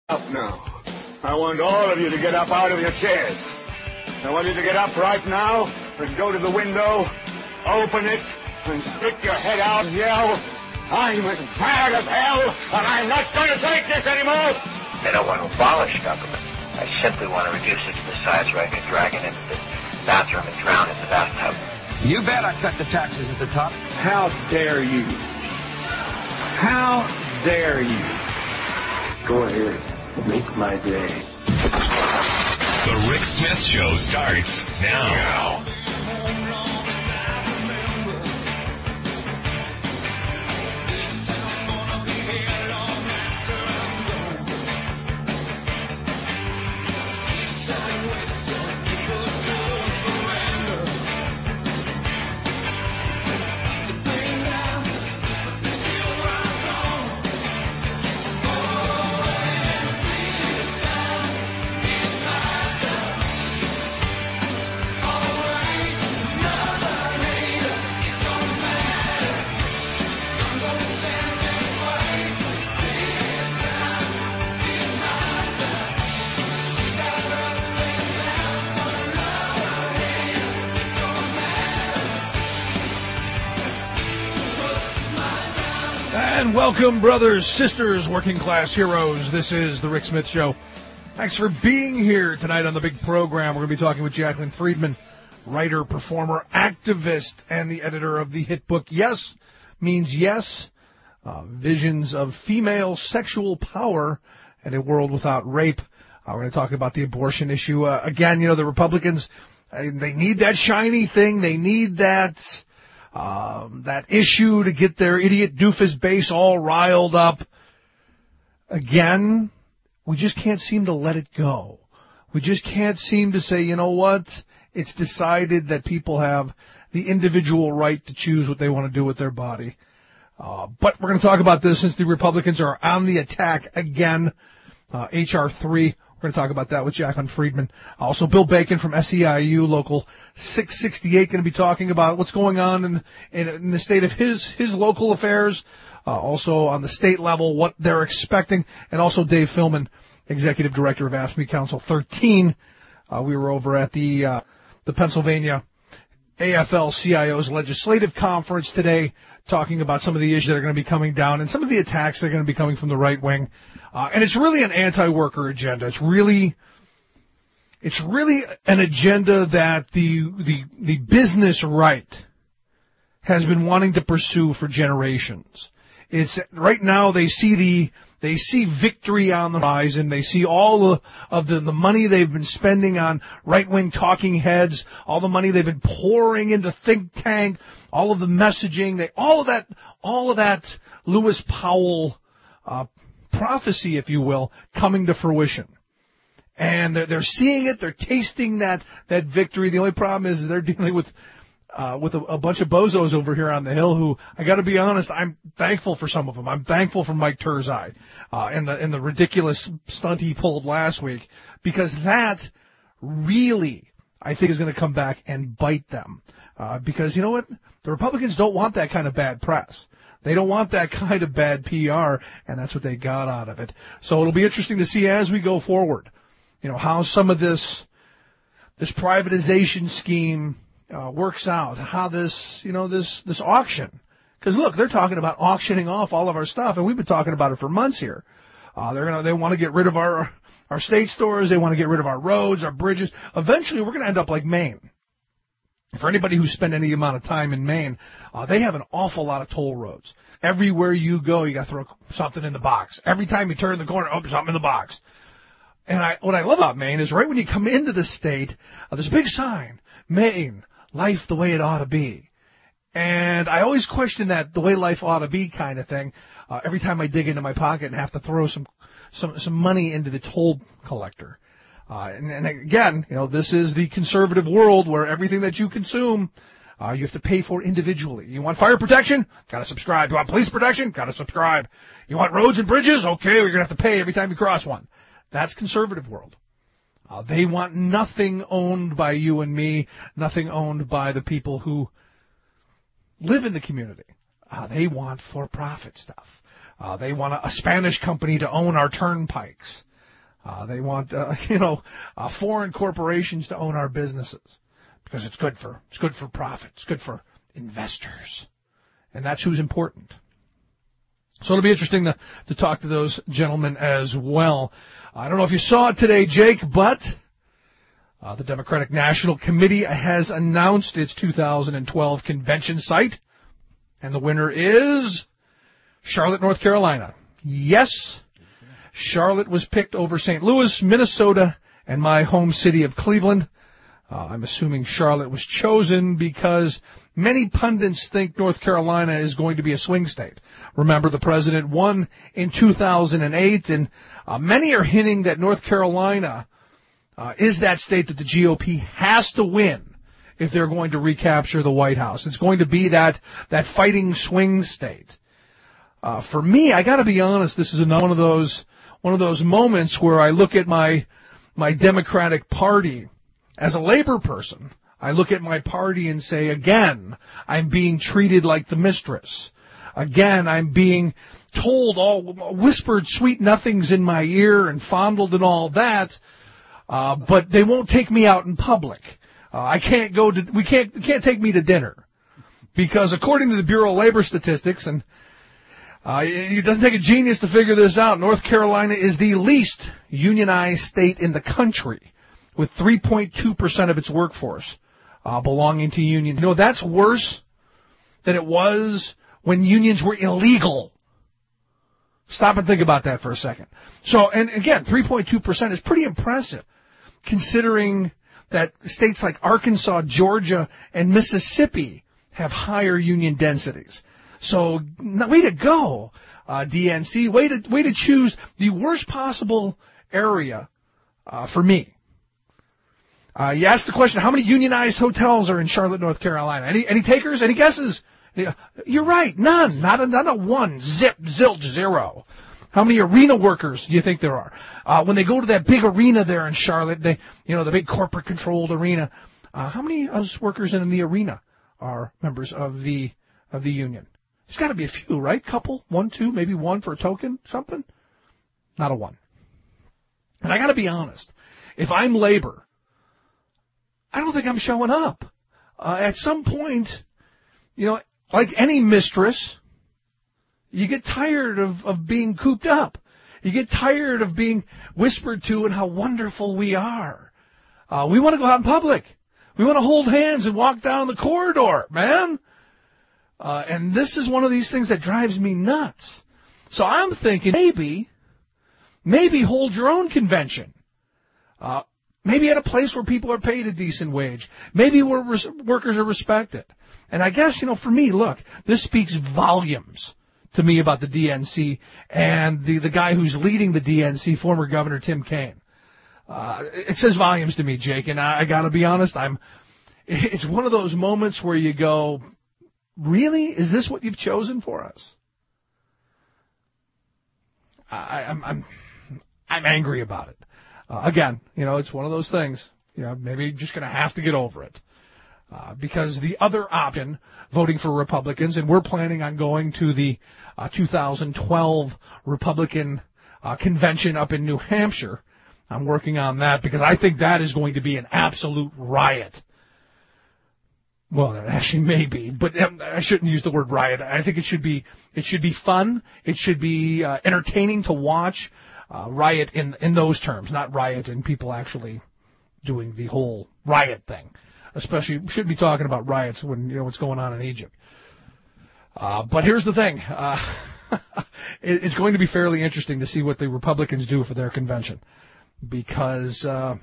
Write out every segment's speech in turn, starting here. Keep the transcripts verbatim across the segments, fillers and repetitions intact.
Up now. I want all of you to get up out of your chairs. I want you to get up right now and go to the window, open it, and stick your head out and yell, I'm as mad as hell, and I'm not going to take this anymore. I don't want to abolish government. I simply want to reduce it to the size where I can drag it into the bathroom and drown in the bathtub. You bet I cut the taxes at the top. How dare you? How dare you? Go ahead. Make my day. The Rick Smith Show starts now. now. Welcome, brothers, sisters, working class heroes. This is the Rick Smith Show. Thanks for being here tonight on the big program. We're going to be talking with Jacqueline Friedman, writer, performer, activist, and the editor of the hit book Yes Means Yes, uh, Visions of Female Sexual Power and a World Without Rape. Uh, we're going to talk about the abortion issue. Uh, again, you know, the Republicans, uh, they need that shiny thing. They need that... Um, that issue to get their idiot doofus base all riled up. Again, we just can't seem to let it go. We just can't seem to say, you know what, it's decided that people have the individual right to choose what they want to do with their body. Uh, but we're going to talk about this since the Republicans are on the attack again. Uh, H R three, we're going to talk about that with Jacqueline Friedman. Also, Bill Bacon from S E I U, local six sixty-eight, going to be talking about what's going on in, in, in the state of his, his local affairs, uh, also on the state level, what they're expecting, and also Dave Philman, Executive Director of AFSCME Council thirteen. Uh, we were over at the, uh, the Pennsylvania A F L C I O's legislative conference today, talking about some of the issues that are going to be coming down and some of the attacks that are going to be coming from the right wing. Uh, and it's really an anti-worker agenda. It's really... It's really an agenda that the, the the business right has been wanting to pursue for generations. It's right now they see the they see victory on the horizon. They see all of the, the money they've been spending on right-wing talking heads, all the money they've been pouring into think tank, all of the messaging, they all of that all of that Lewis Powell uh, prophecy, if you will, coming to fruition. And they're, they're seeing it, they're tasting that, that victory. The only problem is they're dealing with, uh, with a, a bunch of bozos over here on the Hill who, I gotta be honest, I'm thankful for some of them. I'm thankful for Mike Turzai, uh, and the, and the ridiculous stunt he pulled last week, because that really, I think, is gonna come back and bite them. Uh, because you know what? The Republicans don't want that kind of bad press. They don't want that kind of bad P R, and that's what they got out of it. So it'll be interesting to see as we go forward. You know, how some of this this privatization scheme uh, works out, how this, you know, this this auction. Because, look, they're talking about auctioning off all of our stuff, and we've been talking about it for months here. Uh, they're gonna, they want to get rid of our, our state stores. They want to get rid of our roads, our bridges. Eventually, we're going to end up like Maine. For anybody who's spent any amount of time in Maine, uh, they have an awful lot of toll roads. Everywhere you go, you got to throw something in the box. Every time you turn the corner, oh, something in the box. And I, what I love about Maine is right when you come into the state, uh, there's a big sign, Maine, life the way it ought to be. And I always question that, the way life ought to be kind of thing, uh, every time I dig into my pocket and have to throw some, some, some money into the toll collector. Uh, and, and again, you know, this is the conservative world where everything that you consume, uh, you have to pay for individually. You want fire protection? Gotta subscribe. You want police protection? Gotta subscribe. You want roads and bridges? Okay, you're gonna have to pay every time you cross one. That's conservative world. Uh, they want nothing owned by you and me, nothing owned by the people who live in the community. Uh, they want for-profit stuff. Uh, they want a, a Spanish company to own our turnpikes. Uh, they want, uh, you know, uh, foreign corporations to own our businesses because it's good for it's good for profit. It's good for investors, and that's who's important. So it'll be interesting to, to talk to those gentlemen as well. I don't know if you saw it today, Jake, but uh, the Democratic National Committee has announced its two thousand twelve convention site, and the winner is Charlotte, North Carolina. Yes, Charlotte was picked over Saint Louis, Minnesota, and my home city of Cleveland. Uh, I'm assuming Charlotte was chosen because many pundits think North Carolina is going to be a swing state. Remember, the president won in two thousand eight, and uh, many are hinting that North Carolina uh, is that state that the G O P has to win if they're going to recapture the White House. It's going to be that, that fighting swing state. Uh, for me, I got to be honest, this is another one of those one of those moments where I look at my my Democratic Party as a labor person. I look at my party and say, again, I'm being treated like the mistress. Again, I'm being told all whispered sweet nothings in my ear and fondled and all that, uh, but they won't take me out in public. Uh, I can't go to we can't can't take me to dinner because according to the Bureau of Labor Statistics, and Uh, it doesn't take a genius to figure this out. North Carolina is the least unionized state in the country, with three point two percent of its workforce uh, belonging to unions. You know, that's worse than it was when unions were illegal. Stop and think about that for a second. So, and again, three point two percent is pretty impressive, considering that states like Arkansas, Georgia, and Mississippi have higher union densities. So, way to go, uh, D N C. Way to way to choose the worst possible area uh, for me. Uh, you asked the question, how many unionized hotels are in Charlotte, North Carolina? Any any takers? Any guesses? You're right, none. Not a, not a one. Zip, zilch, zero. How many arena workers do you think there are? Uh, when they go to that big arena there in Charlotte, they, you know, the big corporate-controlled arena, uh, how many of us workers in the arena are members of the of the union? There's got to be a few, right? Couple, one, two, maybe one for a token, something. Not a one. And I got to be honest. If I'm labor, I don't think I'm showing up. Uh, at some point, you know, like any mistress, you get tired of, of being cooped up. You get tired of being whispered to and how wonderful we are. Uh, we want to go out in public. We want to hold hands and walk down the corridor, man. Uh, and this is one of these things that drives me nuts. So I'm thinking maybe, maybe hold your own convention. Uh, maybe at a place where people are paid a decent wage. Maybe where res- workers are respected. And I guess, you know, for me, look, this speaks volumes to me about the D N C and the, the guy who's leading the D N C, former Governor Tim Kaine. Uh, it says volumes to me, Jake, and I, I got to be honest, I'm. It's one of those moments where you go, really? Is this what you've chosen for us? I, I'm I'm I'm angry about it. Uh, again, you know, it's one of those things. You know, maybe just going to have to get over it. Uh, because the other option, voting for Republicans, and we're planning on going to the uh, two thousand twelve Republican uh, convention up in New Hampshire. I'm working on that because I think that is going to be an absolute riot. Well, that actually may be, but um, I shouldn't use the word riot. I think it should be it should be fun. It should be uh, entertaining to watch. Uh, riot in in those terms, not riot in people actually doing the whole riot thing. Especially, we shouldn't be talking about riots when you know what's going on in Egypt. Uh, but here's the thing: uh, it, it's going to be fairly interesting to see what the Republicans do for their convention, because uh,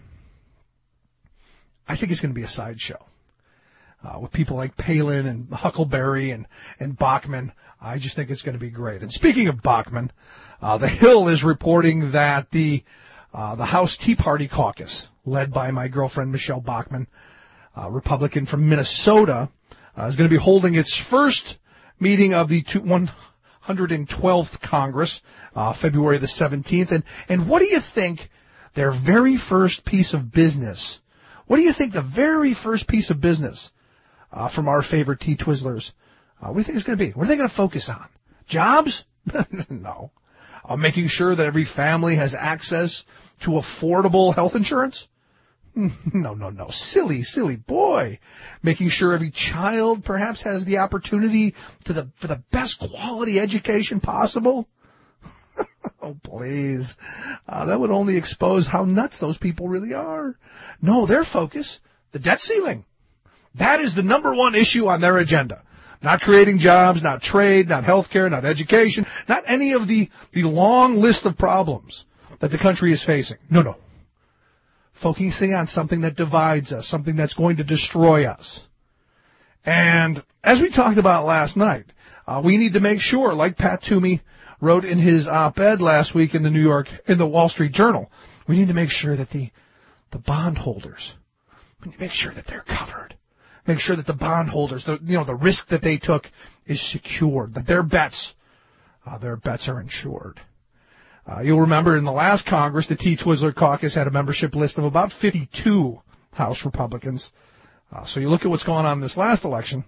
I think it's going to be a sideshow. Uh, with people like Palin and Huckleberry and, and Bachmann, I just think it's going to be great. And speaking of Bachmann, uh, The Hill is reporting that the uh, the House Tea Party caucus, led by my girlfriend Michelle Bachmann, uh, Republican from Minnesota, uh, is going to be holding its first meeting of the one hundred twelfth Congress, uh, February the seventeenth. And, and what do you think their very first piece of business, what do you think the very first piece of business Uh, from our favorite tea Twizzlers, uh, what do you think it's going to be? What are they going to focus on? Jobs? No. Uh, making sure that every family has access to affordable health insurance? No, no, no. Silly, silly boy. Making sure every child perhaps has the opportunity to the for the best quality education possible? Oh, please. Uh, that would only expose how nuts those people really are. No, their focus, the debt ceiling. That is the number one issue on their agenda. Not creating jobs, not trade, not healthcare, not education, not any of the, the long list of problems that the country is facing. No, no. Focusing on something that divides us, something that's going to destroy us. And as we talked about last night, uh, we need to make sure, like Pat Toomey wrote in his op-ed last week in the New York, in the Wall Street Journal, we need to make sure that the, the bondholders, we need to make sure that they're covered. Make sure that the bondholders, the, you know, the risk that they took is secured, that their bets, uh, their bets are insured. Uh, you'll remember in the last Congress, the T-Twizzler caucus had a membership list of about fifty-two House Republicans. Uh, so you look at what's going on in this last election,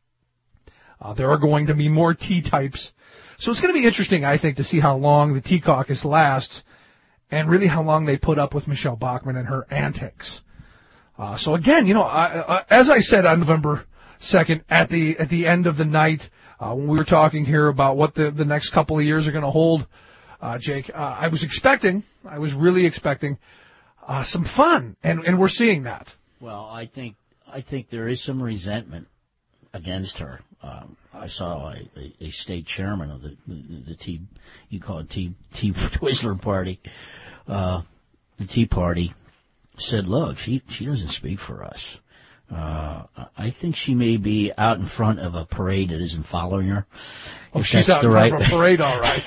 uh, there are going to be more T-types. So it's going to be interesting, I think, to see how long the T-caucus lasts and really how long they put up with Michelle Bachmann and her antics. Uh, so again, you know, I, uh, as I said on November second, at the at the end of the night, uh, when we were talking here about what the, the next couple of years are going to hold, uh, Jake, uh, I was expecting, I was really expecting uh, some fun, and, and we're seeing that. Well, I think I think there is some resentment against her. Um, I saw a, a, a state chairman of the the, the Tea, you call it Tea Tea Twizzler Party, uh, the Tea Party, said, "Look, she she doesn't speak for us. Uh, I think she may be out in front of a parade that isn't following her." Oh, she's out in front of a parade, all right.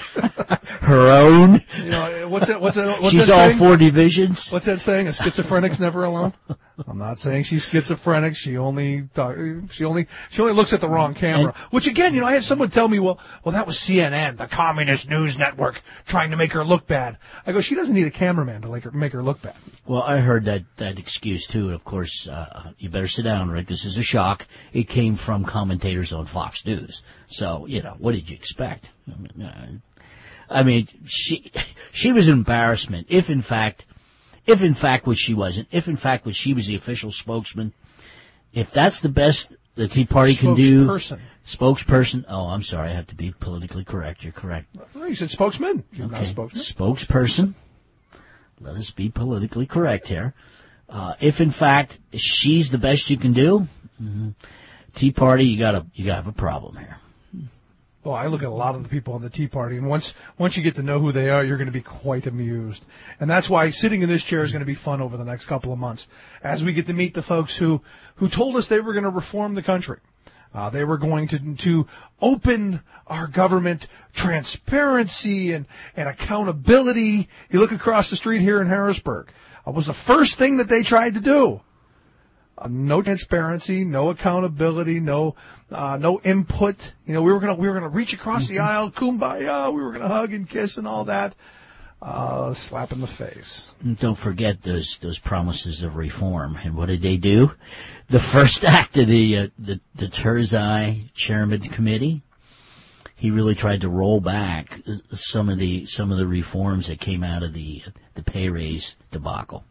Her own. You know, what's that? What's that? What's she's that all saying? four divisions. What's that saying? A schizophrenic's never alone. I'm not saying she's schizophrenic. She only talk, she only she only looks at the wrong camera. And, which again, you know, I had someone tell me, well, well, that was C N N, the communist news network, trying to make her look bad. I go, she doesn't need a cameraman to make her make her look bad. Well, I heard that that excuse too. And of course, uh, you better sit down, Rick. This is a shock. It came from commentators on Fox News. So, you know, what did you expect? I mean, uh, I mean, she she was an embarrassment. If in fact, if in fact what she wasn't, if in fact what she was the official spokesman, if that's the best the Tea Party can do, spokesperson. Spokesperson. Oh, I'm sorry, I have to be politically correct. You're correct. No, you said spokesman. You're okay. not a spokesman. Spokesperson. Let us be politically correct here. Uh, if in fact she's the best you can do, mm-hmm, Tea Party, you gotta you gotta have a problem here. Well, I look at a lot of the people on the Tea Party, and once once you get to know who they are, you're going to be quite amused. And that's why sitting in this chair is going to be fun over the next couple of months, as we get to meet the folks who, who told us they were going to reform the country. Uh, they were going to to open our government transparency and, and accountability. You look across the street here in Harrisburg. It was the first thing that they tried to do. Uh, no transparency, no accountability, no uh, no input. You know, we were gonna we were gonna reach across mm-hmm. the aisle, kumbaya. We were gonna hug and kiss and all that. Uh, slap in the face. And don't forget those those promises of reform. And what did they do? The first act of the uh, the the Turzai Chairman's Committee, he really tried to roll back some of the some of the reforms that came out of the the pay raise debacle.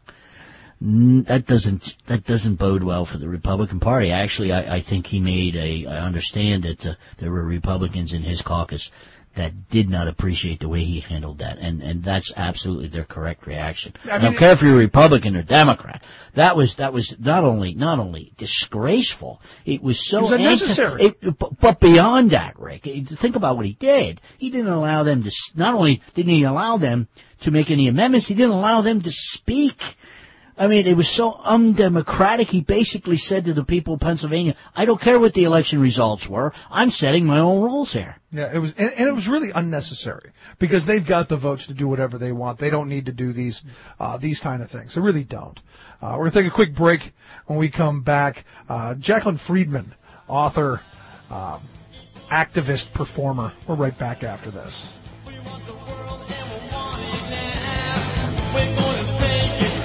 That doesn't that doesn't bode well for the Republican Party. Actually, I, I think he made a. I understand that uh, there were Republicans in his caucus that did not appreciate the way he handled that, and and that's absolutely their correct reaction. I, mean, I don't care if you're Republican or Democrat. That was that was not only not only disgraceful. It was so it was unnecessary. Anti- it, but beyond that, Rick, think about what he did. He didn't allow them to. Not only didn't he allow them to make any amendments, he didn't allow them to speak. I mean, it was so undemocratic. He basically said to the people of Pennsylvania, I don't care what the election results were. I'm setting my own rules here. Yeah, it was, and, and it was really unnecessary because they've got the votes to do whatever they want. They don't need to do these uh, these kind of things. They really don't. Uh, we're going to take a quick break. When we come back, uh, Jacqueline Friedman, author, uh, activist, performer. We're right back after this. We want the world and we want it now. We're going to take it.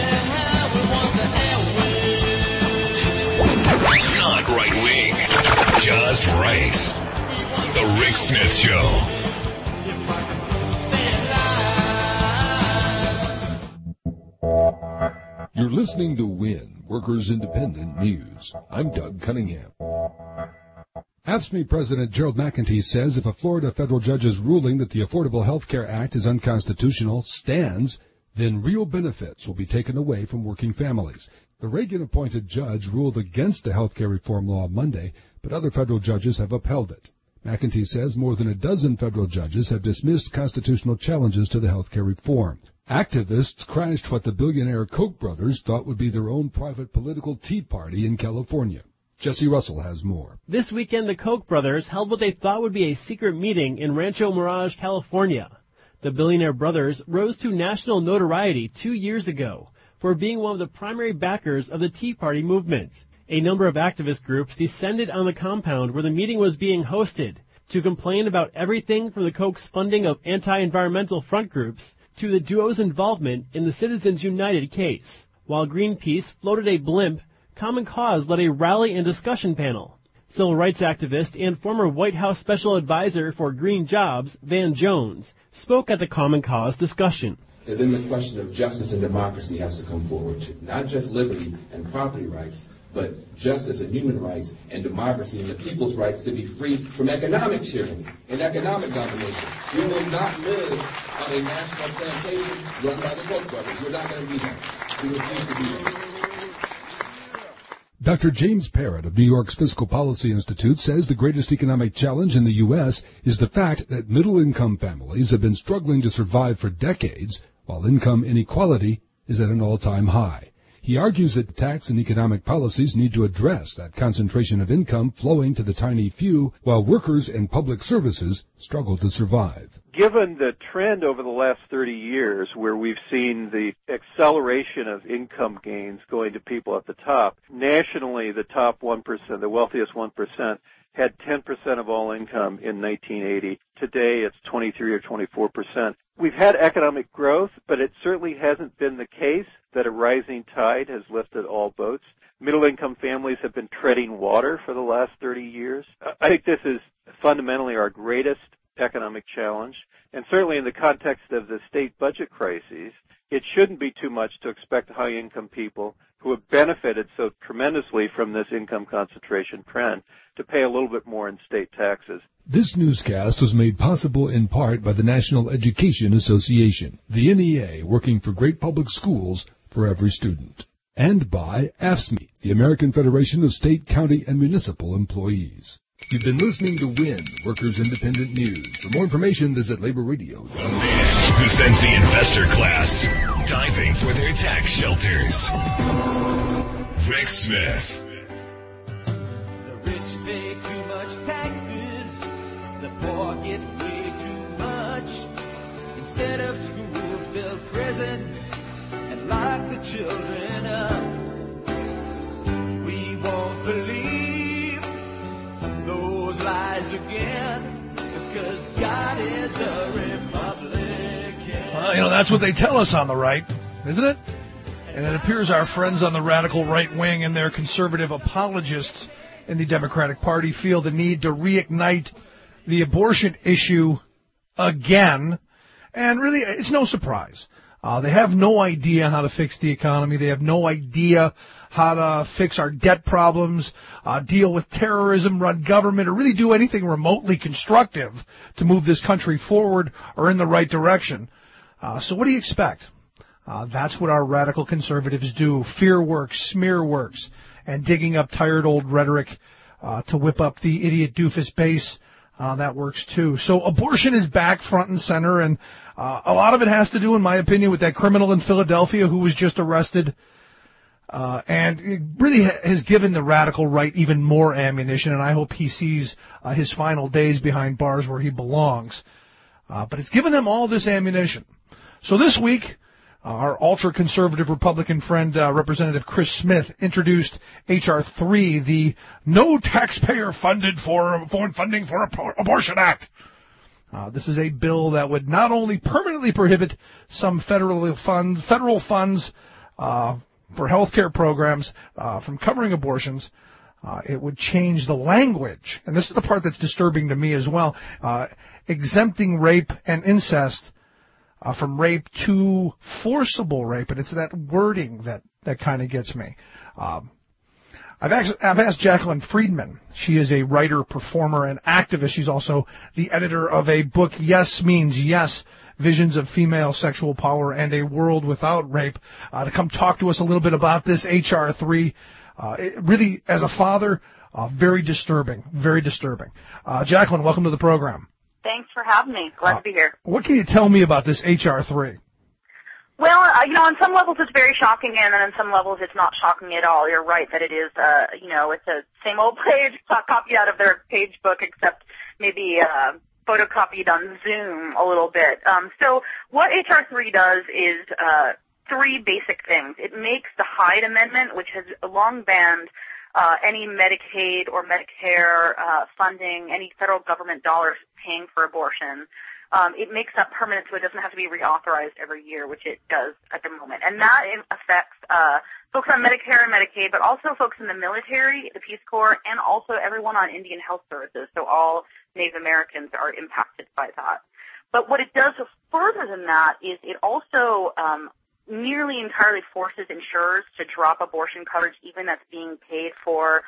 Not right wing, just right. The Rick Smith Show. You're listening to WIN, Workers Independent News. I'm Doug Cunningham. AFSCME President Gerald McEntee says if a Florida federal judge's ruling that the Affordable Health Care Act is unconstitutional stands, then real benefits will be taken away from working families. The Reagan-appointed judge ruled against the health care reform law Monday, but other federal judges have upheld it. McEntee says more than a dozen federal judges have dismissed constitutional challenges to the health care reform. Activists crashed what the billionaire Koch brothers thought would be their own private political tea party in California. Jesse Russell has more. This weekend, the Koch brothers held what they thought would be a secret meeting in Rancho Mirage, California. The billionaire brothers rose to national notoriety two years ago for being one of the primary backers of the Tea Party movement. A number of activist groups descended on the compound where the meeting was being hosted to complain about everything from the Koch's funding of anti-environmental front groups to the duo's involvement in the Citizens United case. While Greenpeace floated a blimp, Common Cause led a rally and discussion panel. Civil rights activist and former White House Special Advisor for Green Jobs, Van Jones, spoke at the Common Cause discussion. And then the question of justice and democracy has to come forward too. Not just liberty and property rights, but justice and human rights and democracy and the people's rights to be free from economic tyranny and economic domination. We will not live on a national plantation run by the Koch brothers. We're not going to be that. We refuse to be that. Doctor James Parrott of New York's Fiscal Policy Institute says the greatest economic challenge in the U S is the fact that middle-income families have been struggling to survive for decades, while income inequality is at an all-time high. He argues that tax and economic policies need to address that concentration of income flowing to the tiny few, while workers and public services struggle to survive. Given the trend over the last thirty years where we've seen the acceleration of income gains going to people at the top, nationally the top one percent, the wealthiest one percent, had ten percent of all income in nineteen eighty. Today it's twenty-three or twenty-four percent. We've had economic growth, but it certainly hasn't been the case that a rising tide has lifted all boats. Middle-income families have been treading water for the last thirty years. I think this is fundamentally our greatest economic challenge, and certainly in the context of the state budget crises, it shouldn't be too much to expect high-income people who have benefited so tremendously from this income concentration trend to pay a little bit more in state taxes. This newscast was made possible in part by the National Education Association, the N E A, working for great public schools for every student, and by AFSCME, the American Federation of State, County, and Municipal Employees. You've been listening to WIN, Workers Independent News. For more information, visit labor radio dot com. Man who sends the investor class diving for their tax shelters. Rick Smith. The rich pay too much taxes. The poor get way too much. Instead of schools, build prisons and lock the children up. We won't believe those lies again, because God is a Republican. Well, you know, that's what they tell us on the right, isn't it? And it appears our friends on the radical right wing and their conservative apologists in the Democratic Party feel the need to reignite the abortion issue again. And really, it's no surprise. Uh, they have no idea how to fix the economy. They have no idea how to fix our debt problems, uh, deal with terrorism, run government, or really do anything remotely constructive to move this country forward or in the right direction. Uh, so what do you expect? Uh, that's what our radical conservatives do. Fear works, smear works, and digging up tired old rhetoric uh, to whip up the idiot doofus base. Uh, that works too. So abortion is back front and center, and uh, a lot of it has to do, in my opinion, with that criminal in Philadelphia who was just arrested. Uh, and it really ha- has given the radical right even more ammunition, and I hope he sees uh, his final days behind bars where he belongs. Uh, but it's given them all this ammunition. So this week, uh, our ultra-conservative Republican friend, uh, Representative Chris Smith, introduced H R three, the No Taxpayer-Funded for, for Funding for Ab- Abortion Act. Uh, this is a bill that would not only permanently prohibit some federal funds, federal funds, uh, for health care programs uh, from covering abortions, uh, it would change the language. And this is the part that's disturbing to me as well. Uh, exempting rape and incest uh, from rape to forcible rape, and it's that wording that, that kind of gets me. Um, I've, actually, I've asked Jacqueline Friedman. She is a writer, performer, and activist. She's also the editor of a book, Yes Means Yes, Visions of Female Sexual Power and a World Without Rape, uh, to come talk to us a little bit about this H R three. Uh, it really, as a father, uh, very disturbing, very disturbing. Uh, Jacqueline, welcome to the program. Thanks for having me. Glad uh, to be here. What can you tell me about this H R three? Well, uh, you know, on some levels it's very shocking, and on some levels it's not shocking at all. You're right that it is, uh, you know, it's a same old page copied out of their page book, except maybe uh, photocopied on Zoom a little bit. Um, so what H R three does is uh, three basic things. It makes the Hyde Amendment, which has long banned uh, any Medicaid or Medicare uh, funding, any federal government dollars paying for abortion. Um, it makes that permanent so it doesn't have to be reauthorized every year, which it does at the moment. And that affects uh, folks on Medicare and Medicaid, but also folks in the military, the Peace Corps, and also everyone on Indian Health Services. So all Native Americans are impacted by that. But what it does further than that is it also um, nearly entirely forces insurers to drop abortion coverage, even that's being paid for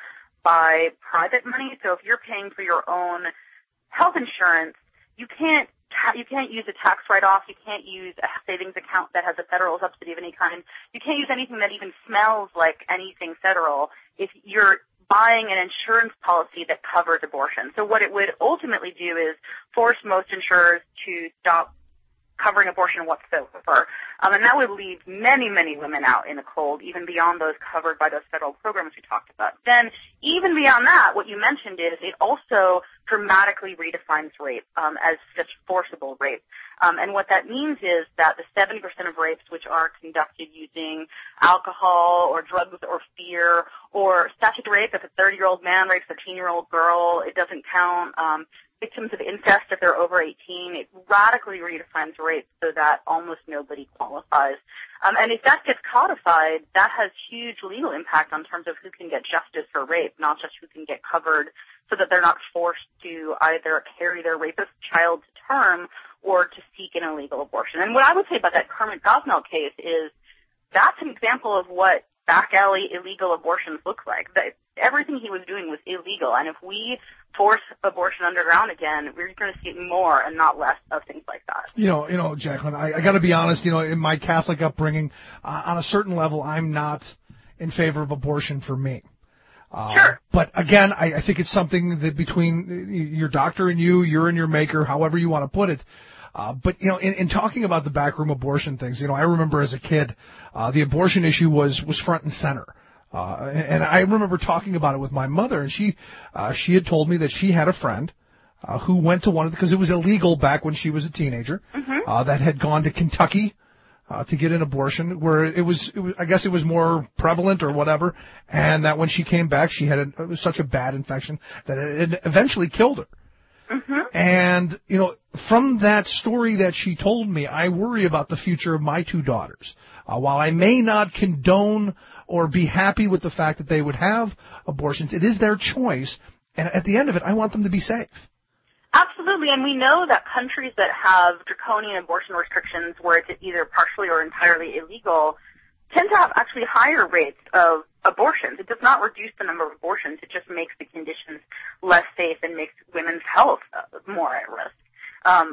by private money. So if you're paying for your own health insurance, you can't You can't use a tax write-off. You can't use a savings account that has a federal subsidy of any kind. You can't use anything that even smells like anything federal if you're buying an insurance policy that covers abortion. So what it would ultimately do is force most insurers to stop covering abortion whatsoever. Um, and that would leave many, many women out in the cold, even beyond those covered by those federal programs we talked about. Then, even beyond that, what you mentioned is it also dramatically redefines rape um, as just forcible rape. Um, and what that means is that the seventy percent of rapes which are conducted using alcohol or drugs or fear or statute rape, if a thirty-year-old man rapes a teen-year-old girl, it doesn't count. Um, victims of incest, if they're over eighteen, it radically redefines rape so that almost nobody qualifies. Um, and if that gets codified, that has huge legal impact on terms of who can get justice for rape, not just who can get covered, so that they're not forced to either carry their rapist child to term or to seek an illegal abortion. And what I would say about that Kermit Gosnell case is that's an example of what back alley illegal abortions look like. That everything he was doing was illegal, and if we force abortion underground again, we're going to see more and not less of things like that. You know, you know, Jacqueline, I, I got to be honest. You know, in my Catholic upbringing, uh, on a certain level, I'm not in favor of abortion for me. Uh, sure. But again, I, I think it's something that between your doctor and you, you're and your maker, however you want to put it. Uh, but, you know, in, in talking about the backroom abortion things, you know, I remember as a kid, uh, the abortion issue was, was front and center. Uh, and I remember talking about it with my mother, and she, uh, she had told me that she had a friend, uh, who went to one of the, because it was illegal back when she was a teenager, mm-hmm. uh, that had gone to Kentucky, uh, to get an abortion, where it was, it was, I guess it was more prevalent or whatever, and that when she came back, she had a, it was such a bad infection that it eventually killed her. Mm-hmm. And, you know, from that story that she told me, I worry about the future of my two daughters. Uh, while I may not condone or be happy with the fact that they would have abortions, it is their choice. And at the end of it, I want them to be safe. Absolutely. And we know that countries that have draconian abortion restrictions where it's either partially or entirely illegal tend to have actually higher rates of abortions. It does not reduce the number of abortions. It just makes the conditions less safe and makes women's health uh, more at risk. Um,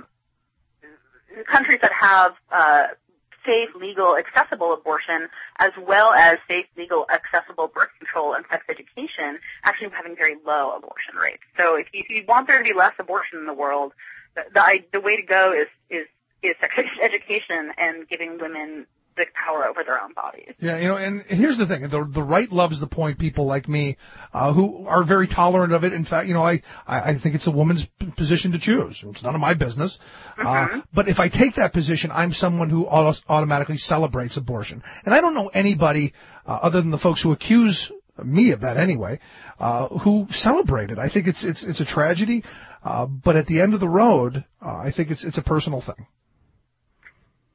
countries that have uh, safe, legal, accessible abortion, as well as safe, legal, accessible birth control and sex education, actually having very low abortion rates. So if you, if you want there to be less abortion in the world, the, the, the way to go is, is, is sex education and giving women the power over their own bodies. Yeah, you know, and here's the thing. The, the right loves the point people like me uh, who are very tolerant of it. In fact, you know, I, I think it's a woman's position to choose. It's none of my business. Mm-hmm. Uh, but if I take that position, I'm someone who auto- automatically celebrates abortion. And I don't know anybody, uh, other than the folks who accuse me of that anyway, uh, who celebrate it. I think it's it's it's a tragedy. Uh, but at the end of the road, uh, I think it's it's a personal thing.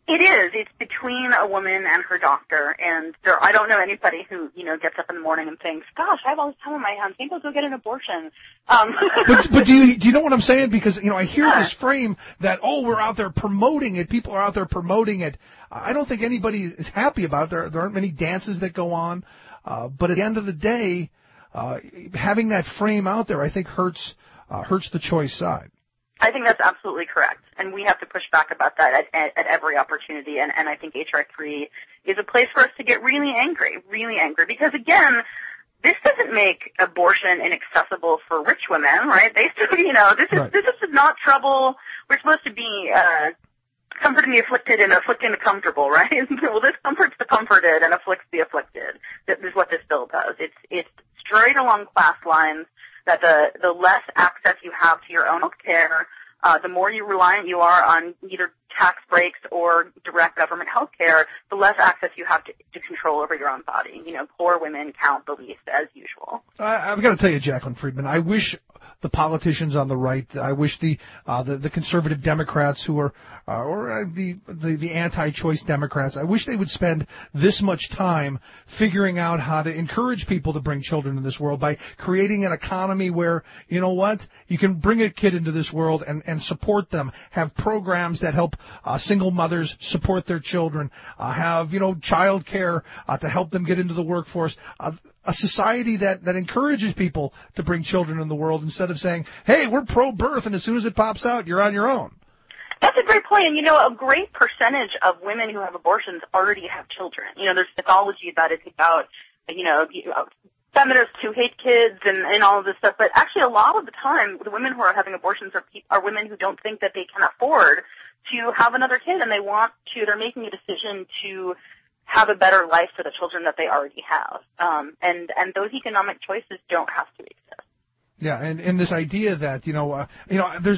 It is. It's between a woman and her doctor, and there, I don't know anybody who, you know, gets up in the morning and thinks, gosh, I have all this time on my hands, maybe I'll go get an abortion. Um. but, but do you, do you know what I'm saying? Because, you know, I hear yeah. this frame that, oh, we're out there promoting it, people are out there promoting it. I don't think anybody is happy about it. There, there aren't many dances that go on, uh, but at the end of the day, uh, having that frame out there, I think hurts, uh, hurts the choice side. I think that's absolutely correct, and we have to push back about that at, at, at every opportunity, and, and I think H R three is a place for us to get really angry, really angry, because again, this doesn't make abortion inaccessible for rich women, right? They still, you know, this is, right. this is not trouble. We're supposed to be, uh, comforting the afflicted and afflicting the comfortable, right? Well, this comforts the comforted and afflicts the afflicted. This is what this bill does. It's, it's straight along class lines. That the, the less access you have to your own health care, uh, the more you reliant you are on either tax breaks or direct government health care, the less access you have to, to control over your own body. You know, poor women count the least, as usual. I, I've got to tell you, Jacqueline Friedman, I wish the politicians on the right, I wish the uh, the, the conservative Democrats who are, uh, or the, the the anti-choice Democrats, I wish they would spend this much time figuring out how to encourage people to bring children into this world by creating an economy where, you know what, you can bring a kid into this world and, and support them, have programs that help uh, single mothers support their children, uh, have, you know, child care uh, to help them get into the workforce, uh, a society that, that encourages people to bring children in the world instead of saying, hey, we're pro-birth, and as soon as it pops out, you're on your own. That's a great point. And, you know, a great percentage of women who have abortions already have children. You know, there's mythology about it, about, you know, feminists who hate kids and, and all of this stuff. But actually, a lot of the time, the women who are having abortions are, are women who don't think that they can afford to have another kid, and they want to, they're making a decision to have a better life for the children that they already have. Um, and, and those economic choices don't have to exist. Yeah, and, and this idea that, you know, uh, you know, there's,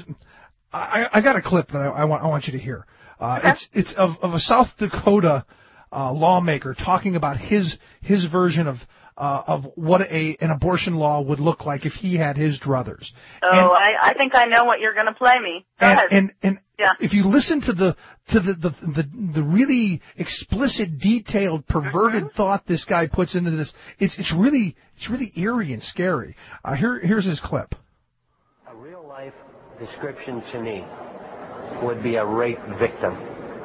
I, I got a clip that I, I want, I want you to hear. Uh, okay. It's, it's of, of a South Dakota, uh, lawmaker talking about his, his version of, uh, of what a, an abortion law would look like if he had his druthers. Oh, and, I, I think I know what you're going to play me. Go and, ahead. And, and, yeah. If you listen to the to the the the, the really explicit, detailed, perverted mm-hmm. thought this guy puts into this, it's it's really it's really eerie and scary. Uh, here here's his clip. A real life description to me would be a rape victim,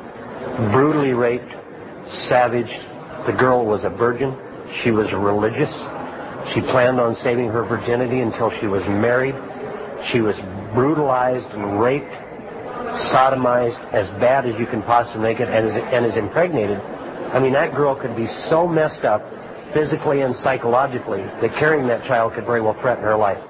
brutally raped, savaged. The girl was a virgin. She was religious. She planned on saving her virginity until she was married. She was brutalized and raped, sodomized, as bad as you can possibly make it, and is, and is impregnated. I mean, that girl could be so messed up physically and psychologically that carrying that child could very well threaten her life.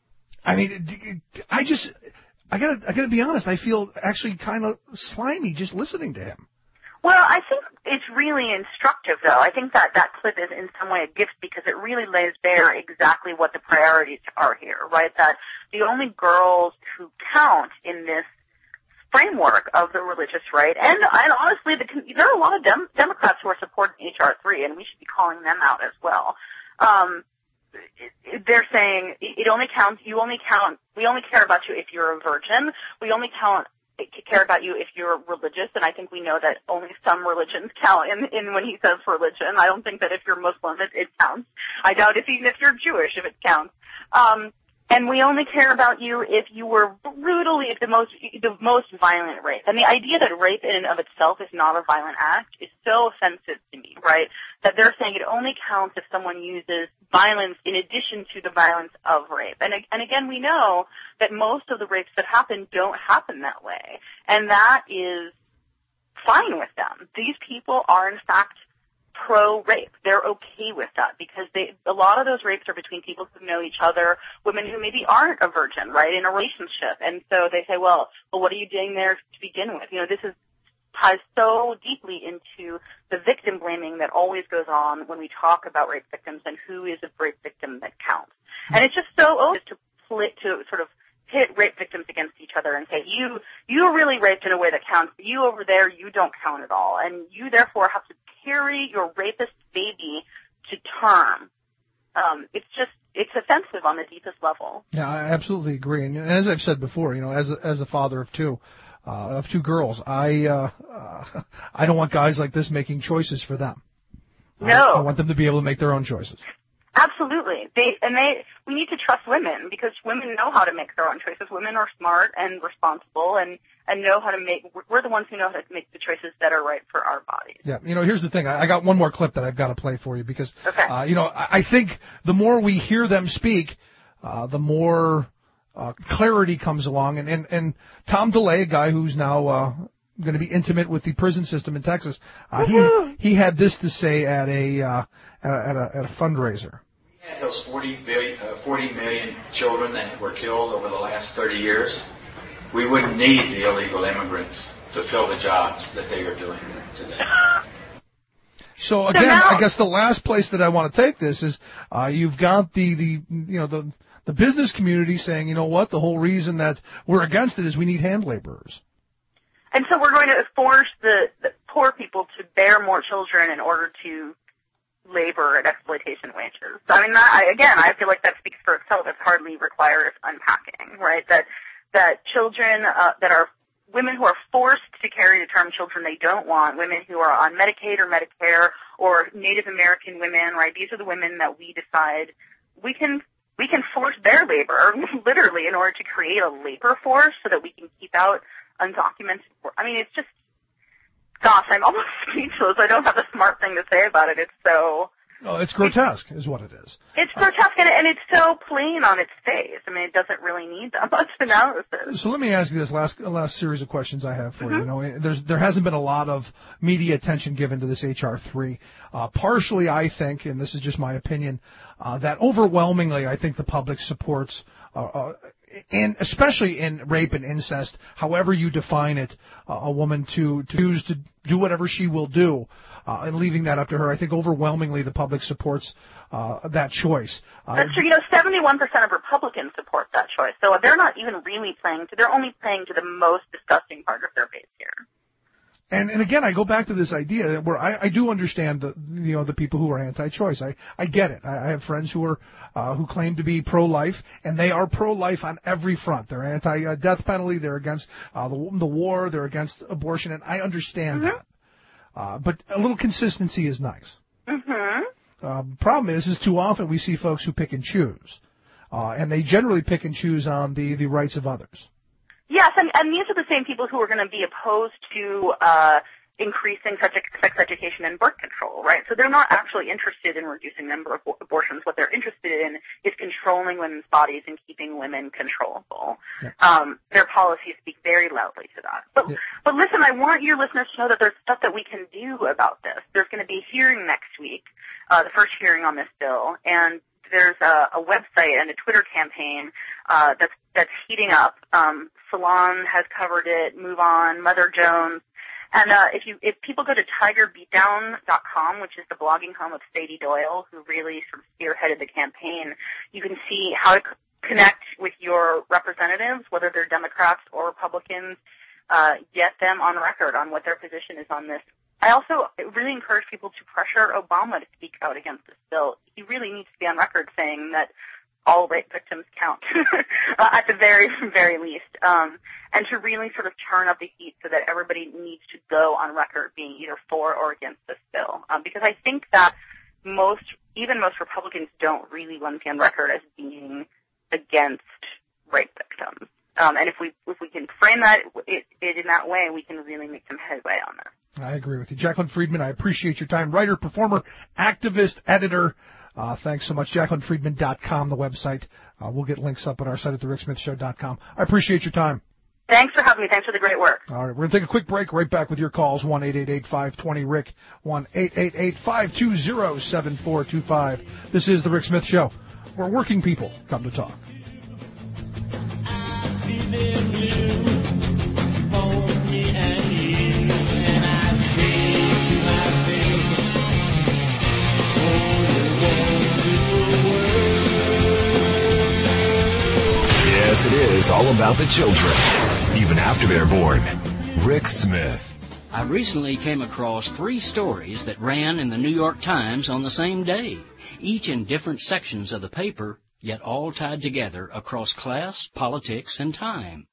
I mean, I just, I gotta, I gotta be honest, I feel actually kind of slimy just listening to him. Well, I think it's really instructive, though. I think that that clip is in some way a gift because it really lays bare exactly what the priorities are here, right? That the only girls who count in this framework of the religious right, and, and honestly, the, there are a lot of dem- Democrats who are supporting H R three, and we should be calling them out as well. Um, they're saying it only counts, you only count, we only care about you if you're a virgin, we only count care about you if you're religious, and I think we know that only some religions count in, in when he says religion. I don't think that if you're Muslim it, it counts. I doubt if even if you're Jewish if it counts. Um, and we only care about you if you were brutally, the most, the most violent rape. And the idea that rape in and of itself is not a violent act is so offensive to me, right? That they're saying it only counts if someone uses violence in addition to the violence of rape. And, and again, we know that most of the rapes that happen don't happen that way. And that is fine with them. These people are, in fact, pro-rape. They're okay with that because they, a lot of those rapes are between people who know each other, women who maybe aren't a virgin, right, in a relationship. And so they say, well, well, what are you doing there to begin with? You know, this is ties so deeply into the victim blaming that always goes on when we talk about rape victims and who is a rape victim that counts. And it's just so obvious to split, to sort of pit rape victims against each other and say, you, you were really raped in a way that counts, but you over there, you don't count at all. And you therefore have to carry your rapist baby to term. Um, it's just, it's offensive on the deepest level. Yeah, I absolutely agree. And as I've said before, you know, as a, as a father of two, uh, of two girls. I uh, uh, I don't want guys like this making choices for them. No. I, I want them to be able to make their own choices. Absolutely. They and they we need to trust women because women know how to make their own choices. Women are smart and responsible and, and know how to make we're the ones who know how to make the choices that are right for our bodies. Yeah, you know, here's the thing. I, I got one more clip that I've got to play for you because okay. uh, you know, I, I think the more we hear them speak, uh, the more uh, clarity comes along and, and, and Tom DeLay, a guy who's now uh, going to be intimate with the prison system in Texas, uh, he he had this to say at a uh, at a at a fundraiser. Had those forty, billion, uh, forty million children that were killed over the last thirty years, we wouldn't need the illegal immigrants to fill the jobs that they are doing today. So again, I guess the last place that I want to take this is uh, you've got the, the you know the the business community saying, you know what, the whole reason that we're against it is we need hand laborers. And so we're going to force the, the poor people to bear more children in order to labor at exploitation wages. I mean, that, I, again, I feel like that speaks for itself. It hardly requires unpacking, right? That that children uh, that are women who are forced to carry to term children they don't want, women who are on Medicaid or Medicare, or Native American women, right? These are the women that we decide we can we can force their labor, literally, in order to create a labor force so that we can keep out undocumented work. I mean, it's just. Gosh, I'm almost speechless. I don't have a smart thing to say about it. It's so... Oh, it's grotesque is what it is. It's grotesque, and, and it's so plain on its face. I mean, it doesn't really need that much analysis. So let me ask you this last last series of questions I have for mm-hmm. you. You know, there's there hasn't been a lot of media attention given to this H R three. Uh, partially, I think, and this is just my opinion, uh, that overwhelmingly, I think the public supports, uh, uh, and especially in rape and incest, however you define it, uh, a woman to to choose to do whatever she will do. Uh, and leaving that up to her, I think overwhelmingly the public supports uh, that choice. Uh, That's true. You know, seventy-one percent of Republicans support that choice. So they're not even really playing to, they're only playing to the most disgusting part of their base here. And, and again, I go back to this idea where I, I do understand the, you know, the people who are anti-choice. I, I get it. I, I have friends who are, uh, who claim to be pro-life, and they are pro-life on every front. They're anti-death penalty. They're against, uh, the, the war. They're against abortion, and I understand mm-hmm. that. Uh, but a little consistency is nice. Mm-hmm. Uh, problem is, is too often we see folks who pick and choose, uh, and they generally pick and choose on the, the rights of others. Yes, and, and these are the same people who are going to be opposed to uh, increasing sex, sex education and birth control, right? So they're not actually interested in reducing the number of abortions. What they're interested in is controlling women's bodies and keeping women controllable. Yeah. Um, their policies speak very loudly to that. But, yeah. but listen, I want your listeners to know that there's stuff that we can do about this. There's going to be a hearing next week, uh, the first hearing on this bill, and there's a, a website and a Twitter campaign uh, that's that's heating up. Um, Salon has covered it. Move On, Mother Jones, and uh, if you if people go to tiger beatdown dot com, which is the blogging home of Sadie Doyle, who really sort of spearheaded the campaign, you can see how to c- connect with your representatives, whether they're Democrats or Republicans. Uh, get them on record on what their position is on this. I also really encourage people to pressure Obama to speak out against this bill. He really needs to be on record saying that all rape victims count, at the very, very least, um, and to really sort of turn up the heat so that everybody needs to go on record being either for or against this bill. Um, because I think that most, even most Republicans don't really want to be on record as being against rape victims. Um, and if we if we can frame that it, it in that way, we can really make some headway on this. I agree with you. Jacqueline Friedman, I appreciate your time. Writer, performer, activist, editor. Uh, thanks so much. Jacqueline Friedman dot com, the website. Uh, we'll get links up on our site at the rick smith show dot com. I appreciate your time. Thanks for having me. Thanks for the great work. All right. We're going to take a quick break. Right back with your calls. one eight eight eight, five two zero, R I C K. one eight eight eight, five two zero, seven four two five. This is the Rick Smith Show, where working people come to talk. Yes, it is all about the children, even after they're born. Rick Smith. I recently came across three stories that ran in the New York Times on the same day, each in different sections of the paper, yet all tied together across class, politics, and time.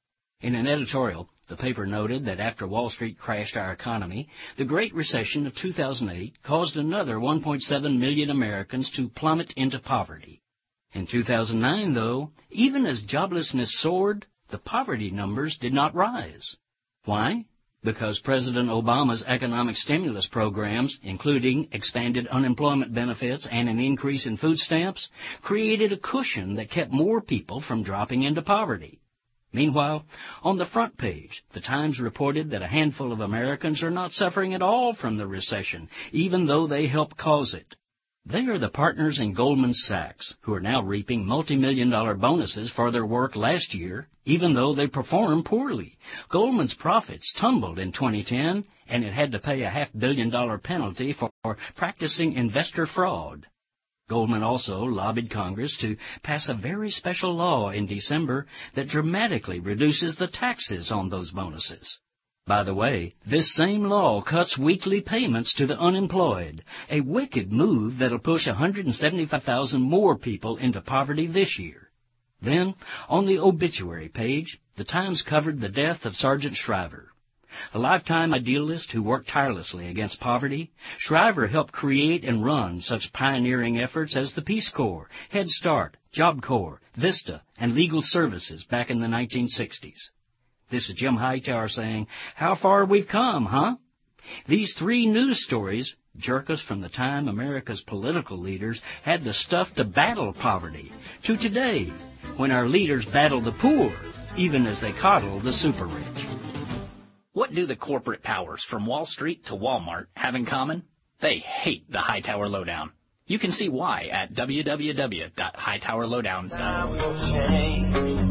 In an editorial, the paper noted that after Wall Street crashed our economy, the Great Recession of two thousand eight caused another one point seven million Americans to plummet into poverty. In two thousand nine, though, even as joblessness soared, the poverty numbers did not rise. Why? Because President Obama's economic stimulus programs, including expanded unemployment benefits and an increase in food stamps, created a cushion that kept more people from dropping into poverty. Meanwhile, on the front page, the Times reported that a handful of Americans are not suffering at all from the recession, even though they helped cause it. They are the partners in Goldman Sachs, who are now reaping multi-million dollar bonuses for their work last year, even though they performed poorly. Goldman's profits tumbled in twenty ten, and it had to pay a half-billion dollar penalty for practicing investor fraud. Goldman also lobbied Congress to pass a very special law in December that dramatically reduces the taxes on those bonuses. By the way, this same law cuts weekly payments to the unemployed, a wicked move that'll push one hundred seventy-five thousand more people into poverty this year. Then, on the obituary page, the Times covered the death of Sergeant Shriver. A lifetime idealist who worked tirelessly against poverty, Shriver helped create and run such pioneering efforts as the Peace Corps, Head Start, Job Corps, Vista, and Legal Services back in the nineteen sixties. This is Jim Hightower saying, how far we've come, huh? These three news stories jerk us from the time America's political leaders had the stuff to battle poverty to today, when our leaders battle the poor, even as they coddle the super rich. What do the corporate powers from Wall Street to Walmart have in common? They hate the Hightower Lowdown. You can see why at w w w dot hightower lowdown dot org.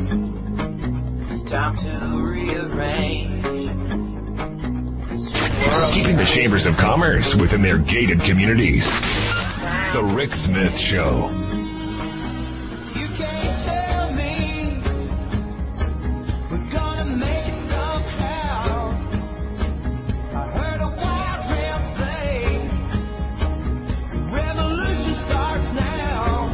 Time to rearrange. Keeping the chambers of commerce within their gated communities. The Rick Smith Show. You can't tell me we're gonna make it somehow. I heard a wild man say revolution starts now.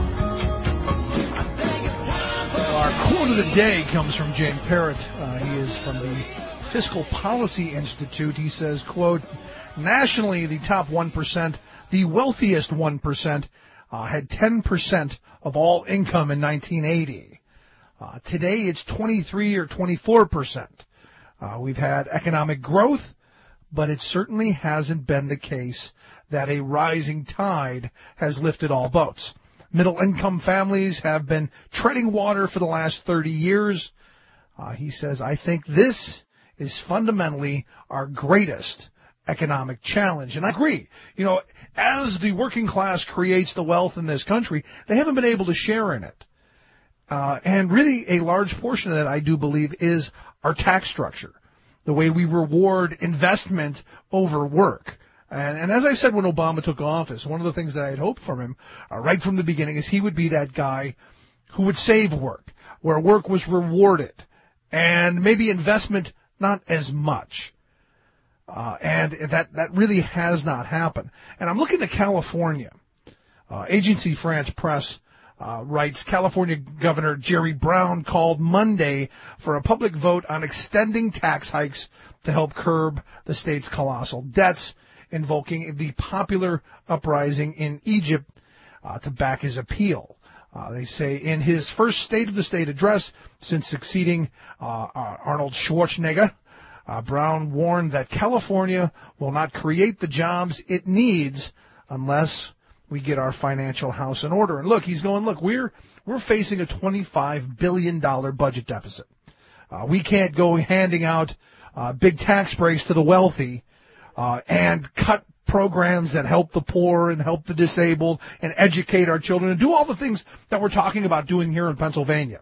I think it's time for our quote of the day comes from Jane Parrott. Uh, he is from the Fiscal Policy Institute. He says, quote, nationally, the top one percent, the wealthiest one percent, uh, had ten percent of all income in nineteen eighty. Uh, today, it's twenty-three or twenty-four percent. Uh, we've had economic growth, but it certainly hasn't been the case that a rising tide has lifted all boats. Middle-income families have been treading water for the last thirty years. Uh, he says, I think this is fundamentally our greatest economic challenge. And I agree. You know, as the working class creates the wealth in this country, they haven't been able to share in it. Uh, and really a large portion of that, I do believe, is our tax structure, the way we reward investment over work. And, and as I said when Obama took office, one of the things that I had hoped from him uh, right from the beginning is he would be that guy who would save work, where work was rewarded, and maybe investment not as much. Uh, and that, that really has not happened. And I'm looking at California. Uh, Agency France Presse uh, writes, California Governor Jerry Brown called Monday for a public vote on extending tax hikes to help curb the state's colossal debts, invoking the popular uprising in Egypt uh, to back his appeal. Uh, they say in his first State of the State address since succeeding uh, uh, Arnold Schwarzenegger, uh, Brown warned that California will not create the jobs it needs unless we get our financial house in order. And look, he's going, look, we're we're facing a twenty-five billion dollars budget deficit. Uh, we can't go handing out uh, big tax breaks to the wealthy uh, and cut programs that help the poor and help the disabled and educate our children and do all the things that we're talking about doing here in Pennsylvania.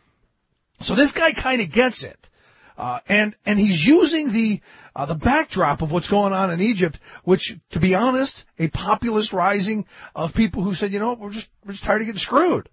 So this guy kind of gets it. Uh, and, and he's using the, uh, the backdrop of what's going on in Egypt, which, to be honest, a populist rising of people who said, you know, we're just, we're just tired of getting screwed.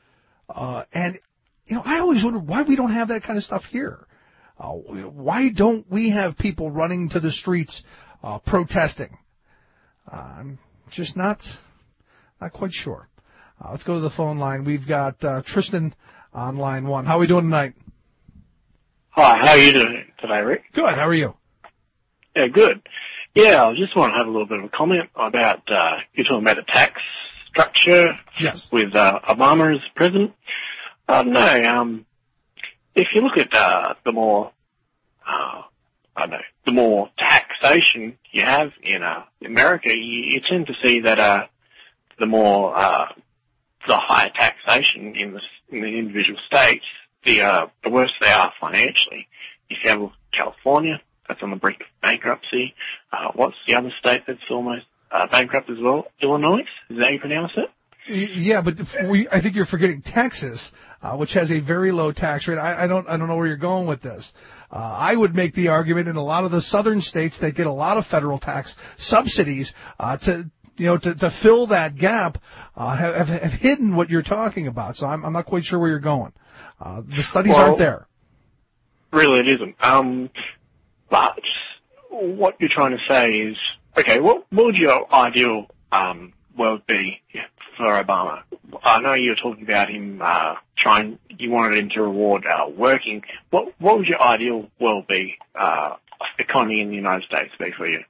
Uh, and, you know, I always wonder why we don't have that kind of stuff here. Uh, why don't we have people running to the streets, uh, protesting? Uh, I'm just not, not quite sure. Uh, let's go to the phone line. We've got uh, Tristan on line one. How are we doing tonight? Hi, how are you doing today, Rick? Good. How are you? Yeah, good. Yeah, I just want to have a little bit of a comment about, uh, you're talking about the tax structure yes. with uh, Obama as president. I don't know, um, if you look at uh, the more, uh, I don't know, the more taxation you have in uh, America, you, you tend to see that uh, the more, uh, the higher taxation in the, in the individual states, the, uh, the worse they are financially. If you have a look at California, that's on the brink of bankruptcy. Uh, what's the other state that's almost uh, bankrupt as well? Illinois? Is that how you pronounce it? Yeah, but we, I think you're forgetting Texas, uh, which has a very low tax rate. I, I don't, I don't know where you're going with this. Uh, I would make the argument in a lot of the southern states that get a lot of federal tax subsidies uh, to, you know, to, to fill that gap, uh, have, have hidden what you're talking about. So I'm, I'm not quite sure where you're going. Uh, the studies well, aren't there. Really, it isn't. Um, but what you're trying to say is, okay, what, what would your ideal um, world be for Obama? I know you were talking about him uh, trying, you wanted him to reward uh, working. What what would your ideal world be, uh, economy in the United States be for you?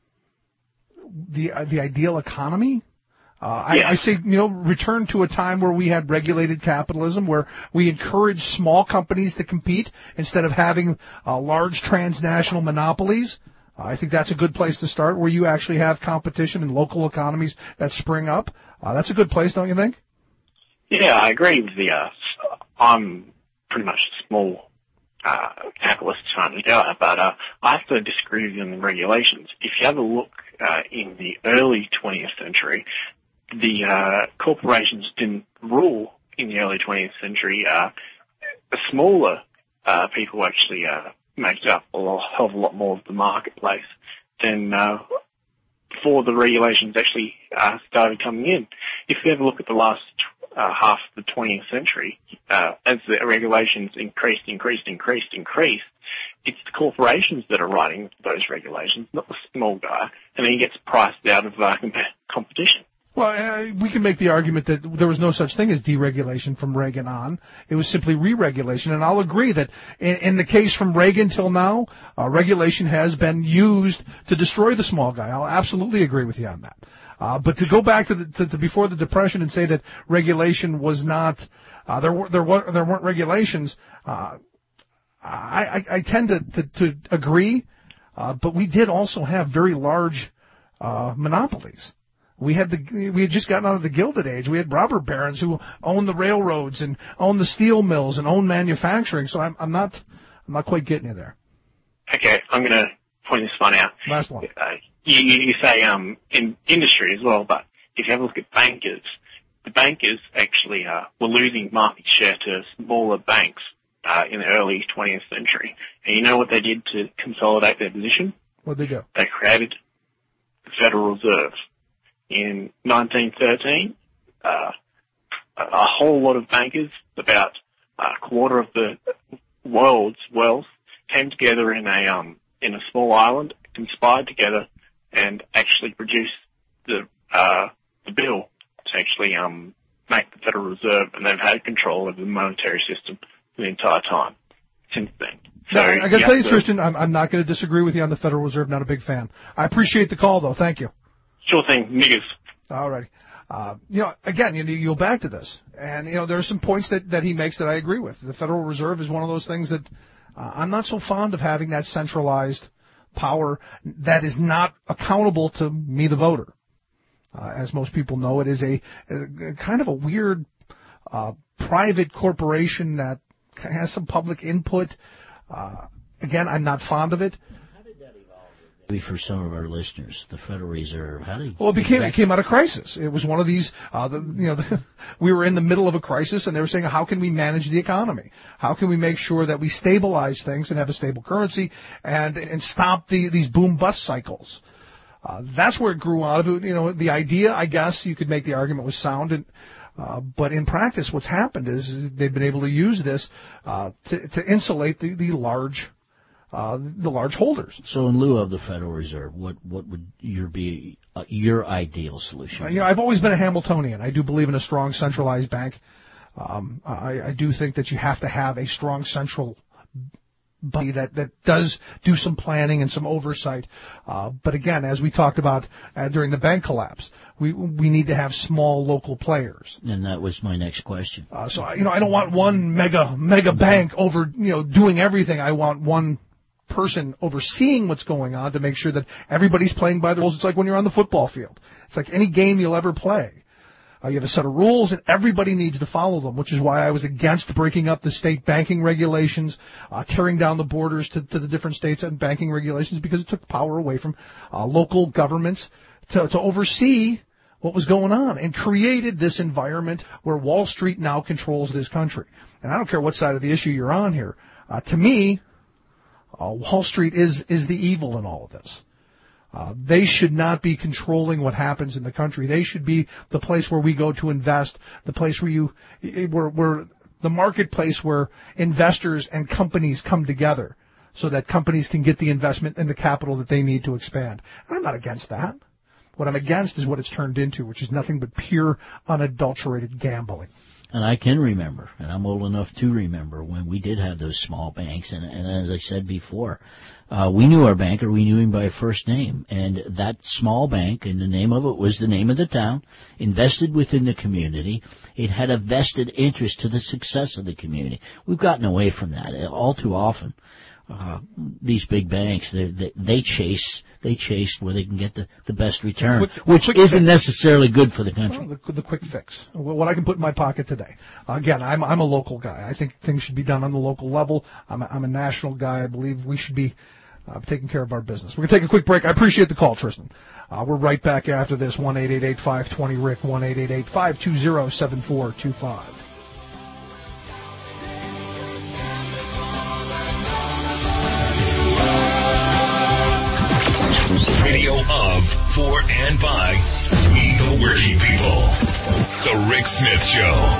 The uh, the ideal economy? Uh, yeah. I, I say, you know, return to a time where we had regulated capitalism, where we encouraged small companies to compete instead of having uh, large transnational monopolies. Uh, I think that's a good place to start, where you actually have competition in local economies that spring up. Uh, that's a good place, don't you think? Yeah, I agree with the, uh, I'm pretty much a small uh, capitalist kind of guy, but uh, I have to disagree with you on the regulations. If you have a look uh, in the early twentieth century, the uh, corporations didn't rule in the early twentieth century. Uh, the smaller uh, people actually uh, made up a lot, hell of a lot more of the marketplace than uh, before the regulations actually uh, started coming in. If you ever look at the last uh, half of the twentieth century, uh, as the regulations increased, increased, increased, increased, it's the corporations that are writing those regulations, not the small guy, and then he gets priced out of uh, comp- competition. Well, uh, we can make the argument that there was no such thing as deregulation from Reagan on. It was simply re-regulation, and I'll agree that in, in the case from Reagan till now, uh, regulation has been used to destroy the small guy. I'll absolutely agree with you on that. Uh, but to go back to, the, to, to before the Depression and say that regulation was not, uh, there were, there were, there weren't regulations, uh, I, I, I tend to, to, to agree, uh, but we did also have very large uh, monopolies. We had the we had just gotten out of the Gilded Age. We had robber barons who owned the railroads and owned the steel mills and owned manufacturing. So I'm I'm not I'm not quite getting you there. Okay, I'm going to point this one out. Last one. Uh, you, you say um in industry as well, but if you have a look at bankers, the bankers actually uh, were losing market share to smaller banks uh, in the early twentieth century. And you know what they did to consolidate their position? What did they do? They created the Federal Reserve. In nineteen thirteen, uh, a whole lot of bankers, about a quarter of the world's wealth, came together in a um, in a small island, conspired together, and actually produced the uh, the bill to actually um, make the Federal Reserve, and they've had control over the monetary system for the entire time since then. So I, I got to tell you, to, Tristan, I'm, I'm not going to disagree with you on the Federal Reserve. Not a big fan. I appreciate the call, though. Thank you. Sure thing, niggers. All right. Uh, you know, again, you, you go back to this, and you know there are some points that, that he makes that I agree with. The Federal Reserve is one of those things that uh, I'm not so fond of having that centralized power that is not accountable to me, the voter. Uh, as most people know, it is a, a kind of a weird uh, private corporation that has some public input. Uh, again, I'm not fond of it. Maybe for some of our listeners, the Federal Reserve, how did well, it became exactly? it came out of crisis. It was one of these, uh, the, you know, the, we were in the middle of a crisis, and they were saying, how can we manage the economy? How can we make sure that we stabilize things and have a stable currency and and stop the these boom bust cycles? Uh, that's where it grew out of. You know, the idea, I guess, you could make the argument was sound, and, uh, but in practice, what's happened is they've been able to use this uh, to, to insulate the, the large. Uh, the large holders. So, in lieu of the Federal Reserve, what what would your be uh, your ideal solution? Uh, you know, I've always been a Hamiltonian. I do believe in a strong centralized bank. Um, I, I do think that you have to have a strong central body that, that does do some planning and some oversight. Uh, but again, as we talked about uh, during the bank collapse, we we need to have small local players. And that was my next question. Uh, so, you know, I don't want one mega mega bank over, you know, doing everything. I want one person overseeing what's going on to make sure that everybody's playing by the rules. It's like when you're on the football field. It's like any game you'll ever play. Uh, you have a set of rules, and everybody needs to follow them, which is why I was against breaking up the state banking regulations, uh, tearing down the borders to, to the different states and banking regulations, because it took power away from uh, local governments to, to oversee what was going on, and created this environment where Wall Street now controls this country. And I don't care what side of the issue you're on here. Uh, to me, uh, Wall Street is is the evil in all of this. Uh, they should not be controlling what happens in the country. They should be the place where we go to invest, the place where you, where, where the marketplace where investors and companies come together so that companies can get the investment and the capital that they need to expand. And I'm not against that. What I'm against is what it's turned into, which is nothing but pure, unadulterated gambling. And I can remember, and I'm old enough to remember, when we did have those small banks. And, and as I said before, uh, we knew our banker. We knew him by first name. And that small bank, and the name of it was the name of the town, invested within the community. It had a vested interest to the success of the community. We've gotten away from that all too often. Uh, these big banks, they, they, they chase, they chase where they can get the, the best return, quick, which quick isn't fix. necessarily good for the country. Well, the, the quick fix, what I can put in my pocket today. Again, I'm, I'm a local guy. I think things should be done on the local level. I'm a, I'm a national guy. I believe we should be uh, taking care of our business. We're going to take a quick break. I appreciate the call, Tristan. Uh, we're right back after this. one eight eight eight, five two zero, Rick, one eight eight eight, five two zero, seven four two five. Radio of, for, and by we the working people. The Rick Smith Show.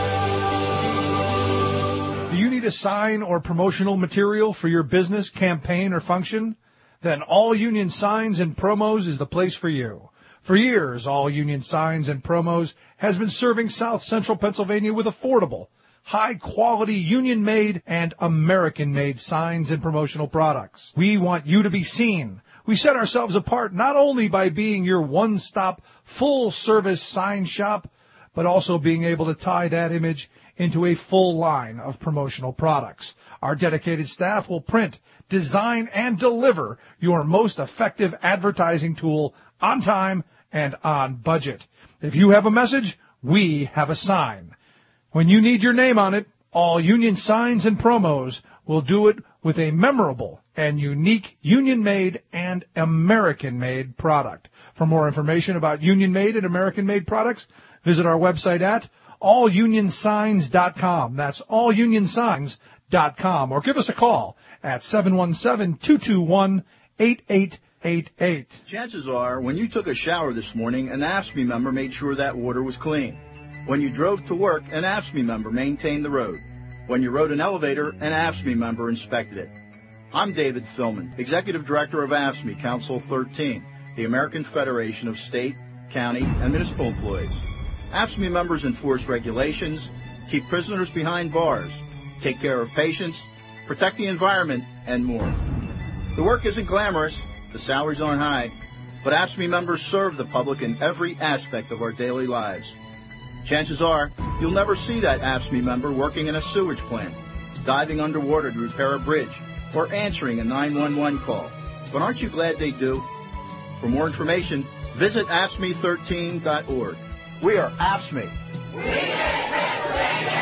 Do you need a sign or promotional material for your business, campaign, or function? Then All Union Signs and Promos is the place for you. For years, All Union Signs and Promos has been serving South Central Pennsylvania with affordable, high-quality, union-made and American-made signs and promotional products. We want you to be seen. We set ourselves apart not only by being your one-stop, full-service sign shop, but also being able to tie that image into a full line of promotional products. Our dedicated staff will print, design, and deliver your most effective advertising tool on time and on budget. If you have a message, we have a sign. When you need your name on it, All Union Signs and Promos will do it with a memorable and unique union-made and American-made product. For more information about union-made and American-made products, visit our website at all union signs dot com. That's all union signs dot com. Or give us a call at seven one seven, two two one, eight eight eight eight. Chances are, when you took a shower this morning, an A F S C M E member made sure that water was clean. When you drove to work, an A F S C M E member maintained the road. When you rode an elevator, an A F S C M E member inspected it. I'm David Philman, Executive Director of A F S C M E Council thirteen, the American Federation of State, County, and Municipal Employees. A F S C M E members enforce regulations, keep prisoners behind bars, take care of patients, protect the environment, and more. The work isn't glamorous, the salaries aren't high, but A F S C M E members serve the public in every aspect of our daily lives. Chances are, you'll never see that A F S C M E member working in a sewage plant, diving underwater to repair a bridge, or answering a nine one one call. But aren't you glad they do? For more information, visit A F S C M E thirteen dot org. We are A F S C M E. We make Pennsylvania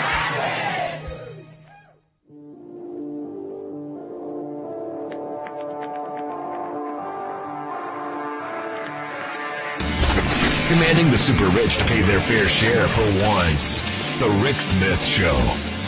happy! Commanding the super rich to pay their fair share for once. The Rick Smith Show.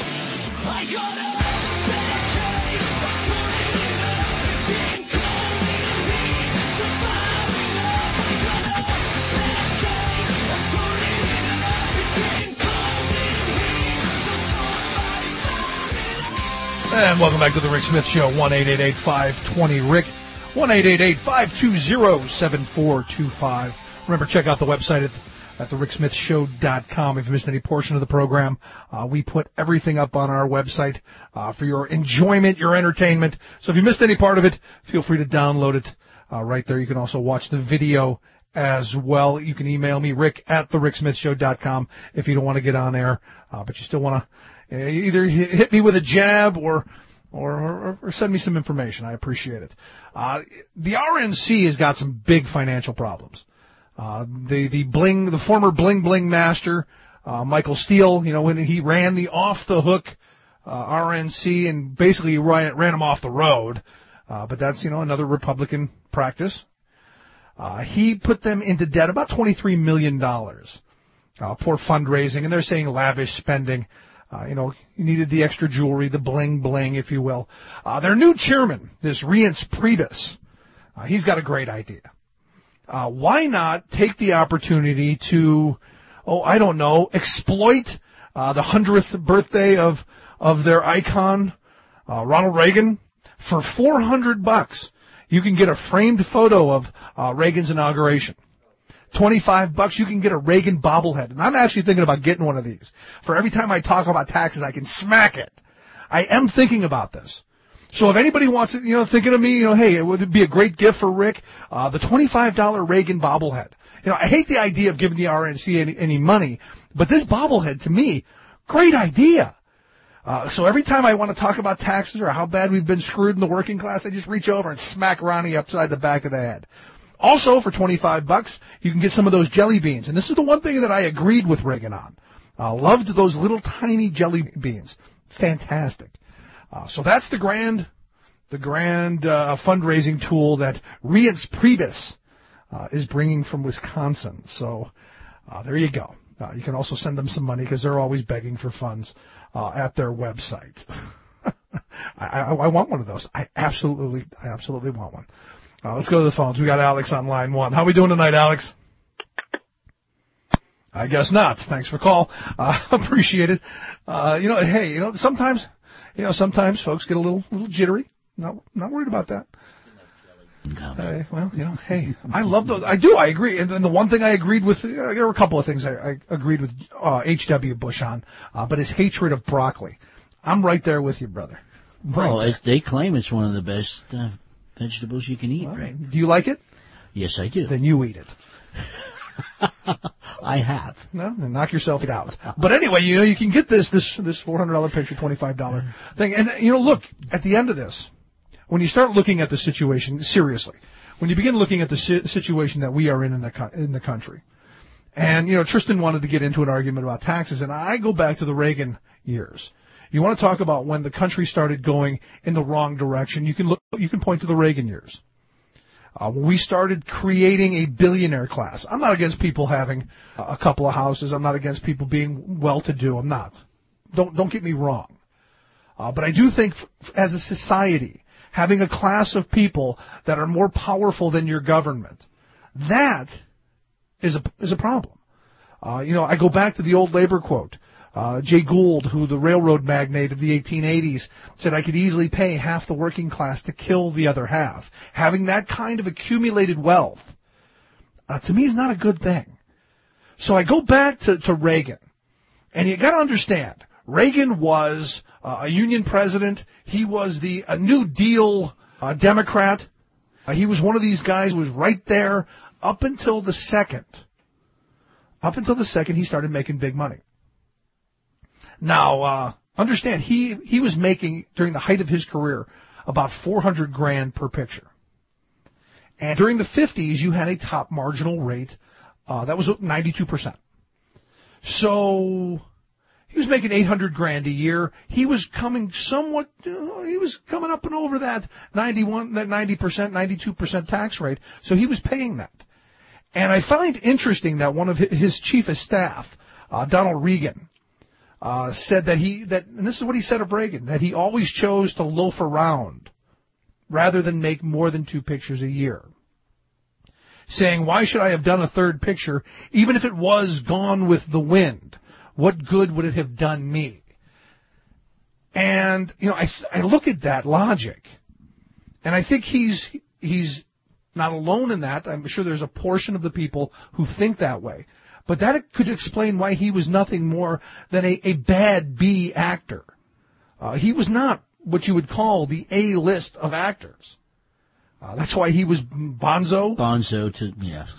And welcome back to the Rick Smith Show, one eight eight eight, five two zero, Rick, one eight eight eight, five two zero, seven four two five. Remember, check out the website at at the rick smith show dot com. If you missed any portion of the program, uh, we put everything up on our website uh, for your enjoyment, your entertainment. So if you missed any part of it, feel free to download it uh, right there. You can also watch the video as well. You can email me, rick at the rick smith show dot com, if you don't want to get on air, uh, but you still want to uh, either hit me with a jab or Or, or, or send me some information. I appreciate it. Uh, the R N C has got some big financial problems. Uh, the, the bling, the former bling bling master, uh, Michael Steele, you know, when he ran the off the hook, uh, R N C and basically ran, ran him off the road. Uh, but that's, you know, another Republican practice. Uh, he put them into debt about twenty-three million dollars. Uh, poor fundraising, and they're saying lavish spending. Uh, you know, you needed the extra jewelry, the bling bling, if you will. Uh, their new chairman, this Reince Priebus, uh, he's got a great idea. Uh, why not take the opportunity to, oh, I don't know, exploit uh, the hundredth birthday of of their icon, uh, Ronald Reagan, for four hundred bucks. You can get a framed photo of uh, Reagan's inauguration. twenty-five bucks, you can get a Reagan bobblehead. And I'm actually thinking about getting one of these. For every time I talk about taxes, I can smack it. I am thinking about this. So if anybody wants it, you know, thinking of me, you know, hey, it would be a great gift for Rick, uh, the twenty-five dollars Reagan bobblehead. You know, I hate the idea of giving the R N C any, any money, but this bobblehead, to me, great idea. Uh, so every time I want to talk about taxes or how bad we've been screwed in the working class, I just reach over and smack Ronnie upside the back of the head. Also, for twenty-five bucks, you can get some of those jelly beans. And this is the one thing that I agreed with Reagan on. Uh, loved those little tiny jelly beans. Fantastic. Uh, so that's the grand, the grand uh, fundraising tool that Reince Priebus uh, is bringing from Wisconsin. So uh, there you go. Uh, you can also send them some money because they're always begging for funds uh, at their website. I, I, I want one of those. I absolutely, I absolutely want one. Uh, let's go to the phones. We got Alex on line one. How are we doing tonight, Alex? I guess not. Thanks for call. Uh, appreciate it. Uh, you know, hey, you know, sometimes, you know, sometimes folks get a little, little jittery. Not, not worried about that. Uh, well, you know, hey, I love those. I do. I agree. And then the one thing I agreed with, uh, there were a couple of things I, I agreed with uh, H W. Bush on, uh, but his hatred of broccoli. I'm right there with you, brother. Right well, it's, they claim it's one of the best uh, vegetables you can eat, well, right? Do you like it? Yes, I do. Then you eat it. I have. No, then knock yourself out. But anyway, you know, you can get this this this four hundred dollars picture, twenty-five dollars thing. And, you know, look, at the end of this, when you start looking at the situation, seriously, when you begin looking at the si- situation that we are in in the, co- in the country, and, you know, Tristan wanted to get into an argument about taxes, and I go back to the Reagan years. You want to talk about when the country started going in the wrong direction, you can look, you can point to the Reagan years. Uh, when we started creating a billionaire class. I'm not against people having a couple of houses. I'm not against people being well-to-do. I'm not. Don't don't get me wrong. Uh, but I do think, f- as a society, having a class of people that are more powerful than your government, that is a is a problem. Uh, you know, I go back to the old labor quote. Uh, Jay Gould, who the railroad magnate of the eighteen eighties, said, I could easily pay half the working class to kill the other half. Having that kind of accumulated wealth, uh, to me, is not a good thing. So I go back to, to Reagan, and you got to understand, Reagan was uh, a union president. He was the a New Deal uh, Democrat. Uh, he was one of these guys who was right there up until the second. Up until the second he started making big money. Now, uh, understand, he, he was making, during the height of his career, about four hundred grand per picture. And during the fifties, you had a top marginal rate, uh, that was ninety-two percent. So, he was making eight hundred grand a year. He was coming somewhat, uh, he was coming up and over that ninety-one, that ninety percent, ninety-two percent tax rate. So he was paying that. And I find interesting that one of his chief of staff, uh, Donald Regan, Uh, said that he, that, and this is what he said of Reagan, that he always chose to loaf around rather than make more than two pictures a year. Saying, why should I have done a third picture, even if it was Gone with the Wind? What good would it have done me? And, you know, I, I look at that logic, and I think he's, he's not alone in that. I'm sure there's a portion of the people who think that way. But that could explain why he was nothing more than a, a bad B actor. Uh, he was not what you would call the A-list of actors. Uh, that's why he was Bonzo. Bonzo to, yes.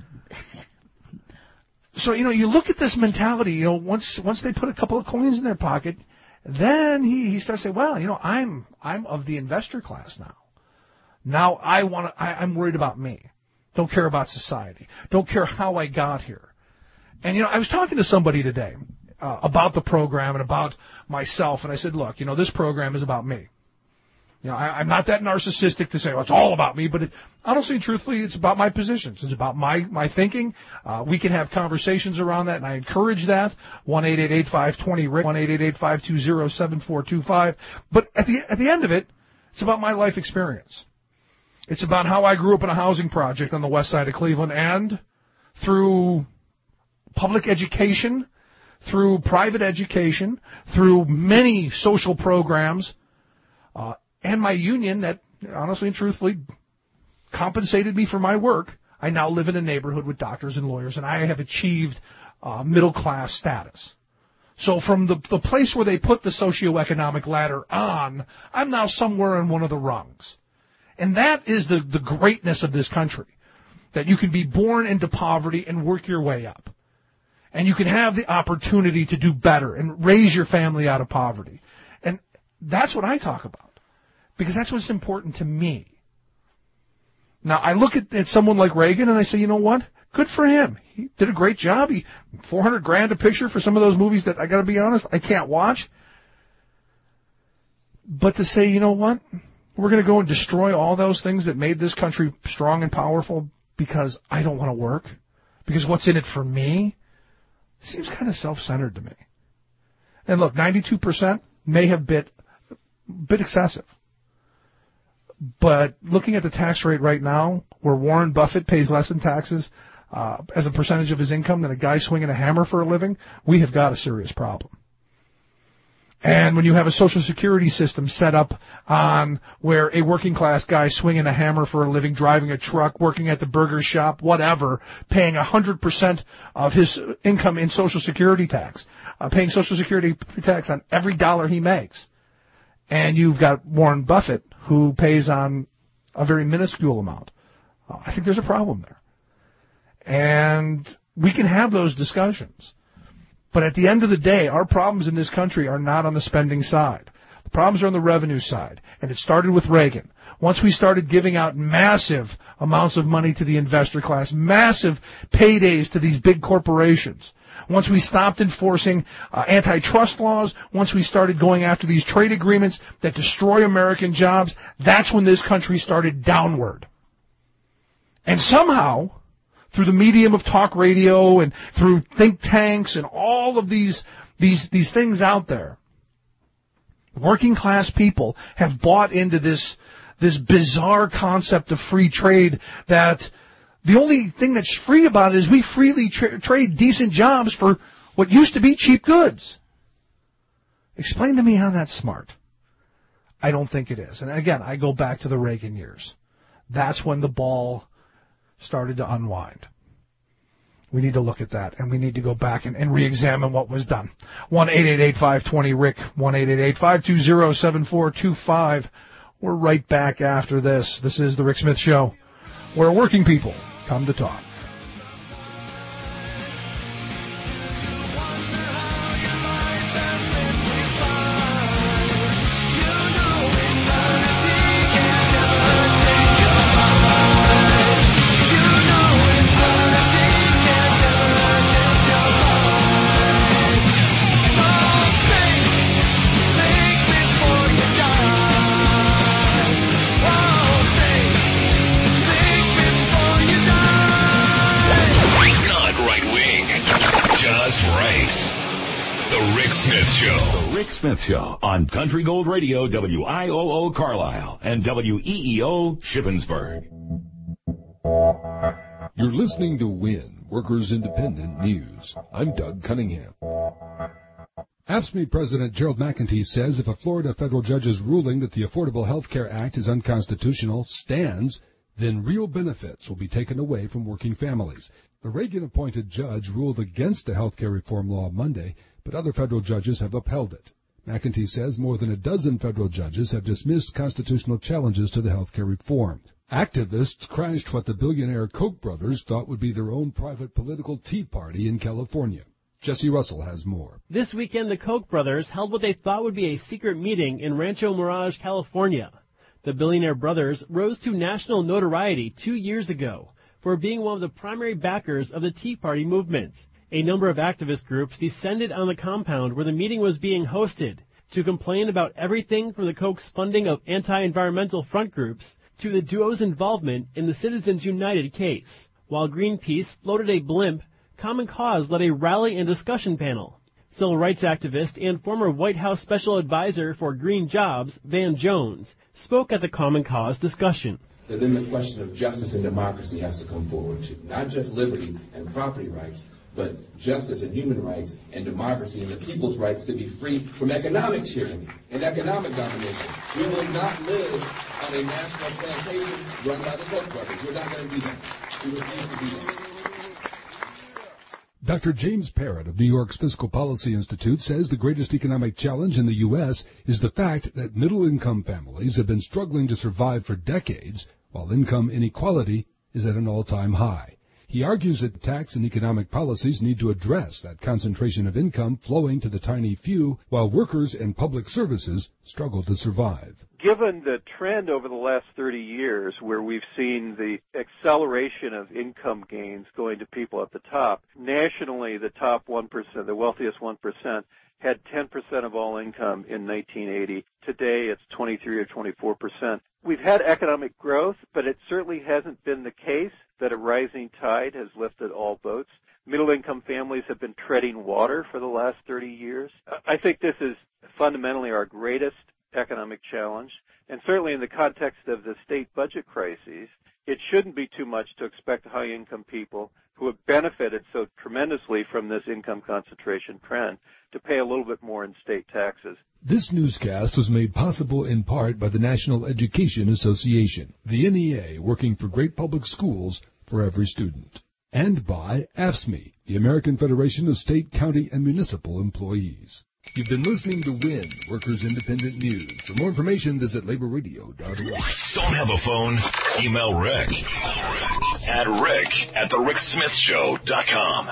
So, you know, you look at this mentality, you know, once once they put a couple of coins in their pocket, then he, he starts saying, well, you know, I'm I'm of the investor class now. Now I want to, I'm worried about me. Don't care about society. Don't care how I got here. And, you know, I was talking to somebody today uh, about the program and about myself, and I said, look, you know, this program is about me. You know, I, I'm not that narcissistic to say, well, it's all about me, but it, honestly, truthfully, it's about my positions. It's about my, my thinking. Uh, we can have conversations around that, and I encourage that. one eight eight eight five two zero R I C K, one eight eight eight five two zero seven four two five. But at the, at the end of it, it's about my life experience. It's about how I grew up in a housing project on the west side of Cleveland, and through public education, through private education, through many social programs, uh, and my union that, honestly and truthfully, compensated me for my work, I now live in a neighborhood with doctors and lawyers, and I have achieved uh, middle-class status. So from the, the place where they put the socioeconomic ladder on, I'm now somewhere in one of the rungs. And that is the, the greatness of this country, that you can be born into poverty and work your way up. And you can have the opportunity to do better and raise your family out of poverty. And that's what I talk about, because that's what's important to me. Now, I look at, at someone like Reagan and I say, you know what? Good for him. He did a great job. He four hundred grand a picture for some of those movies that, I got to be honest, I can't watch. But to say, you know what? We're going to go and destroy all those things that made this country strong and powerful because I don't want to work, because what's in it for me, seems kind of self-centered to me. And look, ninety-two percent may have been a bit excessive. But looking at the tax rate right now, where Warren Buffett pays less in taxes uh, as a percentage of his income than a guy swinging a hammer for a living, we have got a serious problem. And when you have a Social Security system set up on where a working class guy swinging a hammer for a living, driving a truck, working at the burger shop, whatever, paying one hundred percent of his income in Social Security tax, uh, paying Social Security tax on every dollar he makes. And you've got Warren Buffett, who pays on a very minuscule amount. Uh, I think there's a problem there. And we can have those discussions. But at the end of the day, our problems in this country are not on the spending side. The problems are on the revenue side. And it started with Reagan. Once we started giving out massive amounts of money to the investor class, massive paydays to these big corporations, once we stopped enforcing uh, antitrust laws, once we started going after these trade agreements that destroy American jobs, that's when this country started downward. And somehow, through the medium of talk radio and through think tanks and all of these these these things out there, working class people have bought into this this bizarre concept of free trade, that the only thing that's free about it is we freely tra- trade decent jobs for what used to be cheap goods. Explain to me how that's smart. I don't think it is. And again, I go back to the Reagan years. That's when the ball started to unwind. We need to look at that, and we need to go back and, and re-examine what was done. one eight eight eight five two zero R I C K, one eight eight eight five two zero seven four two five. We're right back after this. This is The Rick Smith Show, where working people come to talk. Smith Show on Country Gold Radio, W I O O Carlisle and W E E O Shippensburg. You're listening to WIN, Workers Independent News. I'm Doug Cunningham. A F S C M E President Gerald McEntee says if a Florida federal judge's ruling that the Affordable Health Care Act is unconstitutional stands, then real benefits will be taken away from working families. The Reagan-appointed judge ruled against the health care reform law Monday, but other federal judges have upheld it. McEntee says more than a dozen federal judges have dismissed constitutional challenges to the health care reform. Activists crashed what the billionaire Koch brothers thought would be their own private political tea party in California. Jesse Russell has more. This weekend, the Koch brothers held what they thought would be a secret meeting in Rancho Mirage, California. The billionaire brothers rose to national notoriety two years ago for being one of the primary backers of the Tea Party movement. A number of activist groups descended on the compound where the meeting was being hosted to complain about everything from the Koch's funding of anti-environmental front groups to the duo's involvement in the Citizens United case. While Greenpeace floated a blimp, Common Cause led a rally and discussion panel. Civil rights activist and former White House Special Advisor for Green Jobs, Van Jones, spoke at the Common Cause discussion. Then the question of justice and democracy has to come forward too. Not just liberty and property rights, but justice and human rights and democracy and the people's rights to be free from economic tyranny and economic domination. We will not live on a national plantation run by the Koch brothers. We're not going to do that. We refuse to do that. Doctor James Parrott of New York's Fiscal Policy Institute says the greatest economic challenge in the U S is the fact that middle-income families have been struggling to survive for decades, while income inequality is at an all-time high. He argues that tax and economic policies need to address that concentration of income flowing to the tiny few, while workers and public services struggle to survive. Given the trend over the last thirty years where we've seen the acceleration of income gains going to people at the top, nationally the top one percent, the wealthiest one percent, had ten percent of all income in nineteen eighty. Today it's twenty-three or twenty-four percent. We've had economic growth, but it certainly hasn't been the case that a rising tide has lifted all boats. Middle-income families have been treading water for the last thirty years. I think this is fundamentally our greatest economic challenge, and certainly in the context of the state budget crises, it shouldn't be too much to expect high-income people who have benefited so tremendously from this income concentration trend to pay a little bit more in state taxes. This newscast was made possible in part by the National Education Association, the N E A, working for great public schools for every student, and by A F S M E, the American Federation of State, County, and Municipal Employees. You've been listening to W I N, Workers Independent News. For more information, visit labor radio dot org. Don't have a phone? Email Rick at rick at the rick smith show dot com.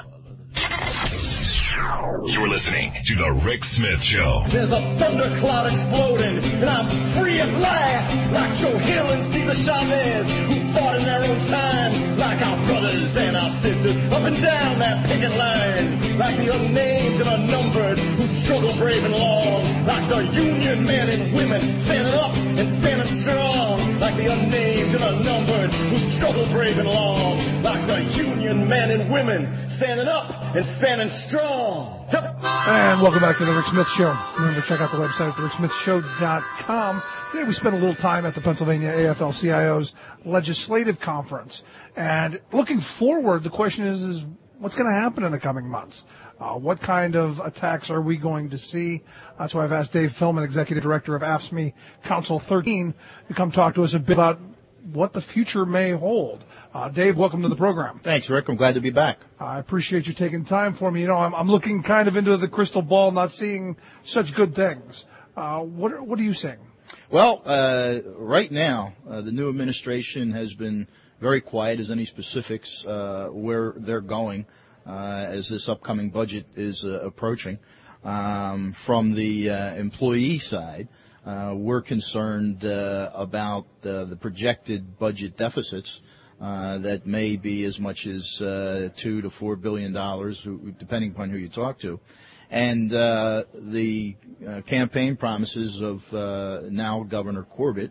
You're listening to The Rick Smith Show. There's a thundercloud exploding, and I'm free at last, like Joe Hill and Cesar Chavez, who fought in their own time, like our brothers and our sisters, up and down that picket line, like the unnamed and unnumbered, who struggle brave and long, like the union men and women, standing up and standing strong, like the unnamed and unnumbered, who struggle brave and long, like the union men and women, standing up and standing strong. And welcome back to the Rick Smith Show. Remember to check out the website at the rick smith show dot com. Today we spent a little time at the Pennsylvania A F L C I O's legislative conference. And looking forward, the question is, is what's going to happen in the coming months? Uh, what kind of attacks are we going to see? That's why I've asked Dave Philman, Executive Director of A F S M E Council thirteen, to come talk to us a bit about what the future may hold. Uh, Dave, welcome to the program. Thanks, Rick. I'm glad to be back. I appreciate you taking time for me. You know, I'm, I'm looking kind of into the crystal ball, not seeing such good things. Uh, what, are, what are you saying? Well, uh, right now, uh, the new administration has been very quiet as any specifics uh, where they're going uh, as this upcoming budget is uh, approaching. Um, from the uh, employee side, Uh, we're concerned uh, about uh, the projected budget deficits uh, that may be as much as uh, two to four billion dollars, depending upon who you talk to, and uh, the uh, campaign promises of uh, now Governor Corbett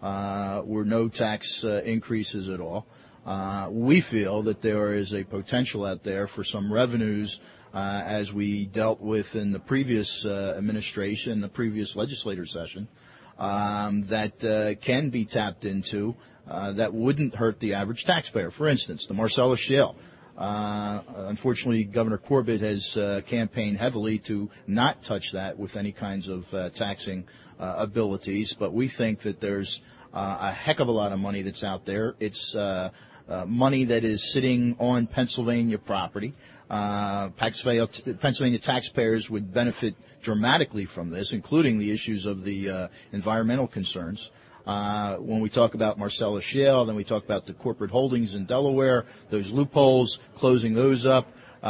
uh, were no tax uh, increases at all. Uh, we feel that there is a potential out there for some revenues. Uh, as we dealt with in the previous uh, administration, the previous legislative session, um, that uh, can be tapped into uh, that wouldn't hurt the average taxpayer. For instance, the Marcellus Shale. Uh, unfortunately, Governor Corbett has uh, campaigned heavily to not touch that with any kinds of uh, taxing uh, abilities, but we think that there's uh, a heck of a lot of money that's out there. It's uh, uh, money that is sitting on Pennsylvania property. Uh, Pennsylvania taxpayers would benefit dramatically from this, including the issues of the uh, environmental concerns. Uh, when we talk about Marcellus Shale, then we talk about the corporate holdings in Delaware, those loopholes, closing those up.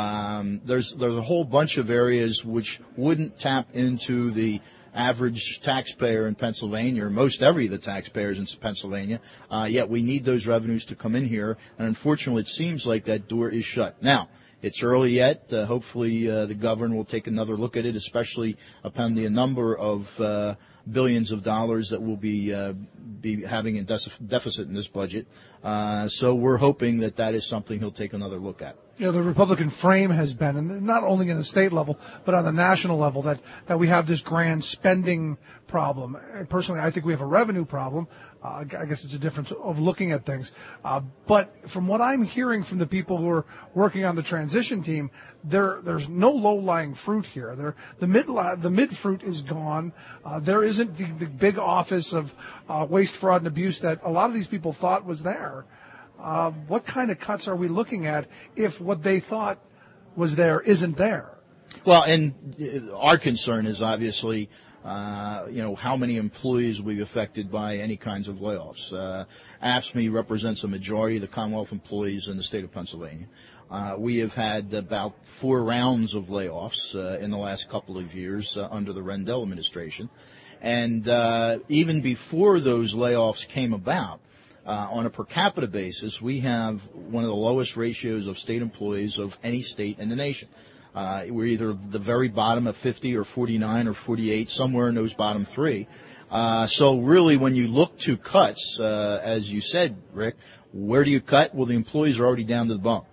Um, there's there's a whole bunch of areas which wouldn't tap into the average taxpayer in Pennsylvania, or most every of the taxpayers in Pennsylvania, uh, yet we need those revenues to come in here, and unfortunately it seems like that door is shut. Now, it's early yet. Uh, hopefully uh, the governor will take another look at it, especially upon the number of uh, billions of dollars that we'll be, uh, be having in deficit in this budget. Uh, so we're hoping that that is something he'll take another look at. You know, the Republican frame has been, and not only in the state level, but on the national level, that, that we have this grand spending problem. Personally, I think we have a revenue problem. Uh, I guess it's a difference of looking at things. Uh, but from what I'm hearing from the people who are working on the transition team, there there's no low-lying fruit here. There, the mid the mid fruit is gone. Uh, there isn't the, the big office of uh, waste, fraud, and abuse that a lot of these people thought was there. Uh, what kind of cuts are we looking at if what they thought was there isn't there? Well, and our concern is obviously, uh, you know, how many employees will be affected by any kinds of layoffs. Uh, A F S C M E represents a majority of the Commonwealth employees in the state of Pennsylvania. Uh, we have had about four rounds of layoffs uh, in the last couple of years uh, under the Rendell administration. And uh, even before those layoffs came about, Uh, on a per capita basis, we have one of the lowest ratios of state employees of any state in the nation. Uh, we're either the very bottom of fifty or forty-nine or forty-eight, somewhere in those bottom three. Uh, so really, when you look to cuts, uh, as you said, Rick, where do you cut? Well, the employees are already down to the bone.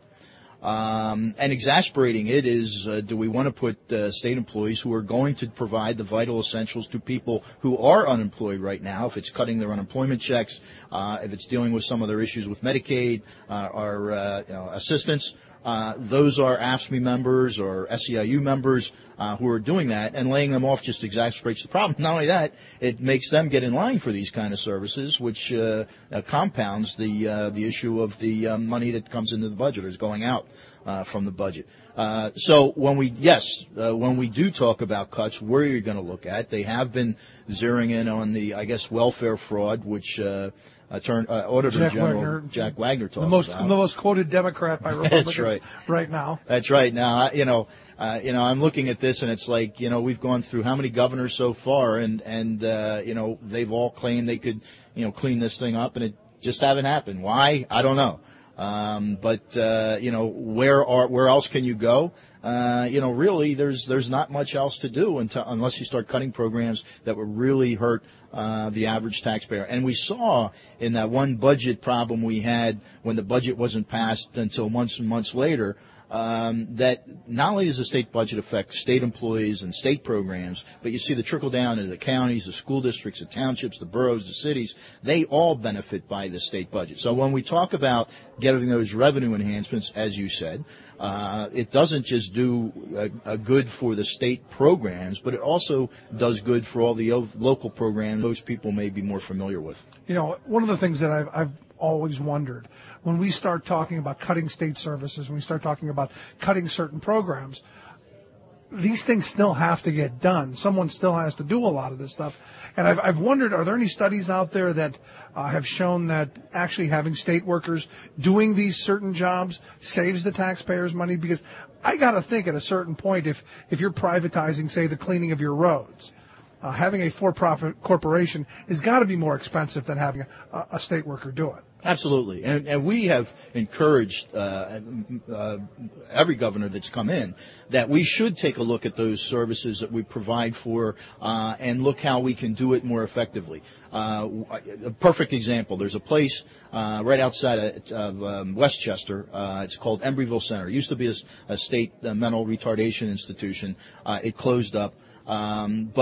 Um, and exasperating it is, uh, do we want to put uh, state employees who are going to provide the vital essentials to people who are unemployed right now, if it's cutting their unemployment checks, uh, if it's dealing with some of their issues with Medicaid uh, or uh, you know, assistance, uh, those are A F S C M E members or S E I U members uh, who are doing that, and laying them off just exacerbates the problem. Not only that, it makes them get in line for these kind of services, which uh, uh, compounds the uh, the issue of the um, money that comes into the budget or is going out uh, from the budget. Uh, so when we, yes, uh, when we do talk about cuts, where are you going to look at? They have been zeroing in on the, I guess, welfare fraud, which uh, uh, turn, uh, Auditor Jack General Wagner, Jack Wagner talks the most, about. The most quoted Democrat by Republicans That's right. right now. That's right. Now, I, you know, uh, you know, I'm looking at this and it's like, you know, we've gone through how many governors so far, and and uh, you know, they've all claimed they could, you know, clean this thing up, and it just haven't happened. Why? I don't know. Um, but uh, you know, where are where else can you go? Uh, you know, really, there's there's not much else to do until, unless you start cutting programs that would really hurt uh, the average taxpayer. And we saw in that one budget problem we had when the budget wasn't passed until months and months later, um, that not only does the state budget affect state employees and state programs, but you see the trickle down into the counties, the school districts, the townships, the boroughs, the cities. They all benefit by the state budget. So when we talk about getting those revenue enhancements, as you said, uh, it doesn't just do a, a good for the state programs, but it also does good for all the local programs most people may be more familiar with. You know, one of the things that I've, I've always wondered, when we start talking about cutting state services, when we start talking about cutting certain programs, these things still have to get done. Someone still has to do a lot of this stuff. And I've, I've wondered, are there any studies out there that uh, have shown that actually having state workers doing these certain jobs saves the taxpayers money? Because I got to think at a certain point, if, if you're privatizing, say, the cleaning of your roads, uh, having a for-profit corporation has got to be more expensive than having a, a state worker do it. Absolutely. And, and we have encouraged uh, uh, every governor that's come in that we should take a look at those services that we provide for uh, and look how we can do it more effectively. Uh, a perfect example, there's a place uh, right outside of, of um, Westchester. Uh, it's called Embryville Center. It used to be a, a state uh, mental retardation institution. Uh, it closed up. Um, but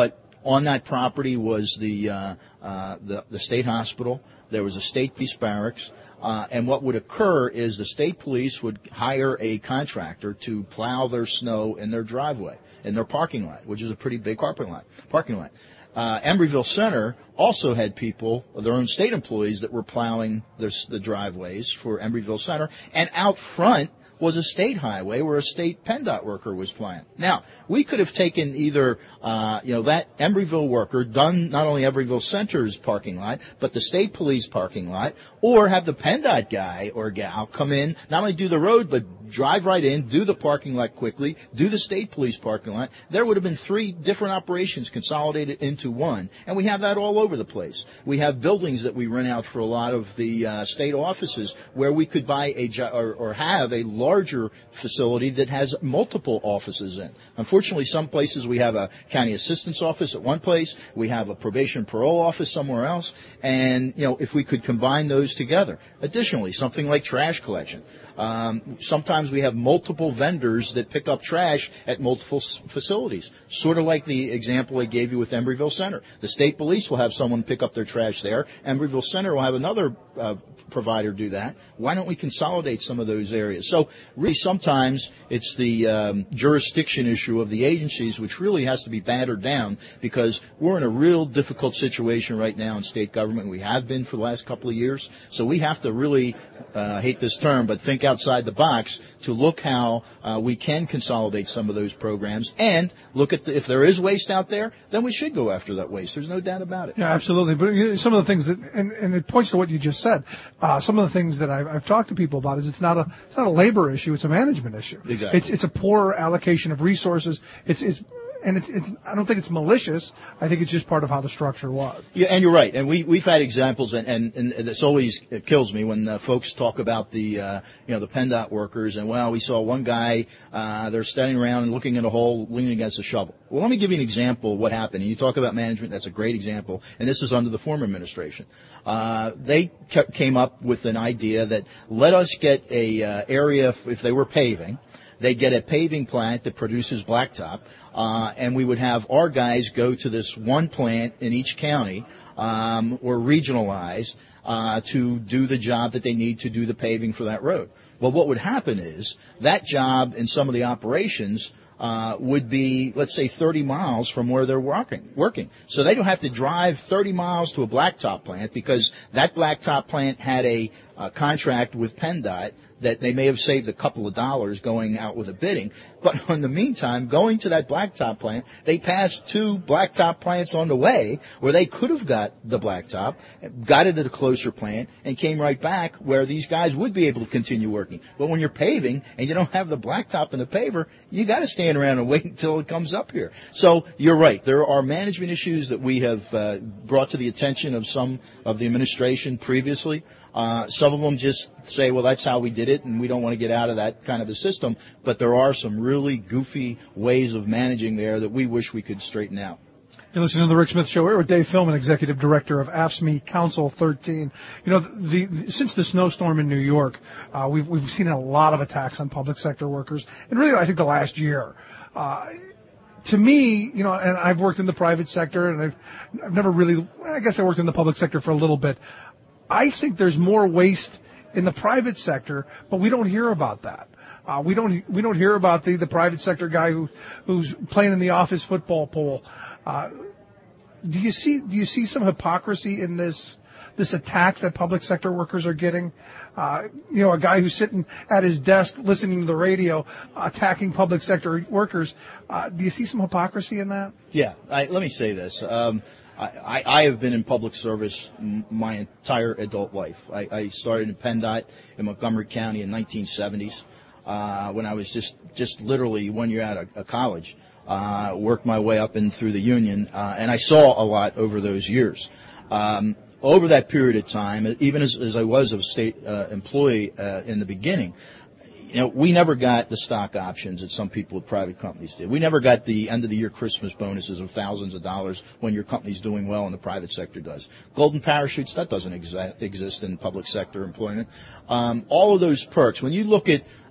On that property was the, uh, uh, the, the state hospital. There was a state police barracks. Uh, and what would occur is the state police would hire a contractor to plow their snow in their driveway, in their parking lot, which is a pretty big parking lot. Parking lot. Uh, Embryville Center also had people, their own state employees, that were plowing the, the driveways for Embryville Center. And out front was a state highway where a state PennDOT worker was plowing. Now, we could have taken either, uh, you know, that Embryville worker, done not only Embryville Center's parking lot, but the state police parking lot, or have the PennDOT guy or gal come in, not only do the road, but drive right in, do the parking lot quickly, do the state police parking lot. There would have been three different operations consolidated into one, and we have that all over the place. We have buildings that we rent out for a lot of the uh, state offices where we could buy a jo- or, or have a larger facility that has multiple offices in. Unfortunately, some places we have a county assistance office at one place, we have a probation parole office somewhere else, and you know, if we could combine those together. Additionally, something like trash collection. Um, sometimes we have multiple vendors that pick up trash at multiple s- facilities, sort of like the example I gave you with Embryville Center. The state police will have someone pick up their trash there. Embryville Center will have another uh, provider do that. Why don't we consolidate some of those areas? So really sometimes it's the um, jurisdiction issue of the agencies which really has to be battered down, because we're in a real difficult situation right now in state government. We have been for the last couple of years. So we have to really, uh, hate this term, but think outside the box to look how uh, we can consolidate some of those programs and look at the, if there is waste out there, then we should go after that waste. There's no doubt about it. Yeah, absolutely. But you know, some of the things that, and, and it points to what you just said. Uh, some of the things that I've, I've talked to people about is it's not a it's not a labor issue. It's a management issue. Exactly. It's it's a poor allocation of resources. It's it's. And it's, it's, I don't think it's malicious. I think it's just part of how the structure was. Yeah, and you're right. And we, we've had examples, and, and, and this always it kills me when uh, folks talk about the, uh, you know, the PennDOT workers, and, well, we saw one guy, uh, they're standing around and looking at a hole, leaning against a shovel. Well, let me give you an example of what happened. And you talk about management, that's a great example, and this is under the former administration. Uh, they kept, came up with an idea that let us get a uh, area, if, if they were paving, they get a paving plant that produces blacktop, uh, and we would have our guys go to this one plant in each county, um, or regionalized, uh, to do the job that they need to do the paving for that road. Well, what would happen is that job in some of the operations uh, would be, let's say, thirty miles from where they're working. Working, so they don't have to drive thirty miles to a blacktop plant, because that blacktop plant had a, a contract with PennDOT that they may have saved a couple of dollars going out with a bidding. But in the meantime, going to that blacktop plant, they passed two blacktop plants on the way where they could have got the blacktop, got it at a closer plant, and came right back where these guys would be able to continue working. But when you're paving and you don't have the blacktop and the paver, you got to stand around and wait until it comes up here. So you're right. There are management issues that we have uh, brought to the attention of some of the administration previously. Uh, some of them just say, well, that's how we did it, and we don't want to get out of that kind of a system. But there are some really goofy ways of managing there that we wish we could straighten out. You're listening to the Rick Smith Show. We're with Dave Philman, Executive Director of A F S C M E Council thirteen. You know, the, the, since the snowstorm in New York, uh, we've we've seen a lot of attacks on public sector workers, and really, I think the last year. Uh, To me, you know, and I've worked in the private sector, and I've I've never really, I guess I worked in the public sector for a little bit. I think there's more waste in the private sector, but we don't hear about that. Uh, we don't we don't hear about the, the private sector guy who who's playing in the office football pool. Uh, do you see do you see some hypocrisy in this this attack that public sector workers are getting? Uh, you know, a guy who's sitting at his desk listening to the radio, attacking public sector workers. Uh, do you see some hypocrisy in that? Yeah, I, let me say this. Um, I, I have been in public service m- my entire adult life. I, I started in PennDOT in Montgomery County in nineteen seventies uh, when I was just, just literally one year out of, of college. Uh, worked my way up and through the union, uh, and I saw a lot over those years. Um, over that period of time, even as, as I was a state uh, employee uh, in the beginning, you know, we never got the stock options that some people with private companies did. We never got the end-of-the-year Christmas bonuses of thousands of dollars when your company's doing well and the private sector does. Golden parachutes, that doesn't exa- exist in public sector employment. Um, all of those perks, when you look at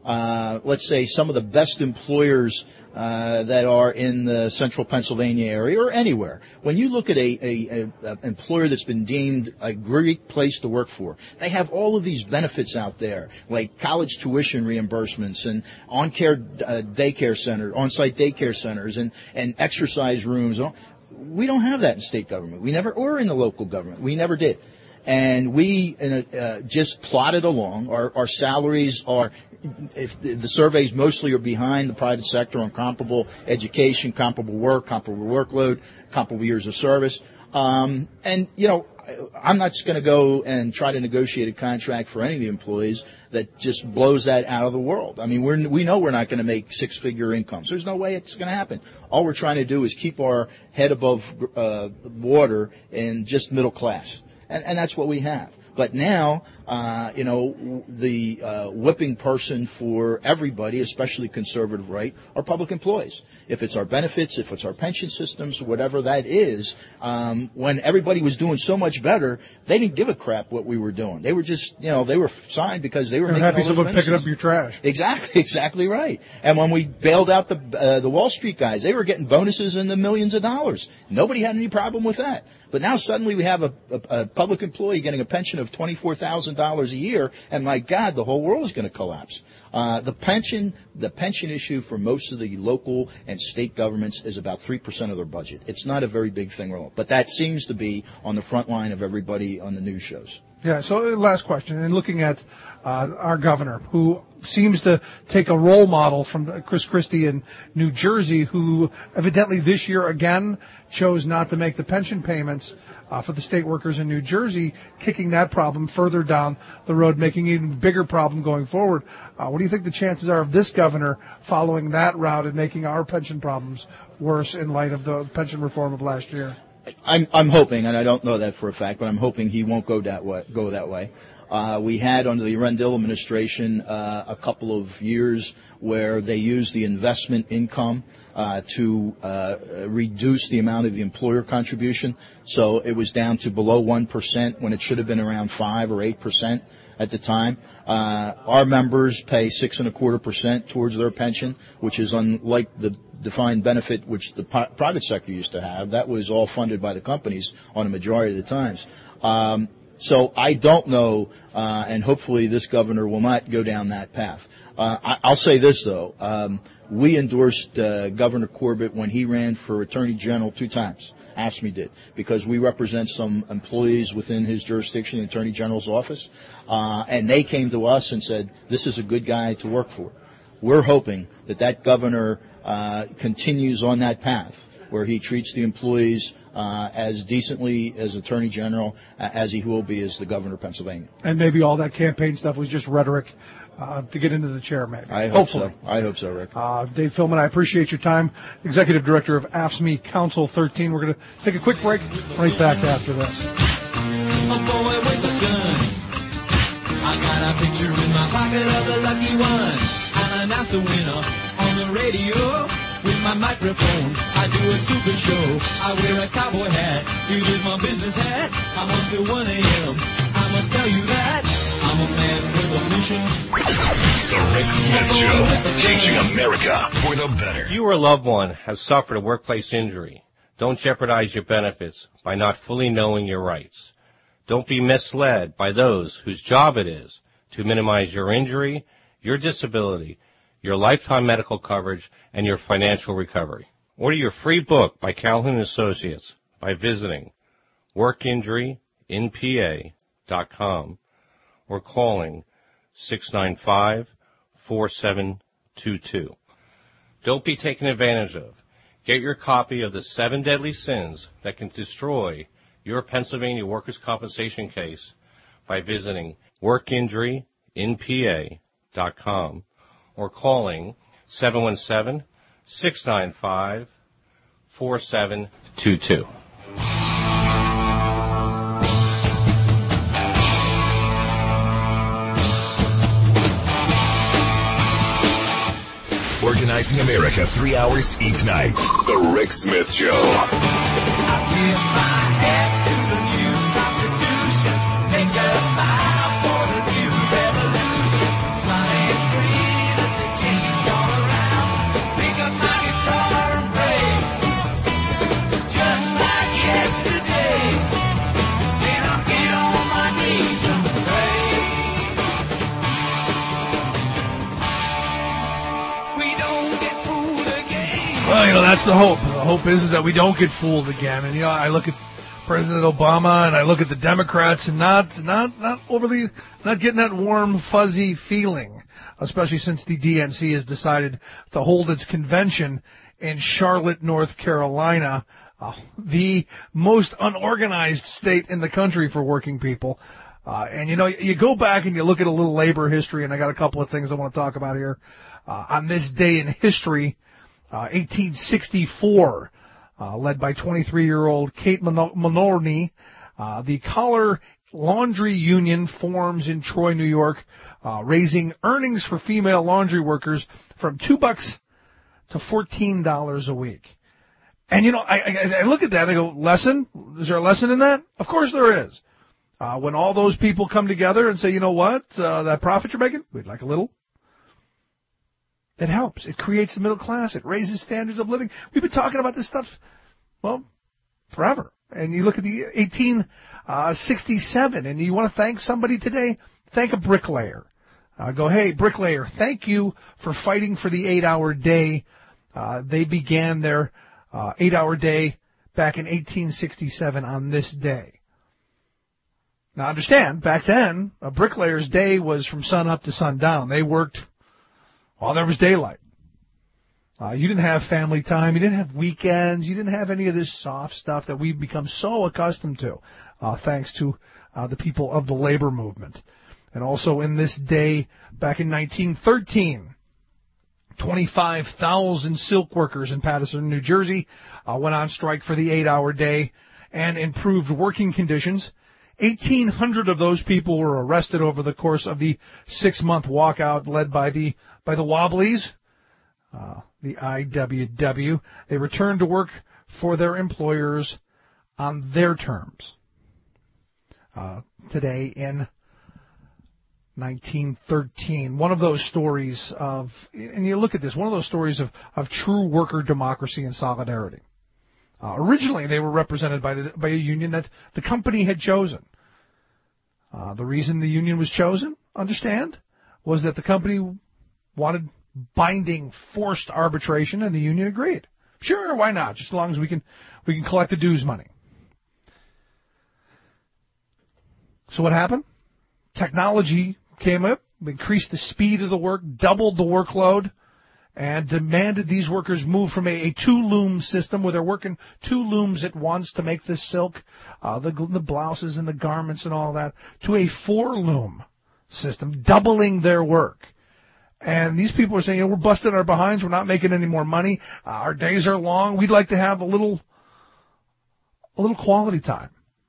uh, let's say, some of the best employers uh, that are in the central Pennsylvania area or anywhere. When you look at a, a, a, a employer that's been deemed a great place to work for, they have all of these benefits out there, like college tuition reimbursements and on-care uh, daycare center, on-site daycare centers and, and exercise rooms. We don't have that in state government. We never, or in the local government. We never did. And we uh, just plodded along. Our, our salaries are, if the, the surveys mostly are behind the private sector on comparable education, comparable work, comparable workload, comparable years of service. Um, and, you know, I'm not just going to go and try to negotiate a contract for any of the employees that just blows that out of the world. I mean, we're, we know we're not going to make six-figure incomes. There's no way it's going to happen. All we're trying to do is keep our head above uh, water and just middle class. And, and that's what we have. But now, uh, you know, the uh, whipping person for everybody, especially conservative right, are public employees. If it's our benefits, if it's our pension systems, whatever that is, um, when everybody was doing so much better, they didn't give a crap what we were doing. They were just, you know, they were signed because they were They're making happy all those someone benefits. picking up your trash. Exactly, exactly right. And when we bailed out the uh, the Wall Street guys, they were getting bonuses in the millions of dollars. Nobody had any problem with that. But now suddenly we have a, a, a public employee getting a pension of twenty-four thousand dollars a year, and my God, the whole world is going to collapse. Uh, the pension, the pension issue for most of the local and state governments is about three percent of their budget. It's not a very big thing at all, but that seems to be on the front line of everybody on the news shows. Yeah, so last question, and looking at uh, our governor, who seems to take a role model from Chris Christie in New Jersey, who evidently this year again chose not to make the pension payments uh, for the state workers in New Jersey, kicking that problem further down the road, making an even bigger problem going forward. Uh, what do you think the chances are of this governor following that route and making our pension problems worse in light of the pension reform of last year? I'm, I'm hoping, and I don't know that for a fact, but I'm hoping he won't go that way. Go that way. Uh, we had under the Rendell administration uh, a couple of years where they used the investment income uh, to uh, reduce the amount of the employer contribution. So it was down to below one percent when it should have been around five or eight percent at the time. Uh, our members pay six and a quarter percent towards their pension, which is unlike the defined benefit which the private sector used to have. That was all funded by the companies on a majority of the times. Um, So I don't know, uh, and hopefully this governor will not go down that path. Uh, I, I'll say this, though. Um, we endorsed uh, Governor Corbett when he ran for Attorney General two times. AFSCME did, because we represent some employees within his jurisdiction, the Attorney General's office, uh, and they came to us and said, this is a good guy to work for. We're hoping that that governor uh, continues on that path, where he treats the employees uh, as decently as Attorney General uh, as he will be as the governor of Pennsylvania. And maybe all that campaign stuff was just rhetoric uh, to get into the chair, maybe. I hope Hopefully. so. I hope so, Rick. Uh, Dave Philman, I appreciate your time. Executive Director of AFSCME Council thirteen. We're going to take a quick break. Right back after this. A boy with a gun. I got a picture in my pocket of the lucky one. I announced the winner on the radio. With my microphone, I do a super show. I wear a cowboy hat. It is my business hat. I'm up till one a.m. I must tell you that I'm a man with a mission. The Rick Smith Show, teaching America for the better. You or a loved one has suffered a workplace injury. Don't jeopardize your benefits by not fully knowing your rights. Don't be misled by those whose job it is to minimize your injury, your disability, your lifetime medical coverage, and your financial recovery. Order your free book by Calhoun Associates by visiting work injury in P A dot com or calling six nine five, four seven two two. Don't be taken advantage of. Get your copy of the seven deadly sins that can destroy your Pennsylvania workers' compensation case by visiting work injury in P A dot com or calling seven one seven, six nine five, four seven two two. Organizing America, three hours each night. The Rick Smith Show. I tip my hat to the new Constitution. Take a bow for the new revolution. Flying freedom. Well, you know, that's the hope. The hope is, is that we don't get fooled again. And, you know, I look at President Obama and I look at the Democrats and not not not overly, not getting that warm, fuzzy feeling, especially since the D N C has decided to hold its convention in Charlotte, North Carolina, uh, the most unorganized state in the country for working people. Uh, and, you know, you go back and you look at a little labor history, and I got a couple of things I want to talk about here. Uh, on this day in history, uh, eighteen sixty-four, uh, led by twenty-three-year-old Kate Maloney, uh, the Collar Laundry Union forms in Troy, New York, uh, raising earnings for female laundry workers from two bucks to fourteen dollars a week. And, you know, I, I, I look at that and I go, lesson? Is there a lesson in that? Of course there is. Uh, when all those people come together and say, you know what, uh, that profit you're making, we'd like a little. It helps. It creates the middle class. It raises standards of living. We've been talking about this stuff, well, forever. And you look at the eighteen sixty-seven, and you want to thank somebody today, thank a bricklayer. Uh, go, hey, bricklayer, thank you for fighting for the eight-hour day. Uh, they began their uh, eight-hour day back in eighteen sixty-seven on this day. Now, understand, back then, a bricklayer's day was from sun up to sundown. They worked while there was daylight. Uh, you didn't have family time. You didn't have weekends. You didn't have any of this soft stuff that we've become so accustomed to, uh, thanks to uh, the people of the labor movement. And also in this day, back in nineteen thirteen, twenty-five thousand silk workers in Paterson, New Jersey, uh, went on strike for the eight-hour day and improved working conditions. eighteen hundred of those people were arrested over the course of the six-month walkout led by the by the Wobblies, uh, the I W W. They returned to work for their employers on their terms. Uh, today in nineteen thirteen, one of those stories of, and you look at this, one of those stories of, of true worker democracy and solidarity. Uh, originally, they were represented by the, by a union that the company had chosen. Uh, the reason the union was chosen, understand, was that the company wanted binding, forced arbitration, and the union agreed. Sure, why not? Just as long as we can we can collect the dues money. So what happened? Technology came up, increased the speed of the work, doubled the workload, and demanded these workers move from a, a two-loom system where they're working two looms at once to make the silk, uh, the, the blouses and the garments and all that, to a four-loom system, doubling their work. And these people are saying, you know, we're busting our behinds, we're not making any more money, uh, our days are long, we'd like to have a little, a little quality time.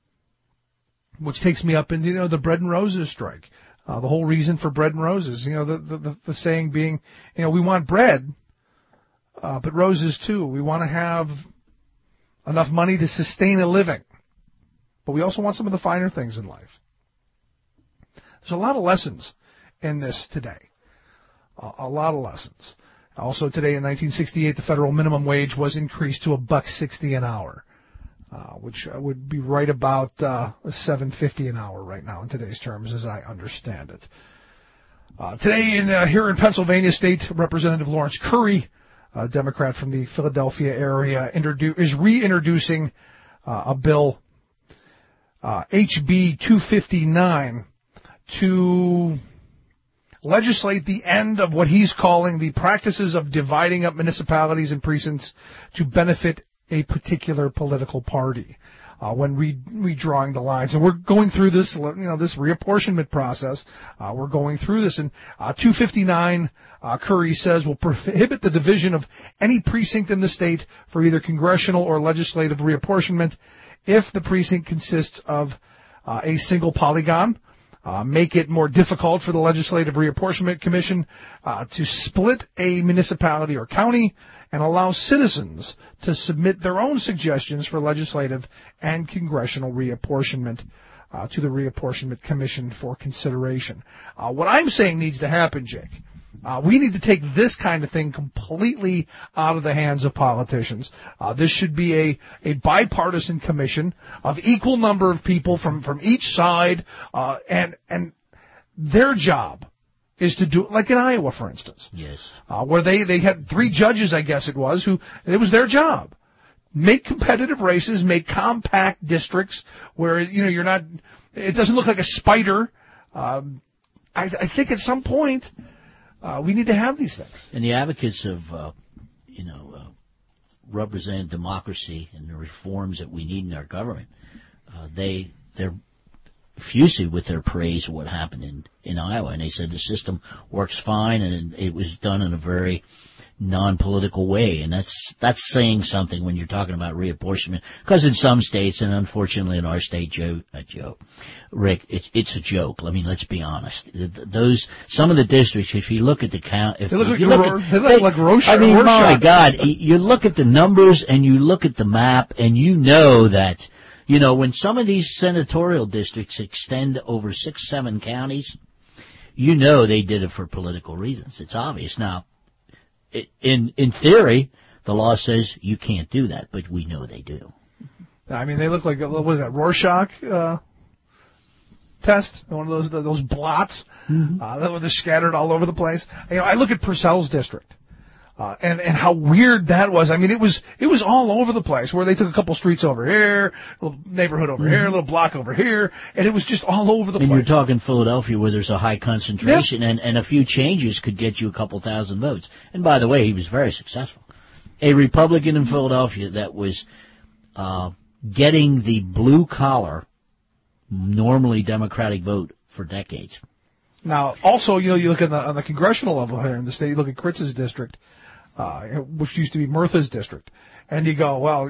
Which takes me up into, you know, the Bread and Roses strike. Uh, the whole reason for Bread and Roses, you know, the, the, the saying being, you know, we want bread, uh, but roses too. We want to have enough money to sustain a living, but we also want some of the finer things in life. There's a lot of lessons in this today, uh, a lot of lessons. Also today in nineteen sixty-eight, the federal minimum wage was increased to a buck sixty an hour. Uh, which would be right about uh, seven fifty an hour right now in today's terms, as I understand it. Uh, today, in uh, here in Pennsylvania, State Representative Lawrence Curry, a Democrat from the Philadelphia area, introdu- is reintroducing uh, a bill, uh, H B two fifty-nine, to legislate the end of what he's calling the practices of dividing up municipalities and precincts to benefit a particular political party uh, when re- redrawing the lines. And we're going through this, you know, this reapportionment process. Uh, we're going through this. And uh, two fifty-nine, uh, Curry says, will prohibit the division of any precinct in the state for either congressional or legislative reapportionment if the precinct consists of uh, a single polygon. Uh, make it more difficult for the Legislative Reapportionment Commission uh, to split a municipality or county, and allow citizens to submit their own suggestions for legislative and congressional reapportionment uh, to the Reapportionment Commission for consideration. Uh, what I'm saying needs to happen, Jake, uh, we need to take this kind of thing completely out of the hands of politicians. Uh, this should be a, a bipartisan commission of equal number of people from, from each side, uh, and and their job is to do, like in Iowa, for instance. Yes. Uh, where they, they had three judges, I guess it was, who, it was their job. Make competitive races, make compact districts where, you know, you're not, it doesn't look like a spider. Um, I, I think at some point, uh, we need to have these things. And the advocates of, uh, you know, uh, represent democracy and the reforms that we need in our government, uh, they, they're effusive with their praise of what happened in, in Iowa. And they said the system works fine and it was done in a very non-political way, and that's that's saying something when you're talking about reapportionment. Because in some states, and unfortunately in our state, Joe, uh, Joe, Rick, it's it's a joke. I mean, let's be honest. Those some of the districts, if you look at the count, if they look like you look Ro- at, they look like Rorschach. I mean, Rorschach. my God, you look at the numbers and you look at the map, and you know that, you know, when some of these senatorial districts extend over six, seven counties, you know they did it for political reasons. It's obvious now. In in theory, the law says you can't do that, but we know they do. I mean, they look like, what was that, Rorschach uh, test? One of those those blots mm-hmm. uh, that were scattered all over the place. You know, I look at Purcell's district. Uh, and, and how weird that was. I mean, it was, it was all over the place where they took a couple streets over here, a little neighborhood over mm-hmm. here, a little block over here, and it was just all over the and place. And you're talking Philadelphia where there's a high concentration yep. and, and a few changes could get you a couple thousand votes. And by the way, he was very successful. A Republican in Philadelphia that was, uh, getting the blue collar, normally Democratic vote for decades. Now, also, you know, you look at the, on the congressional level here in the state, you look at Kritz's district, Uh, which used to be Murtha's district, and you go, well,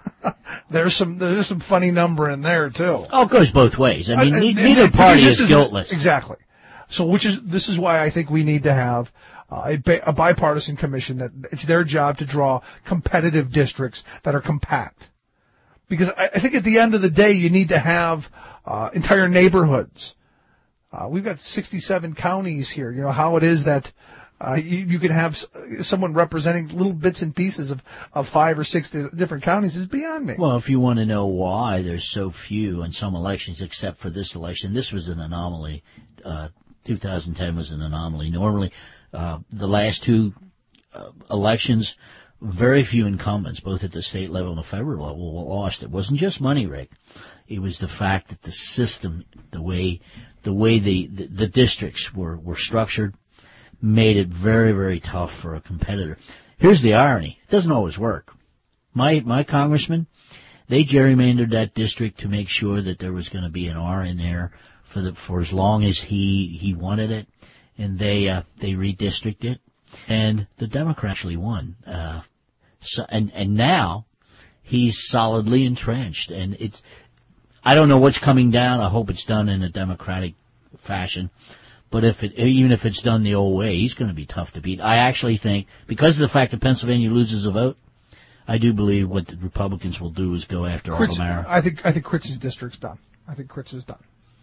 there's some there's some funny number in there too. Oh, it goes both ways. I mean, uh, and, neither and, party is, is guiltless. Exactly. So, which is this is why I think we need to have uh, a, a bipartisan commission that it's their job to draw competitive districts that are compact, because I, I think at the end of the day you need to have uh, entire neighborhoods. Uh, we've got sixty-seven counties here. You know how it is that. Uh, you, you can have someone representing little bits and pieces of, of five or six different counties is beyond me. Well, if you want to know why there's so few in some elections, except for this election, this was an anomaly. Uh, two thousand ten was an anomaly. Normally, uh, the last two uh, elections, very few incumbents, both at the state level and the federal level, were lost. It wasn't just money, Rick. It was the fact that the system, the way the way the, the, the districts were, were structured, made it very, very tough for a competitor. Here's the irony. It doesn't always work. My my congressman, they gerrymandered that district to make sure that there was going to be an R in there for the for as long as he he wanted it, and they uh, they redistricted it, and the Democrats actually won. Uh, so, and and now he's solidly entrenched, and it's I don't know what's coming down. I hope it's done in a democratic fashion. But if it, even if it's done the old way, he's going to be tough to beat. I actually think, because of the fact that Pennsylvania loses a vote, I do believe what the Republicans will do is go after Kritz, Albemarle. I think I think Kritz's district's done. I think Kritz is done.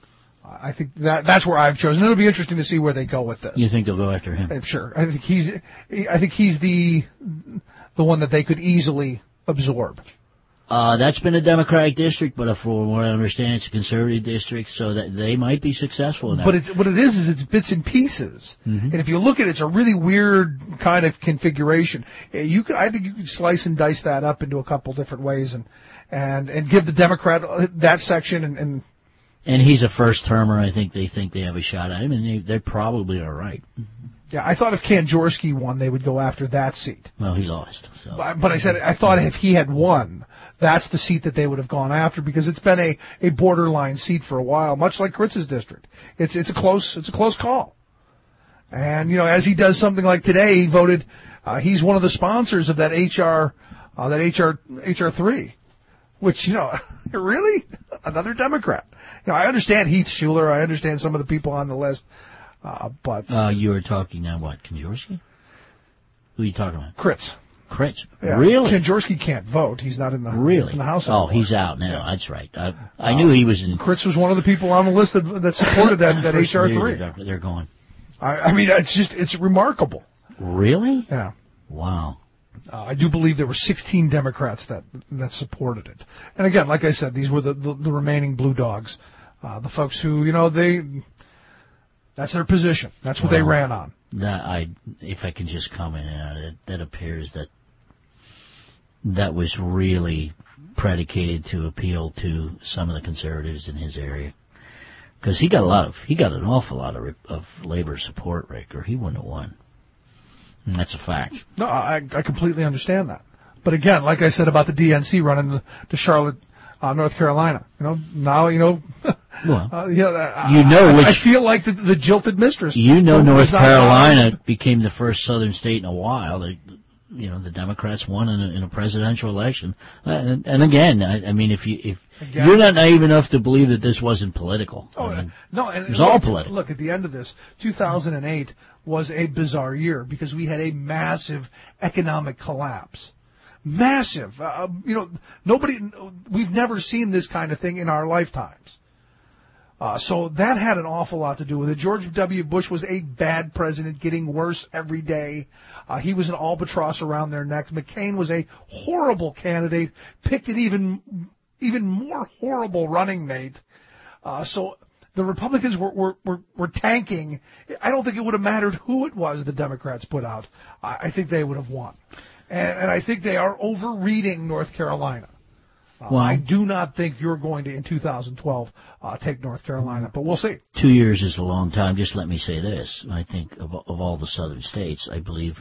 I think that that's where I've chosen. It'll be interesting to see where they go with this. You think they'll go after him? I'm sure. I think he's. I think he's the the one that they could easily absorb. Uh, that's been a Democratic district, but for what I understand, it's a conservative district, so that they might be successful in that. But it's, what it is is it's bits and pieces, mm-hmm. and if you look at it, it's a really weird kind of configuration. You could, I think, you could slice and dice that up into a couple different ways, and and and give the Democrat that section, and. and And he's a first-termer. I think they think they have a shot at him, and they, they probably are right. Yeah, I thought if Kanjorski won, they would go after that seat. Well, he lost. So. But, but I said I thought if he had won, that's the seat that they would have gone after, because it's been a, a borderline seat for a while, much like Kritz's district. It's it's a close it's a close call. And you know, as he does something like today, he voted. Uh, he's one of the sponsors of that H R uh, that H R H R three, which you know, really another Democrat. You know, I understand Heath Schuler. I understand some of the people on the list. Uh, but uh, you were talking now, what, Kanjorski? Who are you talking about? Kritz. Kritz? Yeah, really? Kanjorski can't vote. He's not in the really? in the House Oh, anymore. he's out now. Yeah. That's right. I, I uh, knew he was in. Kritz was one of the people on the list that, that supported that, that H R three. They're gone. I, I mean, it's just it's remarkable. Really? Yeah. Wow. Uh, I do believe there were sixteen Democrats that that supported it. And again, like I said, these were the the, the remaining blue dogs, uh, the folks who you know they. That's their position. That's what well, they ran on. That I, if I can just comment on it, that appears that that was really predicated to appeal to some of the conservatives in his area. Because he got a lot of, he got an awful lot of, of labor support, Rick, or he wouldn't have won. And that's a fact. No, I, I completely understand that. But again, like I said about the D N C running to Charlotte, uh, North Carolina, you know, now, you know, well, uh, yeah, uh, you know I, which, I feel like the, the jilted mistress. You know, North Carolina became the first southern state in a while. They, you know, the Democrats won in a, in a presidential election. Uh, and, and again, I, I mean, if you if again, you're not naive enough to believe that this wasn't political, oh, I mean, no, and it was look, all political. Look, at the end of this, two thousand eight was a bizarre year because we had a massive economic collapse. Massive. Uh, you know, nobody, we've never seen this kind of thing in our lifetimes. Uh, so that had an awful lot to do with it. George W. Bush was a bad president, getting worse every day. Uh, he was an albatross around their necks. McCain was a horrible candidate, picked an even even more horrible running mate. Uh, so the Republicans were, were, were, were tanking. I don't think it would have mattered who it was the Democrats put out. I, I think they would have won. And, and I think they are overreading North Carolina. Uh, well, I do not think you're going to, in two thousand twelve, uh, take North Carolina, but we'll see. Two years is a long time. Just let me say this. I think of, of all the southern states, I believe,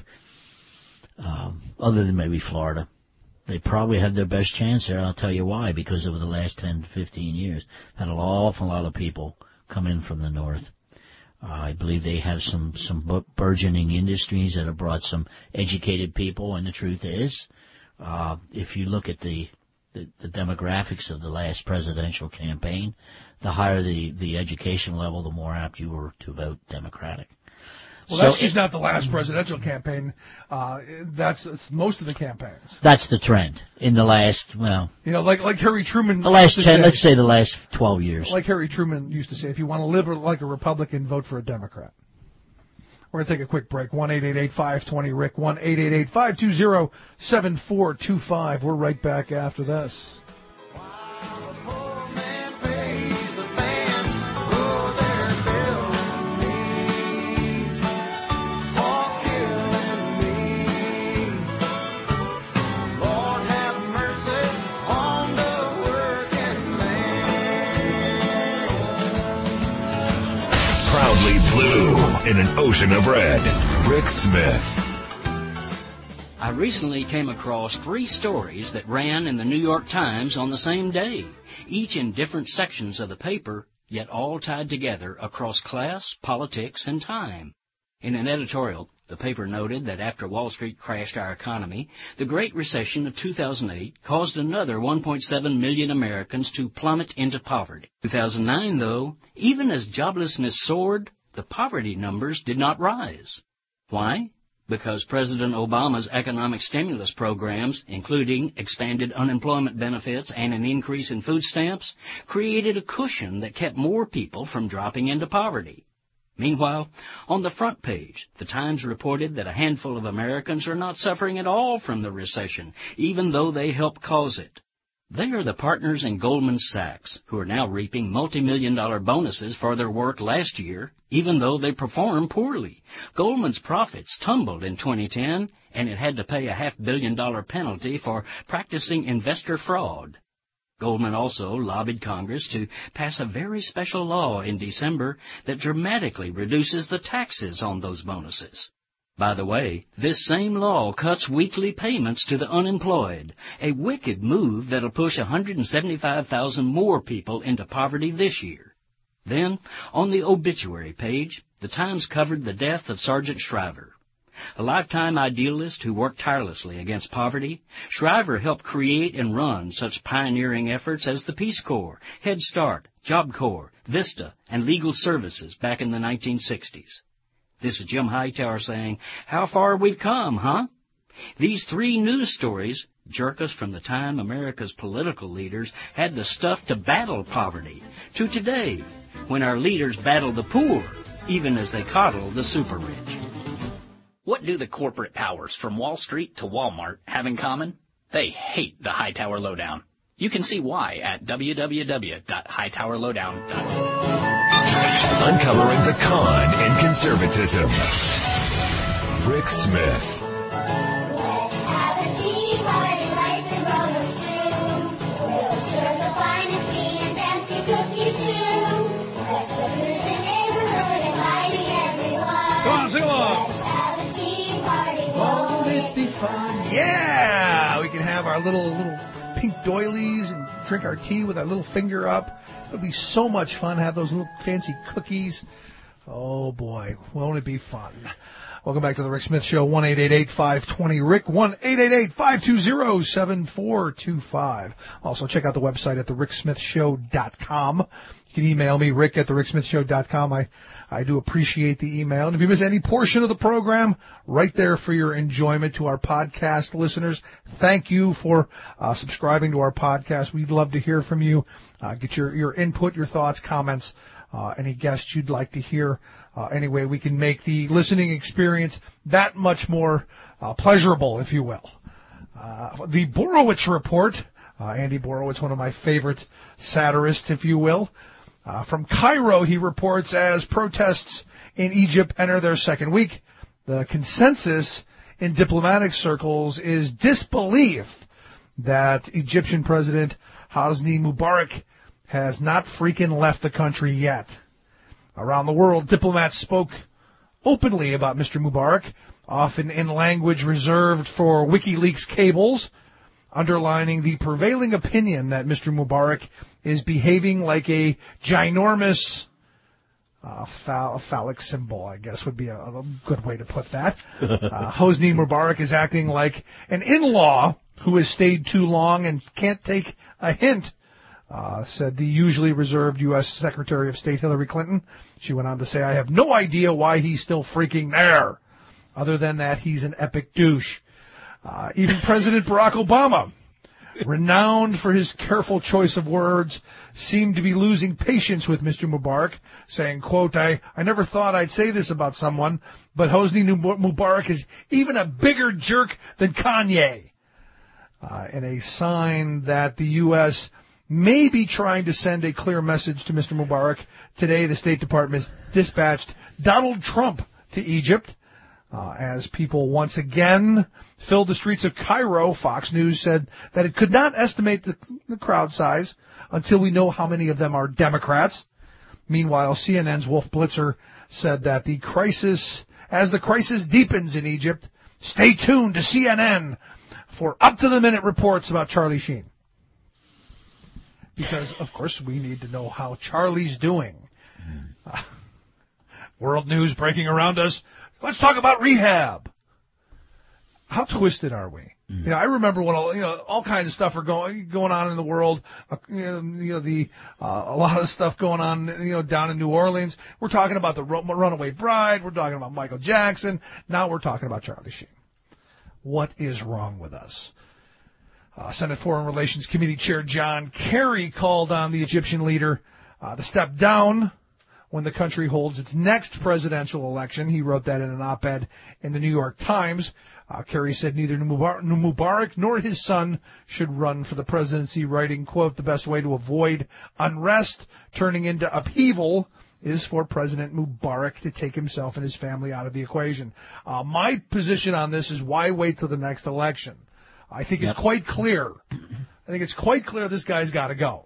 um, other than maybe Florida, they probably had their best chance there. I'll tell you why. Because over the last ten to fifteen years, had an awful lot of people come in from the north. Uh, I believe they have some, some burgeoning industries that have brought some educated people, and the truth is, uh, if you look at the The, the demographics of the last presidential campaign, the higher the, the education level, the more apt you were to vote Democratic. Well, so that's just it, not the last presidential campaign. Uh, that's, that's most of the campaigns. That's the trend in the last, well... You know, like like Harry Truman... The last ten, say, let's say the last twelve years. Like Harry Truman used to say, if you want to live like a Republican, vote for a Democrat. We're going to take a quick break. one eight eight eight, five two zero, R I C K, one eight eight eight, five two zero, seven four two five. We're right back after this. In an ocean of red, Rick Smith. I recently came across three stories that ran in the New York Times on the same day, each in different sections of the paper, yet all tied together across class, politics, and time. In an editorial, the paper noted that after Wall Street crashed our economy, the Great Recession of two thousand eight caused another one point seven million Americans to plummet into poverty. two thousand nine, though, even as joblessness soared, the poverty numbers did not rise. Why? Because President Obama's economic stimulus programs, including expanded unemployment benefits and an increase in food stamps, created a cushion that kept more people from dropping into poverty. Meanwhile, on the front page, the Times reported that a handful of Americans are not suffering at all from the recession, even though they helped cause it. They are the partners in Goldman Sachs, who are now reaping multi-million dollar bonuses for their work last year, even though they performed poorly. Goldman's profits tumbled in twenty ten, and it had to pay a half-billion dollar penalty for practicing investor fraud. Goldman also lobbied Congress to pass a very special law in December that dramatically reduces the taxes on those bonuses. By the way, this same law cuts weekly payments to the unemployed, a wicked move that'll push one hundred seventy-five thousand more people into poverty this year. Then, on the obituary page, the Times covered the death of Sergeant Shriver. A lifetime idealist who worked tirelessly against poverty, Shriver helped create and run such pioneering efforts as the Peace Corps, Head Start, Job Corps, Vista, and Legal Services back in the nineteen sixties. This is Jim Hightower saying, how far we've come, huh? These three news stories jerk us from the time America's political leaders had the stuff to battle poverty, to today, when our leaders battle the poor, even as they coddle the super rich. What do the corporate powers from Wall Street to Walmart have in common? They hate the Hightower Lowdown. You can see why at w w w dot hightower lowdown dot org. Uncovering the con and conservatism. Rick Smith. Come on, sing along. Won't it be fun? Yeah, we can have our little little pink doilies and drink our tea with our little finger up. It'll be so much fun. Have those little fancy cookies. Oh boy, won't it be fun? Welcome back to the Rick Smith Show. one eight eight eight, five two zero, R I C K. one eight eight eight, five two zero, seven four two five. Also, check out the website at the rick smith show dot com. You can email me, rick at the rick smith show dot com. I, I do appreciate the email. And if you miss any portion of the program, right there for your enjoyment. To our podcast listeners, thank you for uh, subscribing to our podcast. We'd love to hear from you. Uh, get your, your input, your thoughts, comments, uh, any guests you'd like to hear. Uh, anyway, we can make the listening experience that much more uh, pleasurable, if you will. Uh, the Borowitz Report, uh, Andy Borowitz, one of my favorite satirists, if you will. Uh, from Cairo, he reports, as protests in Egypt enter their second week, the consensus in diplomatic circles is disbelief that Egyptian President Hosni Mubarak has not freaking left the country yet. Around the world, diplomats spoke openly about Mister Mubarak, often in language reserved for WikiLeaks cables, underlining the prevailing opinion that Mister Mubarak is behaving like a ginormous uh, phall- phallic symbol, I guess would be a, a good way to put that. Uh, Hosni Mubarak is acting like an in-law who has stayed too long and can't take a hint, uh, said the usually reserved U S Secretary of State Hillary Clinton. She went on to say, I have no idea why he's still freaking there. Other than that, he's an epic douche. Uh, even President Barack Obama, renowned for his careful choice of words, seemed to be losing patience with Mister Mubarak, saying, quote, I, I never thought I'd say this about someone, but Hosni Mubarak is even a bigger jerk than Kanye. Uh, in a sign that the U S may be trying to send a clear message to Mister Mubarak, today the State Department dispatched Donald Trump to Egypt. Uh, as people once again filled the streets of Cairo, Fox News said that it could not estimate the, the crowd size until we know how many of them are Democrats. Meanwhile, C N N's Wolf Blitzer said that the crisis, as the crisis deepens in Egypt, stay tuned to C N N for up-to-the-minute reports about Charlie Sheen. Because, of course, we need to know how Charlie's doing. Uh, world news breaking around us. Let's talk about rehab. How twisted are we? Mm. You know, I remember when all, you know all kinds of stuff are going going on in the world. Uh, you know, you know the uh, a lot of stuff going on. You know, down in New Orleans. We're talking about the Runaway Bride. We're talking about Michael Jackson. Now we're talking about Charlie Sheen. What is wrong with us? Uh, Senate Foreign Relations Committee Chair John Kerry called on the Egyptian leader uh, to step down when the country holds its next presidential election. He wrote that in an op-ed in the New York Times. Uh, Kerry said neither Mubarak, Mubarak nor his son should run for the presidency, writing, quote, the best way to avoid unrest turning into upheaval is for President Mubarak to take himself and his family out of the equation. Uh, my position on this is, why wait till the next election? I think yep. it's quite clear. I think it's quite clear this guy's got to go.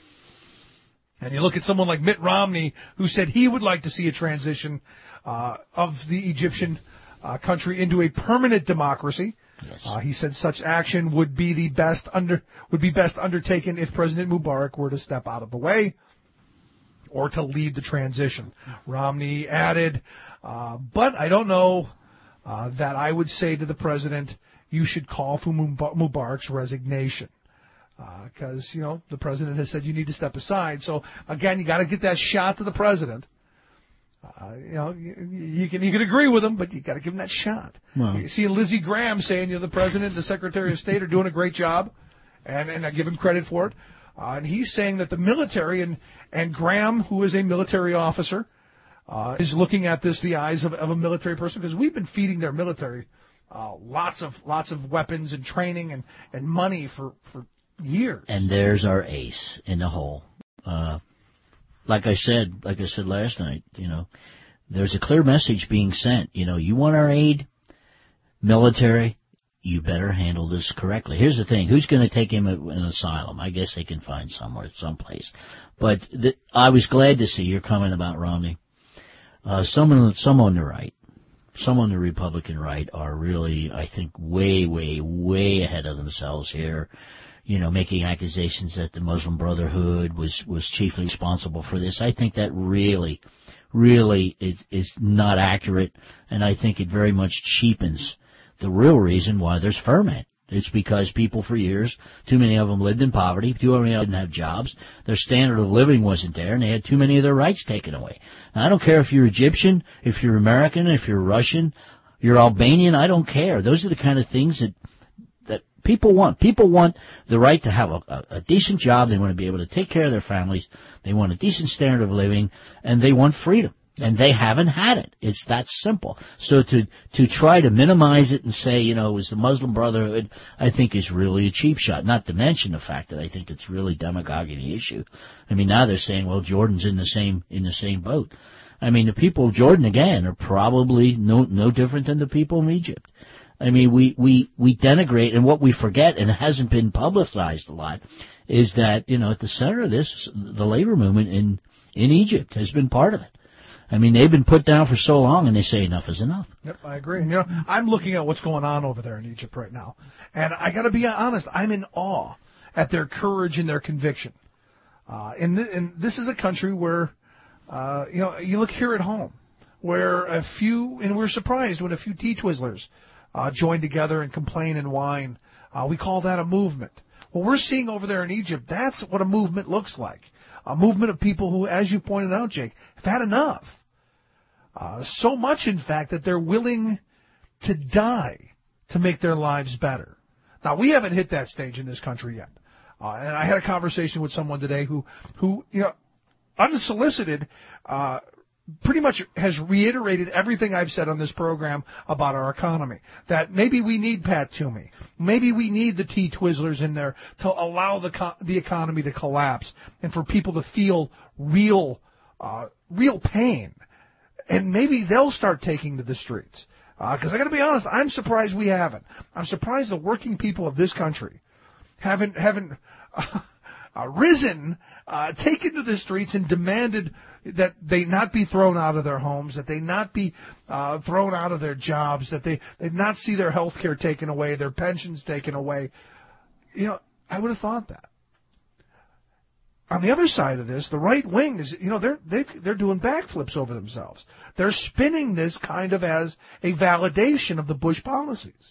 And you look at someone like Mitt Romney, who said he would like to see a transition uh, of the Egyptian uh, country into a permanent democracy. Yes. Uh, he said such action would be the best under would be best undertaken if President Mubarak were to step out of the way or to lead the transition. Romney added, uh, but I don't know uh, that I would say to the president, you should call for Mubarak's resignation. Because, uh, you know, the president has said you need to step aside. So, again, you got to get that shot to the president. Uh, you know, you, you can you can agree with him, but you got to give him that shot. Well, you see Lindsey Graham saying, you know, the president and the Secretary of State are doing a great job, and, and I give him credit for it. Uh, and he's saying that the military, and, and Graham, who is a military officer, uh, is looking at this the eyes of, of a military person, because we've been feeding their military uh, lots of lots of weapons and training and, and money for, for years. And there's our ace in the hole. Uh, like I said, like I said last night, you know, there's a clear message being sent. You know, you want our aid, military, you better handle this correctly. Here's the thing. Who's going to take him at an asylum? I guess they can find somewhere, someplace. But the, I was glad to see your comment about Romney. Uh, some, some on the right, some on the Republican right are really, I think, way, way, way ahead of themselves here. You know, making accusations that the Muslim Brotherhood was, was chiefly responsible for this. I think that really, really is, is not accurate, and I think it very much cheapens the real reason why there's ferment. It's because people for years, too many of them lived in poverty, too many of them didn't have jobs, their standard of living wasn't there, and they had too many of their rights taken away. Now, I don't care if you're Egyptian, if you're American, if you're Russian, you're Albanian, I don't care. Those are the kind of things that people want. People want the right to have a, a, a decent job. They want to be able to take care of their families. They want a decent standard of living, and they want freedom. And they haven't had it. It's that simple. So to to try to minimize it and say, you know, it was the Muslim Brotherhood, I think is really a cheap shot. Not to mention the fact that I think it's really demagoguing the issue. I mean, now they're saying, well, Jordan's in the same in the same boat. I mean, the people of Jordan, again, are probably no no different than the people in Egypt. I mean, we, we, we denigrate, and what we forget, and it hasn't been publicized a lot, is that, you know, at the center of this, the labor movement in, in Egypt has been part of it. I mean, they've been put down for so long, and they say enough is enough. Yep, I agree. And, you know, I'm looking at what's going on over there in Egypt right now, and I got to be honest, I'm in awe at their courage and their conviction. Uh, and, th- and this is a country where, uh, you know, you look here at home, where a few, and we're surprised when a few T-Twizzlers Uh, join together and complain and whine. Uh, we call that a movement. What we're seeing over there in Egypt, that's what a movement looks like. A movement of people who, as you pointed out, Jake, have had enough. Uh, so much, in fact, that they're willing to die to make their lives better. Now, we haven't hit that stage in this country yet. Uh, and I had a conversation with someone today who, who you know, unsolicited, uh, pretty much has reiterated everything I've said on this program about our economy. That maybe we need Pat Toomey. Maybe we need the T-Twizzlers in there to allow the co- the economy to collapse and for people to feel real, uh, real pain. And maybe they'll start taking to the streets. Because uh, I got to be honest, I'm surprised we haven't. I'm surprised the working people of this country haven't haven't uh, uh, risen, uh, taken to the streets and demanded that they not be thrown out of their homes, that they not be uh, thrown out of their jobs, that they, they not see their health care taken away, their pensions taken away. You know, I would have thought that. On the other side of this, the right wing is, you know, they're they, they're doing backflips over themselves. They're spinning this kind of as a validation of the Bush policies.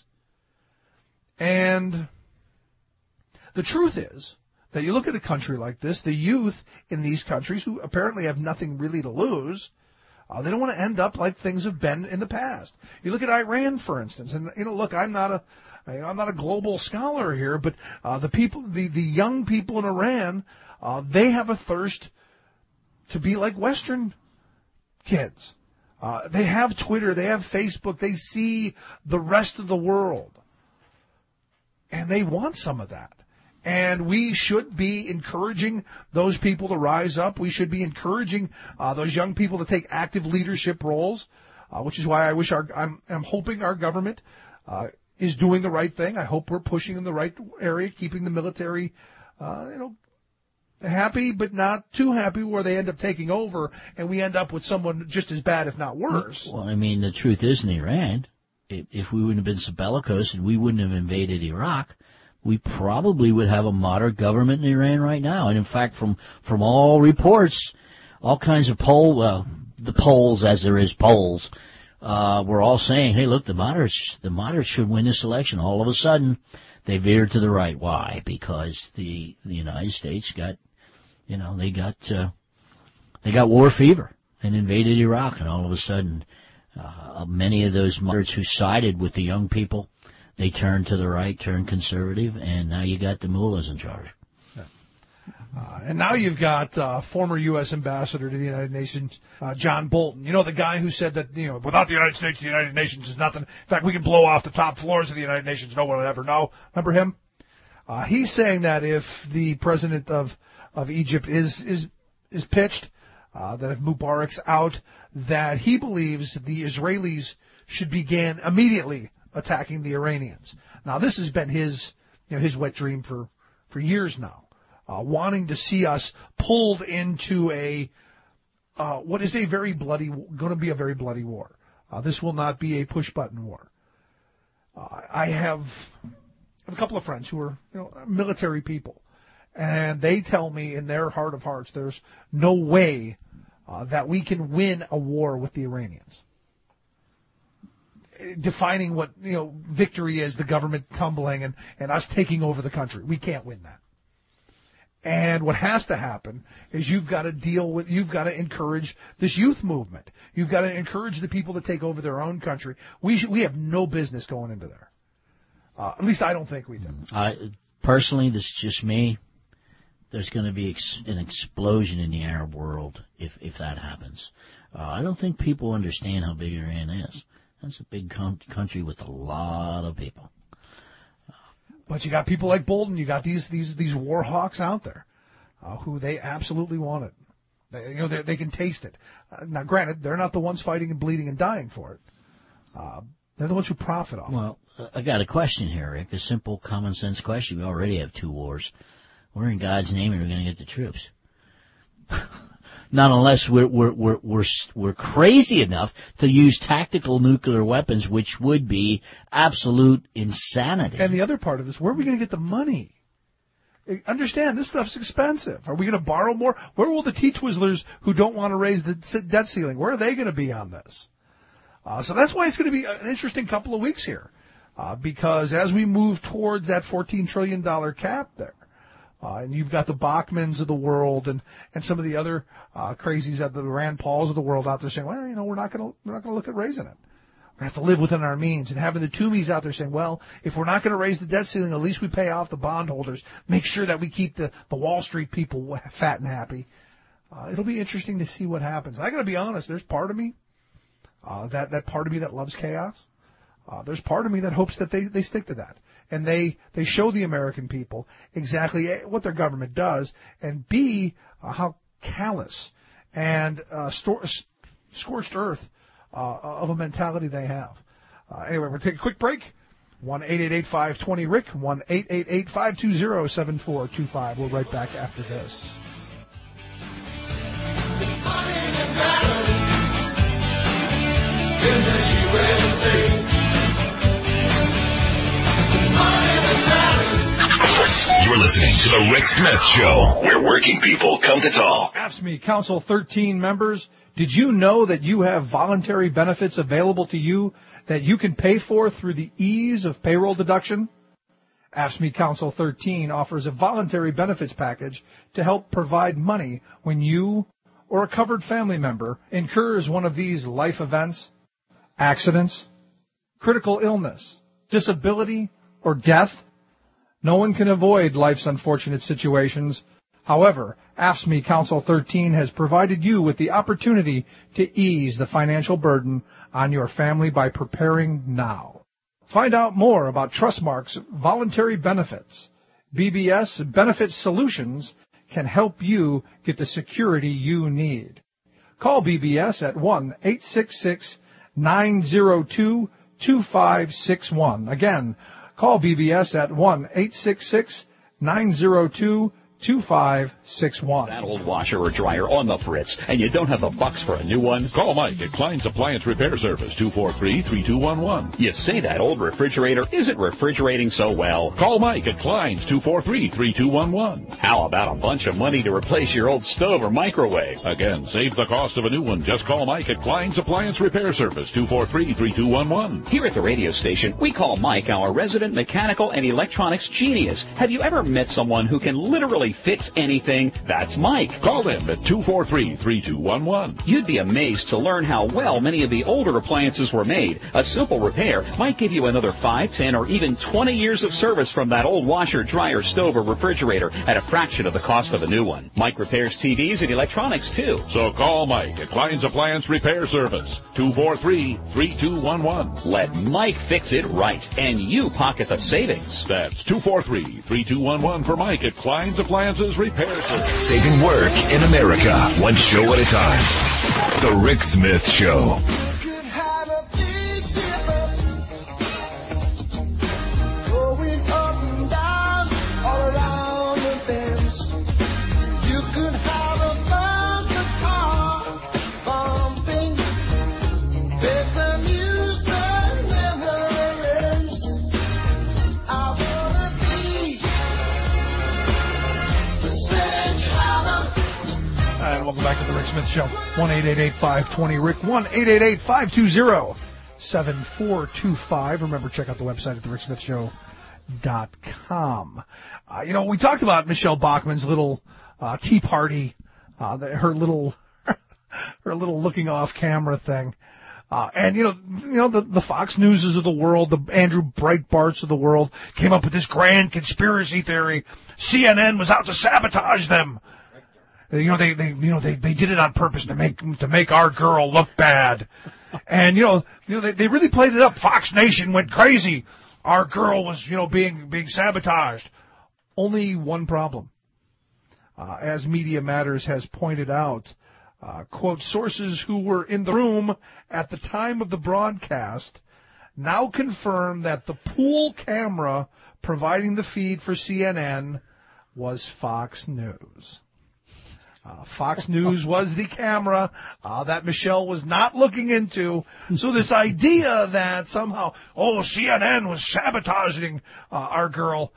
And the truth is that you look at a country like this, the youth in these countries who apparently have nothing really to lose, uh, they don't want to end up like things have been in the past. You look at Iran, for instance, and you know, look, I'm not a I'm not a global scholar here, but uh, the people, the the young people in Iran, uh, they have a thirst to be like Western kids. Uh, they have Twitter, they have Facebook, they see the rest of the world, and they want some of that. And we should be encouraging those people to rise up. We should be encouraging uh, those young people to take active leadership roles, uh, which is why I wish our I'm, I'm hoping our government uh, is doing the right thing. I hope we're pushing in the right area, keeping the military, uh, you know, happy but not too happy, where they end up taking over and we end up with someone just as bad, if not worse. Well, I mean, the truth is, in Iran, if we wouldn't have been so bellicose and we wouldn't have invaded Iraq, we probably would have a moderate government in Iran right now. And in fact, from from all reports, all kinds of poll, well, the polls, as there is polls, uh, were all saying, hey, look, the moderates, the moderates should win this election. All of a sudden, they veered to the right. Why? Because the the United States got, you know, they got uh, they got war fever and invaded Iraq, and all of a sudden, uh, many of those moderates who sided with the young people, they turned to the right, turned conservative, and now you got the mullahs in charge. Yeah. Uh, and now you've got uh, former U S ambassador to the United Nations, uh, John Bolton. You know, the guy who said that, you know, without the United States, the United Nations is nothing. In fact, we can blow off the top floors of the United Nations. No one will ever know. Remember him? Uh, he's saying that if the president of, of Egypt is, is, is pitched, uh, that if Mubarak's out, that he believes the Israelis should begin immediately attacking the Iranians. Now, this has been his, you know, his wet dream for, for years now, uh, wanting to see us pulled into a uh, what is a very bloody, going to be a very bloody war. Uh, this will not be a push-button war. Uh, I have, have a couple of friends who are, you know, military people, and they tell me in their heart of hearts there's no way uh, that we can win a war with the Iranians. Defining what, you know, victory is, the government tumbling and, and us taking over the country. We can't win that. And what has to happen is you've got to deal with, you've got to encourage this youth movement. You've got to encourage the people to take over their own country. We should, we have no business going into there. Uh, at least I don't think we do. I, personally, this is just me. There's going to be ex- an explosion in the Arab world if, if that happens. Uh, I don't think people understand how big Iran is. That's a big com- country with a lot of people. But you got people like Bolton. You got these these these war hawks out there, uh, who they absolutely want it. They, you know, they, they can taste it. Uh, now, granted, they're not the ones fighting and bleeding and dying for it. Uh, they're the ones who profit off it. Well, I got a question here, Rick. A simple, common sense question. We already have two wars. Where in God's name are we going to get the troops? Not unless we're we're we're we're we're crazy enough to use tactical nuclear weapons, which would be absolute insanity. And the other part of this, where are we going to get the money? Understand, this stuff's expensive. Are we going to borrow more? Where will the T-Twizzlers who don't want to raise the debt ceiling, where are they going to be on this? Uh, so that's why it's going to be an interesting couple of weeks here, uh, because as we move towards that fourteen trillion dollars cap there, Uh, and you've got the Bachmans of the world and, and some of the other uh, crazies at the Rand Pauls of the world out there saying, well, you know, we're not going to we're not going to look at raising it. We're going to have to live within our means. And having the Toomeys out there saying, well, if we're not going to raise the debt ceiling, at least we pay off the bondholders. Make sure that we keep the, the Wall Street people fat and happy. Uh, it'll be interesting to see what happens. I got to be honest. There's part of me, uh, that that part of me that loves chaos. Uh, there's part of me that hopes that they, they stick to that. And they, they show the American people exactly A, what their government does, and B, uh, how callous and uh, stor- scorched earth uh, of a mentality they have. Uh, anyway, we're going to take a quick break. one eight eight eight five two zero R I C K, one eight eight eight five two zero seven four two five. We'll be right back after this. It's money that matters in the U S A. You're listening to The Rick Smith Show, where working people come to talk. A F S C M E Council thirteen members, did you know that you have voluntary benefits available to you that you can pay for through the ease of payroll deduction? A F S C M E Council thirteen offers a voluntary benefits package to help provide money when you or a covered family member incurs one of these life events, accidents, critical illness, disability, or death. No one can avoid life's unfortunate situations. However, A F S C M E Council thirteen has provided you with the opportunity to ease the financial burden on your family by preparing now. Find out more about Trustmark's voluntary benefits. B B S Benefit Solutions can help you get the security you need. Call B B S at one eight six six nine zero two two five six one. Again, call B B S at one eight six six nine zero two two five six one. That old washer or dryer on the fritz, and you don't have the bucks for a new one? Call Mike at Klein's Appliance Repair Service, two four three, three two one one. You say that old refrigerator isn't refrigerating so well. Call Mike at Klein's, two four three, three two one one. How about a bunch of money to replace your old stove or microwave? Again, save the cost of a new one. Just call Mike at Klein's Appliance Repair Service, two four three, three two one one. Here at the radio station, we call Mike our resident mechanical and electronics genius. Have you ever met someone who can literally fix anything? That's Mike. Call them at two four three, three two one one. You'd be amazed to learn how well many of the older appliances were made. A simple repair might give you another five, ten, or even twenty years of service from that old washer, dryer, stove, or refrigerator at a fraction of the cost of a new one. Mike repairs T Vs and electronics, too. So call Mike at Klein's Appliance Repair Service, two four three, three two one one. Let Mike fix it right, and you pocket the savings. That's two four three, three two one one for Mike at Klein's Appliance Appliances Repair Service. Saving work in America, one show at a time. The Rick Smith Show. Welcome back to the Rick Smith Show. one eight eight eight, five two zero, Rick. one eight eight eight, five two zero, seven four two five. Remember, check out the website at the rick smith show dot com. Uh, you know, we talked about Michelle Bachmann's little uh, tea party, uh, the, her little her little looking off camera thing. Uh, and, you know, you know the, the Fox Newses of the world, the Andrew Breitbarts of the world came up with this grand conspiracy theory. C N N was out to sabotage them. You know, they, they, you know, they, they did it on purpose to make, to make our girl look bad. And, you know, you know, they, they really played it up. Fox Nation went crazy. Our girl was, you know, being, being sabotaged. Only one problem. Uh, as Media Matters has pointed out, uh, quote, sources who were in the room at the time of the broadcast now confirm that the pool camera providing the feed for C N N was Fox News. Uh, Fox News was the camera uh, that Michelle was not looking into. So this idea that somehow, oh, C N N was sabotaging uh, our girl,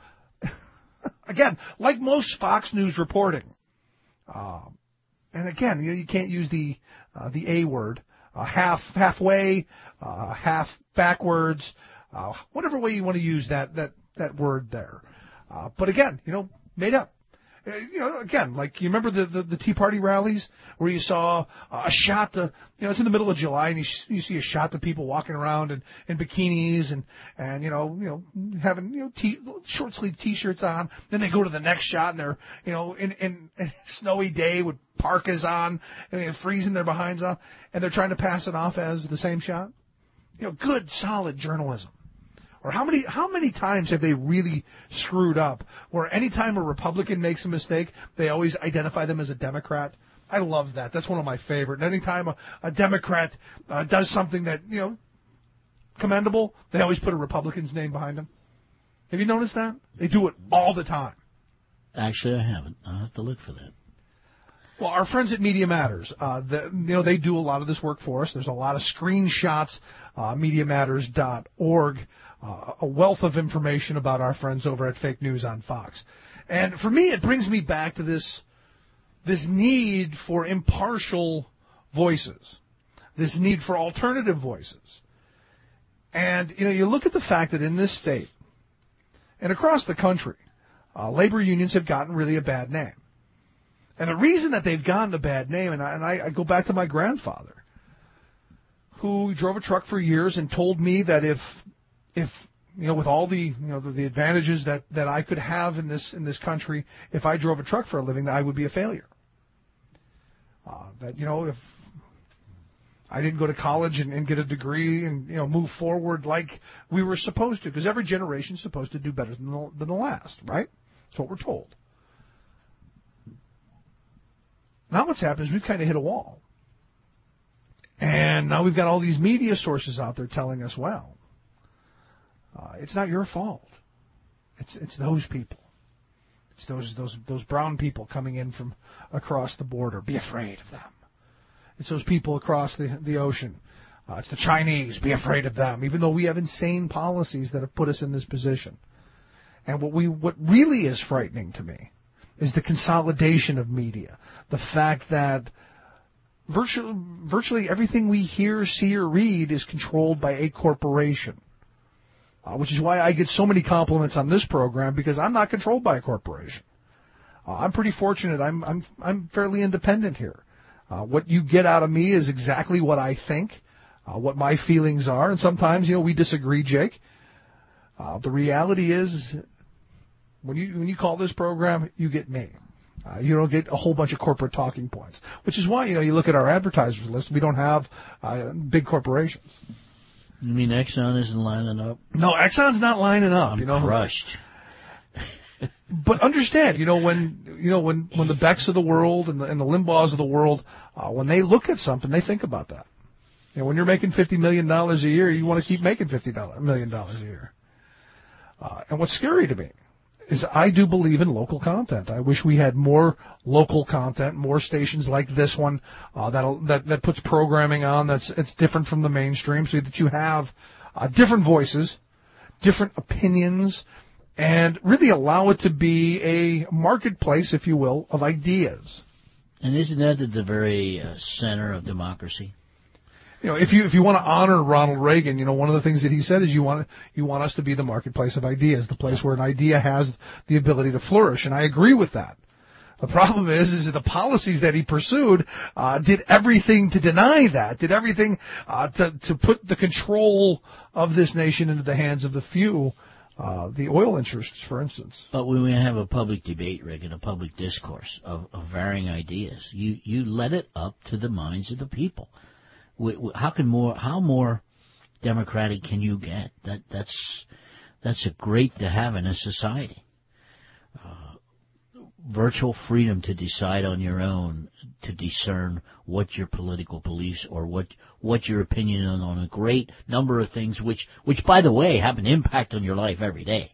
again, like most Fox News reporting. Uh, and again, you know, you can't use the uh, the A word, uh, half halfway, uh, half backwards, uh, whatever way you want to use that that that word there. Uh, but again, you know, made up. Uh, you know, again, like you remember the, the, the Tea Party rallies where you saw uh, a shot to, you know, it's in the middle of July and you, you see a shot of people walking around in, in bikinis and, and, you know, you know, having, you know, t- short sleeve t-shirts on. Then they go to the next shot and they're, you know, in, in, in a snowy day with parkas on and they're freezing their behinds off and they're trying to pass it off as the same shot. You know, good, solid journalism. Or how many how many times have they really screwed up where any time a Republican makes a mistake, they always identify them as a Democrat? I love that. That's one of my favorite. And any time a, a Democrat uh, does something that, you know, commendable, they always put a Republican's name behind them. Have you noticed that? They do it all the time. Actually, I haven't. I'll have to look for that. Well, our friends at Media Matters, uh, the, you know, they do a lot of this work for us. There's a lot of screenshots, uh, media matters dot org. Uh, a wealth of information about our friends over at Fake News on Fox. And for me, it brings me back to this this need for impartial voices, this need for alternative voices. And, you know, you look at the fact that in this state and across the country, uh, labor unions have gotten really a bad name. And the reason that they've gotten a bad name, and I, and I, I go back to my grandfather, who drove a truck for years and told me that if If, you know, with all the, you know, the, the advantages that, that I could have in this in this country, if I drove a truck for a living, that I would be a failure. Uh, that, you know, if I didn't go to college and, and get a degree and, you know, move forward like we were supposed to, because every generation is supposed to do better than the, than the last, right? That's what we're told. Now what's happened is we've kind of hit a wall. And now we've got all these media sources out there telling us, well, Uh, it's not your fault. It's it's those people. It's those those those brown people coming in from across the border. Be afraid of them. It's those people across the the ocean. Uh, it's the Chinese. Be afraid of them. Even though we have insane policies that have put us in this position. And what we what really is frightening to me is the consolidation of media. The fact that virtually virtually everything we hear, see, or read is controlled by a corporation. Uh, which is why I get so many compliments on this program, because I'm not controlled by a corporation. Uh, I'm pretty fortunate. I'm I'm I'm fairly independent here. Uh, what you get out of me is exactly what I think, uh, what my feelings are, and sometimes, you know, we disagree, Jake. Uh, the reality is, when you when you call this program, you get me. Uh, you don't get a whole bunch of corporate talking points, which is why, you know, you look at our advertisers list. We don't have uh, big corporations. You mean Exxon isn't lining up? No, Exxon's not lining up. I'm you know? crushed. but understand, you know, when you know when, when the Becks of the world and the, and the Limbaughs of the world, uh, when they look at something, they think about that. You know, when you're making fifty million dollars a year, you want to keep making fifty million dollars a year. Uh, and what's scary to me is I do believe in local content. I wish we had more local content, more stations like this one uh, that'll, that that puts programming on that's it's different from the mainstream, so that you have uh, different voices, different opinions, and really allow it to be a marketplace, if you will, of ideas. And isn't that at the very uh, center of democracy? You know, if you if you want to honor Ronald Reagan, you know, one of the things that he said is you want you want us to be the marketplace of ideas, the place where an idea has the ability to flourish, and I agree with that. The problem is, is that the policies that he pursued uh, did everything to deny that, did everything uh, to to put the control of this nation into the hands of the few, uh, the oil interests, for instance. But when we have a public debate, Rick, and a public discourse of, of varying ideas, you you let it up to the minds of the people. How can more? How more democratic can you get? That that's that's a great to have in a society. Uh, virtual freedom to decide on your own, to discern what your political beliefs or what what your opinion on, on a great number of things, which which by the way have an impact on your life every day.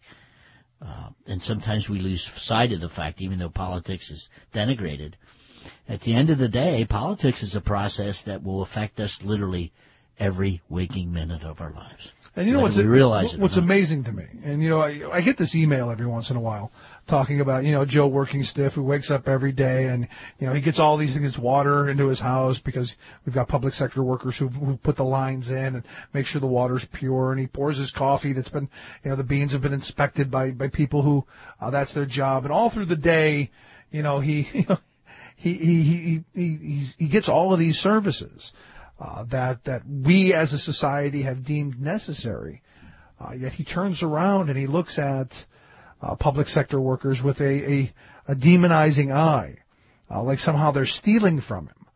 Uh, and sometimes we lose sight of the fact, even though politics is denigrated. At the end of the day, politics is a process that will affect us literally every waking minute of our lives. And you know what's, we realize it, what's amazing to me, and you know, I, I get this email every once in a while talking about, you know, Joe working stiff who wakes up every day and, you know, he gets all these things, water into his house because we've got public sector workers who who put the lines in and make sure the water's pure, and he pours his coffee that's been, you know, the beans have been inspected by, by people who, uh, that's their job, and all through the day, you know, he, you know, He he he he he gets all of these services uh, that that we as a society have deemed necessary. Uh, yet he turns around and he looks at uh, public sector workers with a a, a demonizing eye, uh, like somehow they're stealing from him.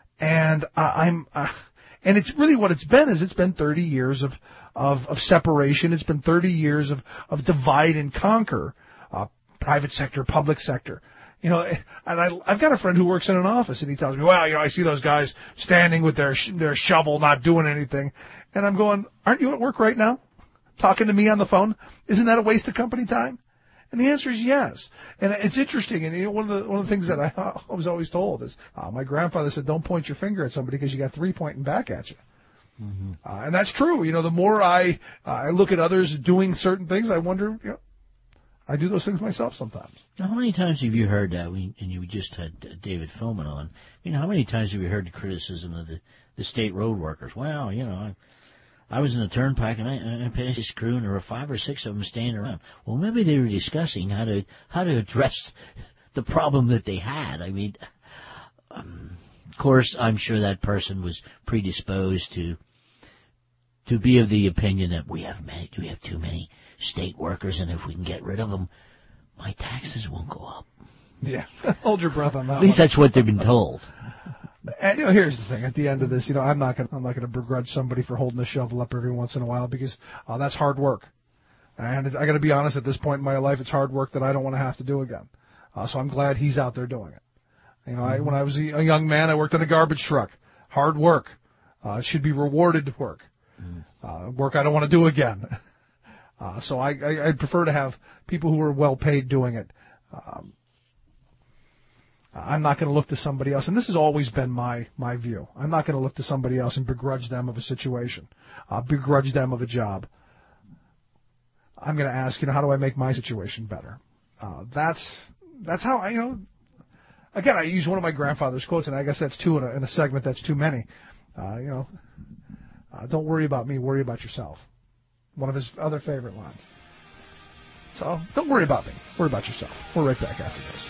And uh, I'm uh, and it's really what it's been is it's been thirty years of of, of separation. It's been thirty years of of divide and conquer, uh, private sector, public sector. You know, and I, I've got a friend who works in an office, and he tells me, well, you know, I see those guys standing with their sh- their shovel, not doing anything. And I'm going, aren't you at work right now, talking to me on the phone? Isn't that a waste of company time? And the answer is yes. And it's interesting. And you know, one of the one of the things that I, I was always told is, uh, my grandfather said, don't point your finger at somebody because you got three pointing back at you. Mm-hmm. Uh, and that's true. You know, the more I uh, I look at others doing certain things, I wonder, you know, I do those things myself sometimes. Now, how many times have you heard that? We, and you just had David Philman on. You know, how many times have you heard the criticism of the, the state road workers? Well, you know, I, I was in a turnpike and I, I passed this crew and there were five or six of them standing around. Well, maybe they were discussing how to how to address the problem that they had. I mean, um, of course, I'm sure that person was predisposed to to be of the opinion that we have many, we have too many state workers, and if we can get rid of them, my taxes won't go up. Yeah, hold your breath on that. At least one. That's what they've been told. And you know, here's the thing: at the end of this, you know, I'm not going, I'm not going to begrudge somebody for holding a shovel up every once in a while because uh, that's hard work. And I got to be honest, at this point in my life, it's hard work that I don't want to have to do again. Uh, so I'm glad he's out there doing it. You know, I, when I was a young man, I worked in a garbage truck. Hard work. Uh, it should be rewarded work. Uh, work I don't want to do again. Uh, so I, I, I prefer to have people who are well paid doing it. Um, I'm not going to look to somebody else, and this has always been my, my view. I'm not going to look to somebody else and begrudge them of a situation, uh, begrudge them of a job. I'm going to ask, you know, how do I make my situation better? Uh, that's that's how I, you know. Again, I use one of my grandfather's quotes, and I guess that's two in a, in a segment. That's too many. Uh, you know, uh, don't worry about me, worry about yourself. One of his other favorite lines. So don't worry about me, worry about yourself. We're right back after this.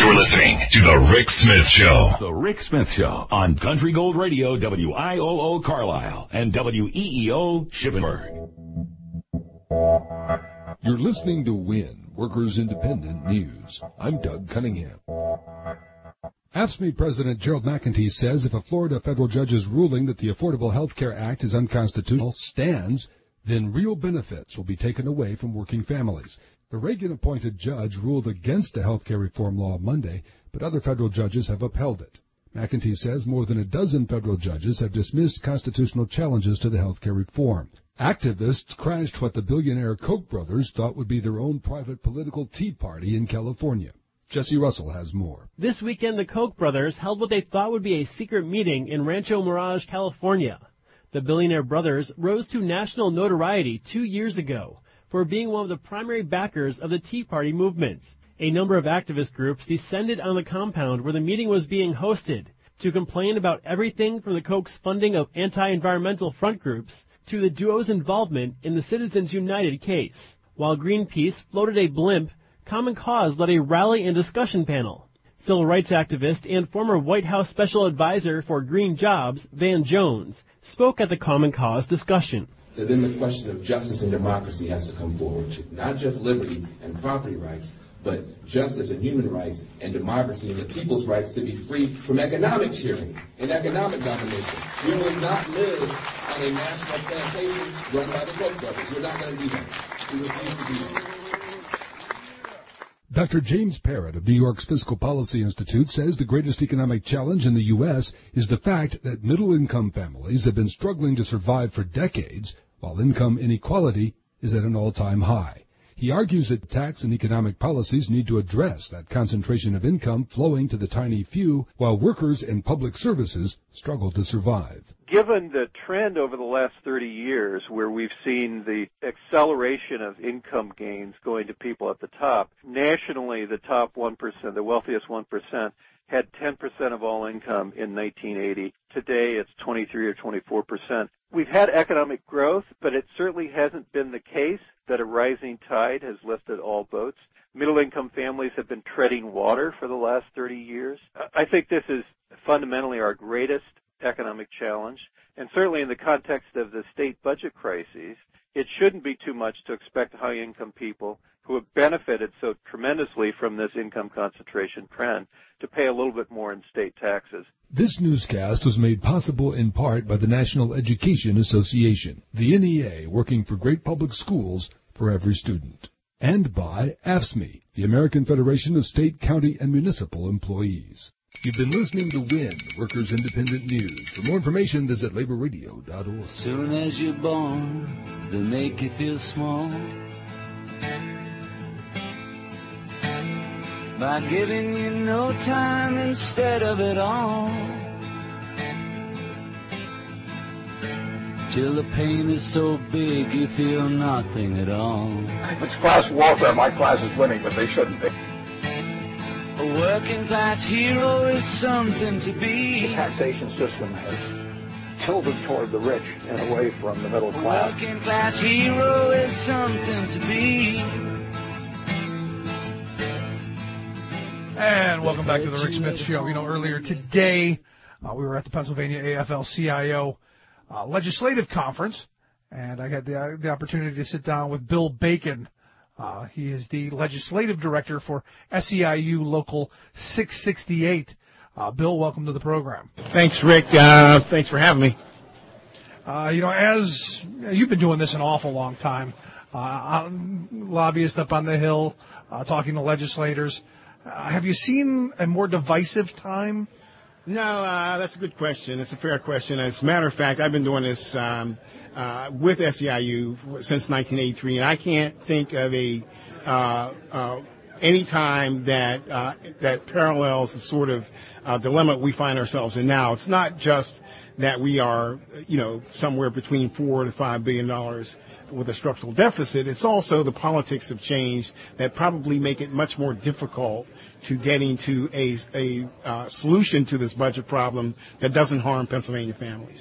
You're listening to The Rick Smith Show. The Rick Smith Show on Country Gold Radio, W I O O Carlisle and W E E O Shippensburg. You're listening to WIN, Workers Independent News. I'm Doug Cunningham. A F S C M E President Gerald McEntee says if a Florida federal judge's ruling that the Affordable Health Care Act is unconstitutional stands, then real benefits will be taken away from working families. The Reagan-appointed judge ruled against the health care reform law Monday, but other federal judges have upheld it. McEntee says more than a dozen federal judges have dismissed constitutional challenges to the health care reform. Activists crashed what the billionaire Koch brothers thought would be their own private political tea party in California. Jesse Russell has more. This weekend, the Koch brothers held what they thought would be a secret meeting in Rancho Mirage, California. The billionaire brothers rose to national notoriety two years ago for being one of the primary backers of the Tea Party movement. A number of activist groups descended on the compound where the meeting was being hosted to complain about everything from the Koch's funding of anti-environmental front groups to the duo's involvement in the Citizens United case. While Greenpeace floated a blimp, Common Cause led a rally and discussion panel. Civil rights activist and former White House Special Advisor for Green Jobs, Van Jones, spoke at the Common Cause discussion. Then the question of justice and democracy has to come forward too. Not just liberty and property rights, but justice and human rights and democracy and the people's rights to be free from economic tyranny and economic domination. We will not live on a national plantation run by the Koch brothers. We're not going to do that. We refuse to do that. Doctor James Parrott of New York's Fiscal Policy Institute says the greatest economic challenge in the U S is the fact that middle-income families have been struggling to survive for decades, while income inequality is at an all-time high. He argues that tax and economic policies need to address that concentration of income flowing to the tiny few, while workers in public services struggle to survive. Given the trend over the last thirty years where we've seen the acceleration of income gains going to people at the top, nationally the top one percent, the wealthiest one percent, had ten percent of all income in nineteen eighty. Today it's twenty-three or twenty-four percent. We've had economic growth, but it certainly hasn't been the case that a rising tide has lifted all boats. Middle-income families have been treading water for the last thirty years. I think this is fundamentally our greatest economic challenge, and certainly in the context of the state budget crises, it shouldn't be too much to expect high-income people who have benefited so tremendously from this income concentration trend to pay a little bit more in state taxes. This newscast was made possible in part by the National Education Association, the N E A, working for great public schools for every student, and by A F S C M E, the American Federation of State, County, and Municipal Employees. You've been listening to WIN, Workers Independent News. For more information, visit labor radio dot org. Soon as you're born, they make you feel small by giving you no time instead of it all, till the pain is so big you feel nothing at all. It's class warfare. My class is winning, but they shouldn't be. A working class hero is something to be. The taxation system has tilted toward the rich and away from the middle class. A working class hero is something to be. And welcome back to the Rick Smith Show. You know, earlier today, uh, we were at the Pennsylvania A F L C I O uh, Legislative Conference, and I had the, uh, the opportunity to sit down with Bill Bacon. Uh, he is the Legislative Director for S E I U Local six sixty-eight. Uh, Bill, welcome to the program. Thanks, Rick. Uh, thanks for having me. Uh, you know, as you've been doing this an awful long time, uh, lobbyist up on the Hill, uh, talking to legislators. Uh, have you seen a more divisive time? No, uh, that's a good question. It's a fair question. As a matter of fact, I've been doing this um, uh, with S E I U since nineteen eighty-three, and I can't think of a uh, uh, any time that uh, that parallels the sort of uh, dilemma we find ourselves in now. It's not just that we are, you know, somewhere between four to five billion dollars with a structural deficit. It's also the politics of change that probably make it much more difficult to getting to a, a uh, solution to this budget problem that doesn't harm Pennsylvania families.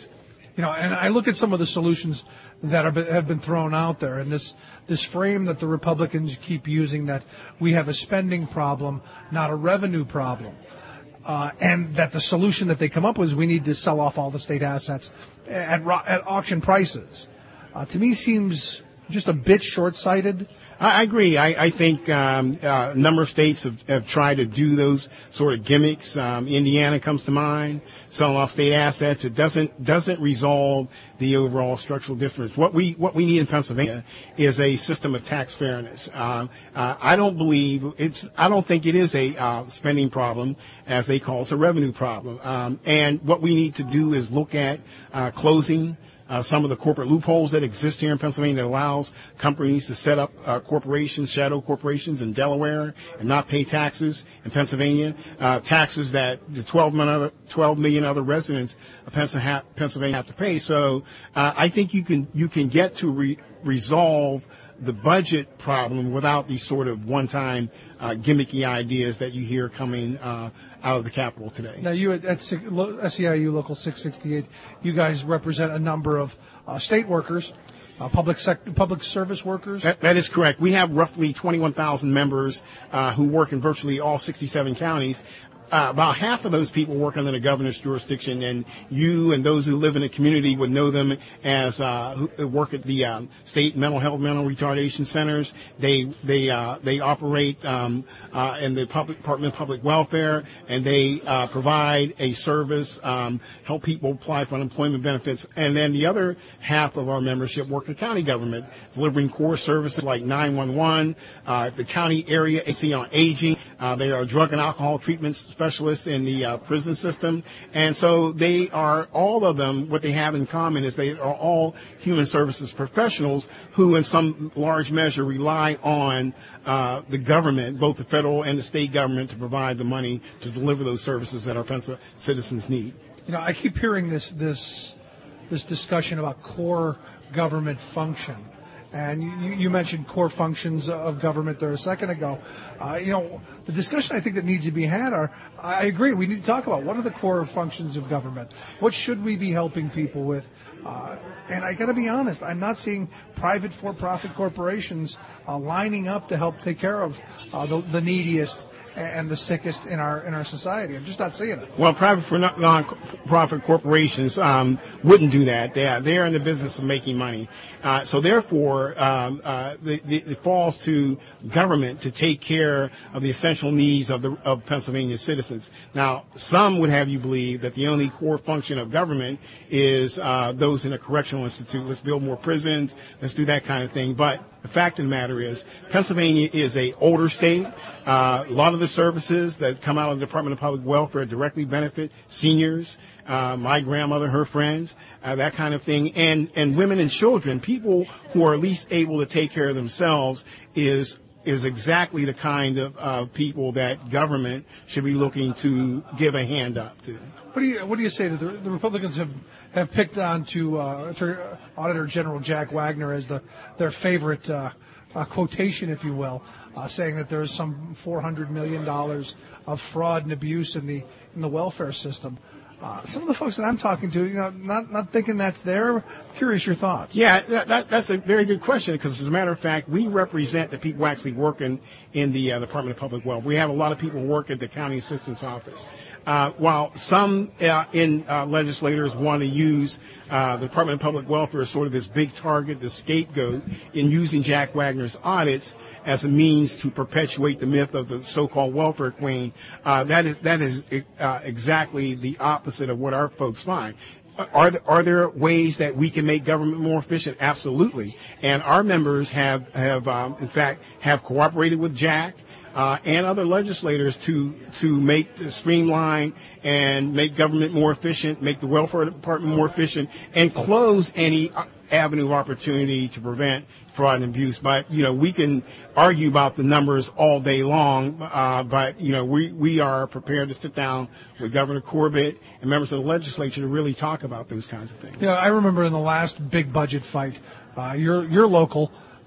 You know, and I look at some of the solutions that are, have been thrown out there, and this this frame that the Republicans keep using, that we have a spending problem, not a revenue problem, uh, and that the solution that they come up with is we need to sell off all the state assets at, at auction prices. Uh, to me, seems just a bit short-sighted. I agree. I, I think um, uh, a number of states have, have tried to do those sort of gimmicks. Um, Indiana comes to mind, selling off state assets. It doesn't doesn't resolve the overall structural difference. What we what we need in Pennsylvania is a system of tax fairness. Uh, uh, I don't believe it's. I don't think it is a uh, spending problem, as they call it. It's a revenue problem. Um, and what we need to do is look at uh, closing Uh, some of the corporate loopholes that exist here in Pennsylvania that allows companies to set up uh, corporations, shadow corporations in Delaware and not pay taxes in Pennsylvania, uh, taxes that the twelve million other, twelve million other residents of Pennsylvania have to pay. So uh, I think you can you can get to re- resolve the budget problem without these sort of one-time uh, gimmicky ideas that you hear coming uh, out of the Capitol today. Now, you at, at S E I U Local six sixty-eight, you guys represent a number of uh, state workers, uh, public sec- public service workers. That, that is correct. We have roughly twenty-one thousand members uh, who work in virtually all sixty-seven counties. Uh, about half of those people work under the governor's jurisdiction, and you and those who live in the community would know them as uh, who work at the um, state mental health, mental retardation centers. They they uh, they operate um, uh, in the public Department of Public Welfare, and they uh, provide a service, um, help people apply for unemployment benefits. And then the other half of our membership work in county government, delivering core services like nine one one, uh, the county area agency on aging. Uh, they are drug and alcohol treatments specialists in the uh, prison system. And so they are, all of them, what they have in common is they are all human services professionals who in some large measure rely on uh, the government, both the federal and the state government, to provide the money to deliver those services that our Pennsylvania citizens need. You know, I keep hearing this this this discussion about core government function. And you, you mentioned core functions of government there a second ago. Uh, you know, the discussion I think that needs to be had are, I agree, we need to talk about what are the core functions of government? What should we be helping people with? Uh, and I got to be honest, I'm not seeing private for-profit corporations uh, lining up to help take care of uh, the, the neediest and the sickest in our in our society. I'm just not seeing it. Well, private for non-profit corporations um, wouldn't do that. They are, they are in the business of making money. Uh, so therefore, um, uh, the, the, it falls to government to take care of the essential needs of the of Pennsylvania citizens. Now, some would have you believe that the only core function of government is uh, those in a correctional institute. Let's build more prisons. Let's do that kind of thing. But the fact of the matter is, Pennsylvania is a older state. Uh, a lot of the services that come out of the Department of Public Welfare directly benefit seniors, uh, my grandmother, her friends, uh, that kind of thing, and, and women and children, people who are at least able to take care of themselves is is exactly the kind of uh, people that government should be looking to give a hand up to. What do you what do you say to the, the Republicans have have picked on to, uh, to Auditor General Jack Wagner as the their favorite uh, uh, quotation, if you will, uh, saying that there's some four hundred million dollars of fraud and abuse in the in the welfare system. Uh, some of the folks that I'm talking to, you know, not not thinking that's there. Curious your thoughts. Yeah, that, that, that's a very good question because, as a matter of fact, we represent the people who actually work in, in the uh, Department of Public Welfare. We have a lot of people who work at the county assistant's office. Uh, while some uh, in uh, legislators want to use uh, the Department of Public Welfare as sort of this big target, the scapegoat, in using Jack Wagner's audits as a means to perpetuate the myth of the so-called welfare queen, uh, that is that is uh, exactly the opposite of what our folks find. Are there, are there ways that we can make government more efficient? Absolutely. And our members have, have um, in fact, have cooperated with Jack uh, and other legislators to to make streamline and make government more efficient, make the welfare department more efficient, and close any avenue of opportunity to prevent fraud and abuse. But, you know, we can argue about the numbers all day long, uh, but, you know, we, we are prepared to sit down with Governor Corbett and members of the legislature to really talk about those kinds of things. Yeah, you know, I remember in the last big budget fight, uh, your, your local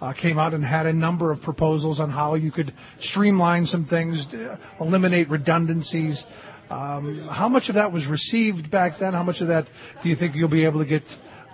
uh, came out and had a number of proposals on how you could streamline some things, uh, eliminate redundancies. Um, how much of that was received back then? How much of that do you think you'll be able to get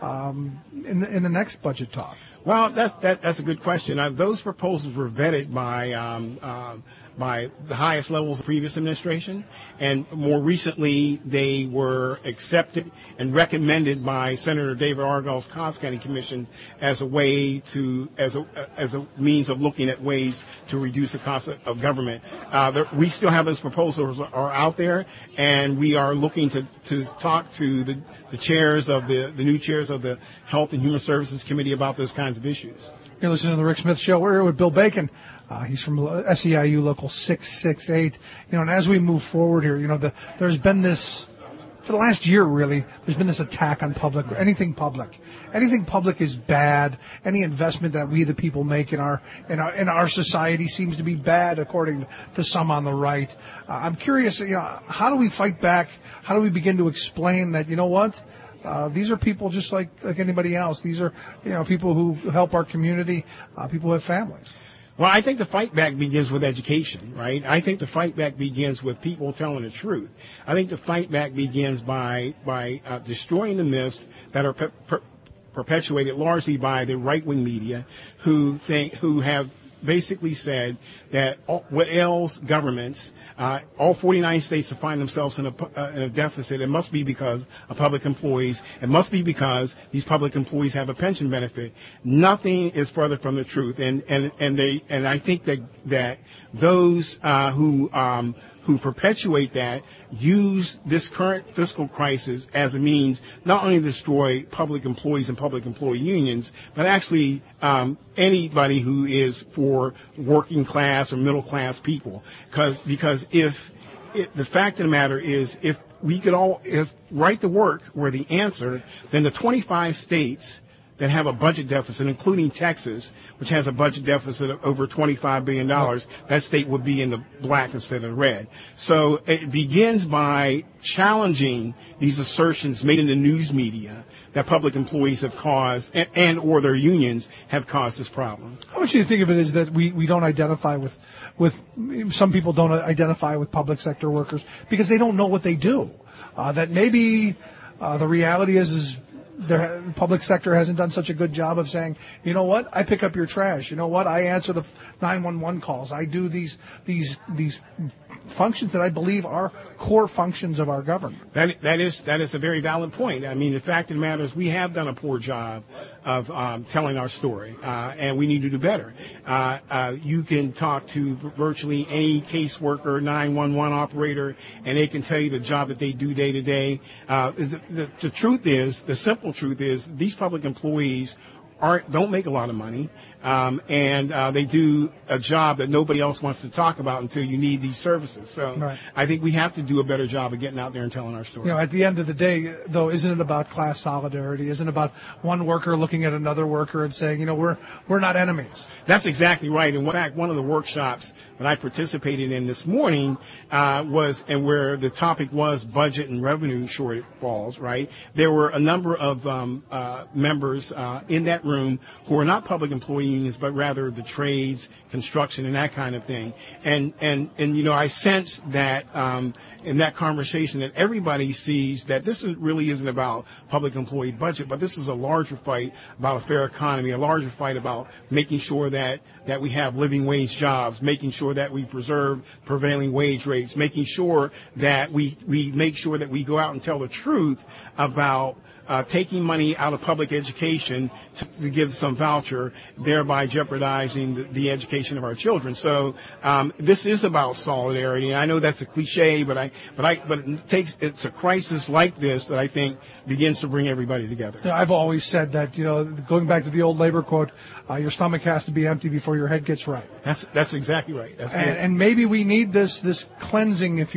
um, in, the, in the next budget talk? Well, that's that, that's a good question. Uh, those proposals were vetted by um, um, by the highest levels of the previous administration, and more recently they were accepted and recommended by Senator David Argall's Cobb County Commission as a way to as a as a means of looking at ways to reduce the cost of, of government. Uh, there, we still have those proposals are out there, and we are looking to to talk to the the chairs of the the new chairs of the Health and Human Services Committee about those kinds of issues. You're listening to the Rick Smith Show. We're here with Bill Bacon. Uh, he's from S E I U Local six six eight. You know, and as we move forward here, you know, the, there's been this, for the last year really, there's been this attack on public, anything public. Anything public is bad. Any investment that we the people make in our in our in our society seems to be bad, according to some on the right. Uh, I'm curious, you know, how do we fight back? How do we begin to explain that, you know what? Uh, these are people just like, like anybody else. These are, you know, people who help our community, uh, people who have families. Well, I think the fight back begins with education, right? I think the fight back begins with people telling the truth. I think the fight back begins by by uh, destroying the myths that are per- per- perpetuated largely by the right-wing media, who think who have basically said that all, what ails governments, uh, all forty-nine states to find themselves in a, uh, in a deficit, it must be because of public employees. It must be because these public employees have a pension benefit. Nothing is further from the truth, and and and they and I think that that those uh, who um, who perpetuate that use this current fiscal crisis as a means not only to destroy public employees and public employee unions, but actually um, anybody who is for working class or middle class people. Because because if it, the fact of the matter is, if we could all if right to work were the answer, then the twenty-five states that have a budget deficit, including Texas, which has a budget deficit of over twenty-five billion dollars, that state would be in the black instead of the red. So it begins by challenging these assertions made in the news media that public employees have caused and, and or their unions have caused this problem. How much do you think of it is that we, we don't identify with, with, some people don't identify with public sector workers because they don't know what they do? Uh, that maybe uh, the reality is, is the public sector hasn't done such a good job of saying, you know what, I pick up your trash. You know what, I answer the nine one one calls. I do these these these functions that I believe are core functions of our government. That that is that is a very valid point. I mean, the fact of the matter is we have done a poor job of um, telling our story, uh, and we need to do better. Uh, uh, you can talk to virtually any caseworker, nine one one operator, and they can tell you the job that they do day to day. Uh, the, the, the truth is, the simple truth is, these public employees aren't don't make a lot of money, um, and uh, they do a job that nobody else wants to talk about until you need these services. So right. I think we have to do a better job of getting out there and telling our story. You know, at the end of the day, though, isn't it about class solidarity? Isn't it about one worker looking at another worker and saying, you know, we're we're not enemies? That's exactly right. In fact, one of the workshops that I participated in this morning uh, was, and where the topic was budget and revenue shortfalls, right? There were a number of um, uh, members uh, in that room who are not public employee unions, but rather the trades, construction, and that kind of thing. And, and, and you know, I sense that um, in that conversation that everybody sees that this is, really isn't about public employee budget, but this is a larger fight about a fair economy, a larger fight about making sure that, that we have living wage jobs, making sure that we preserve prevailing wage rates, making sure that we, we make sure that we go out and tell the truth about Uh, taking money out of public education to, to give some voucher, thereby jeopardizing the, the education of our children. So um, this is about solidarity. I know that's a cliche, but I, but I, but it takes it's a crisis like this that I think begins to bring everybody together. I've always said that, you know, going back to the old labor quote, uh, your stomach has to be empty before your head gets right. That's that's exactly right. That's and, and maybe we need this this cleansing, if you will.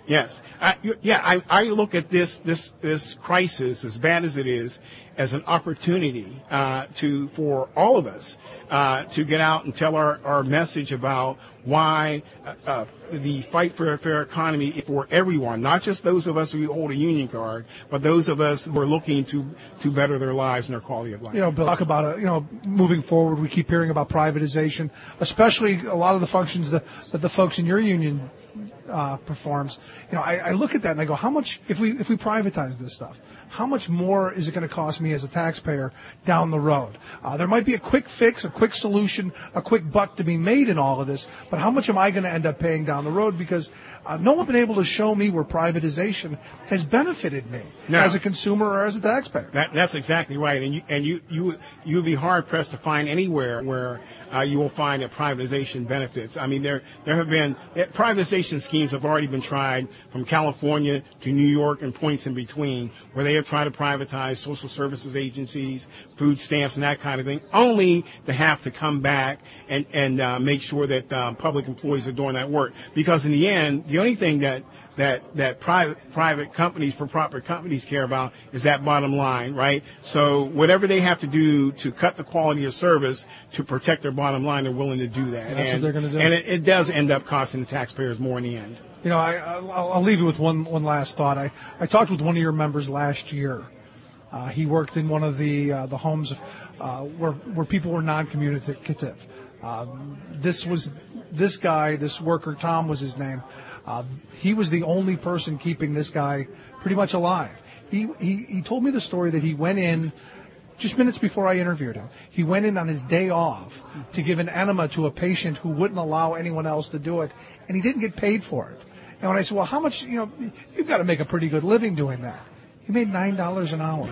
Yes. I, yeah, I, I look at this, this, this crisis, as bad as it is, as an opportunity uh, to for all of us uh, to get out and tell our, our message about why uh, uh, the fight for a fair economy is for everyone, not just those of us who hold a union card, but those of us who are looking to, to better their lives and their quality of life. You know, Bill, talk about, it, you know, moving forward, we keep hearing about privatization, especially a lot of the functions that, that the folks in your union uh, performs. You know, I, I look at that and I go, how much, if we if we privatize this stuff, how much more is it going to cost me as a taxpayer down the road? Uh, there might be a quick fix, a quick solution, a quick buck to be made in all of this, but how much am I going to end up paying down the road? Because uh, no one's been able to show me where privatization has benefited me no. as a consumer or as a taxpayer. That, that's exactly right, and you and you you you would be hard pressed to find anywhere where uh, you will find that privatization benefits. I mean, there there have been privatization schemes have already been tried from California to New York and points in between, where they have tried to privatize social services agencies, food stamps, and that kind of thing, only to have to come back and and uh, make sure that uh, public employees are doing that work. Because in the end, the only thing that that that private private companies, for proper companies, care about is that bottom line, right? So whatever they have to do to cut the quality of service to protect their bottom line, they're willing to do that. That's and, what they're going to do. And it, it does end up costing the taxpayers more in the end. You know, I, I'll, I'll leave you with one one last thought. I, I talked with one of your members last year. Uh, he worked in one of the uh, the homes uh, where where people were non-communicative. Uh, this was this guy, this worker, Tom was his name. Uh, he was the only person keeping this guy pretty much alive. He, he he told me the story that he went in just minutes before I interviewed him. He went in on his day off to give an enema to a patient who wouldn't allow anyone else to do it, and he didn't get paid for it. And when I said, well, how much, you know, you've got to make a pretty good living doing that. He made nine dollars an hour.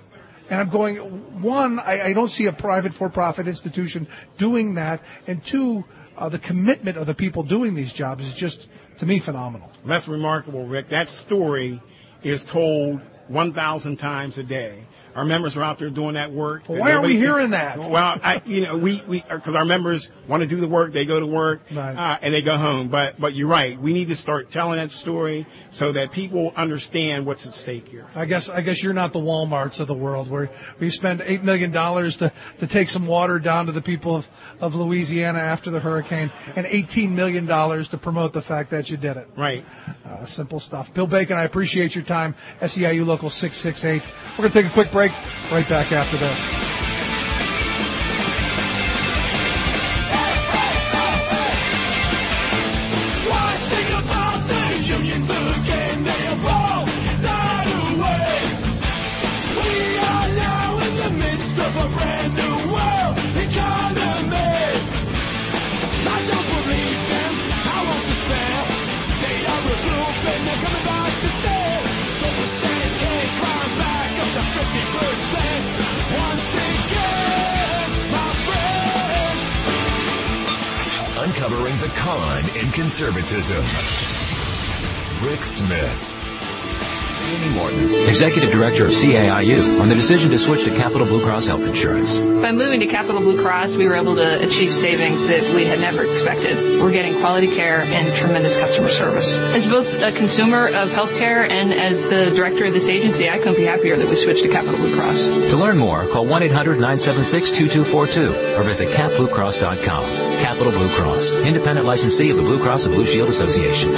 And I'm going, one, I, I don't see a private for-profit institution doing that, and two, uh, the commitment of the people doing these jobs is just, to me, phenomenal. That's remarkable, Rick. That story is told one thousand times a day. Our members are out there doing that work. Well, why aren't we hearing that? Well, I, you know, we, we, because our members want to do the work, they go to work, right. uh, and they go home. But, but you're right. We need to start telling that story so that people understand what's at stake here. I guess, I guess you're not the Walmarts of the world where we spend eight million dollars to, to take some water down to the people of, of Louisiana after the hurricane and eighteen million dollars to promote the fact that you did it. Right. Uh, simple stuff. Bill Bacon, I appreciate your time. S E I U Local six six eight. We're going to take a quick break. Right back after this. Uncovering the con in conservatism. Rick Smith. Amy Morton, Executive Director of C A I U, on the decision to switch to Capital Blue Cross Health Insurance. By moving to Capital Blue Cross, we were able to achieve savings that we had never expected. We're getting quality care and tremendous customer service. As both a consumer of healthcare and as the director of this agency, I couldn't be happier that we switched to Capital Blue Cross. To learn more, call one eight hundred nine seven six two two four two or visit cap blue cross dot com. Capital Blue Cross, independent licensee of the Blue Cross and Blue Shield Association.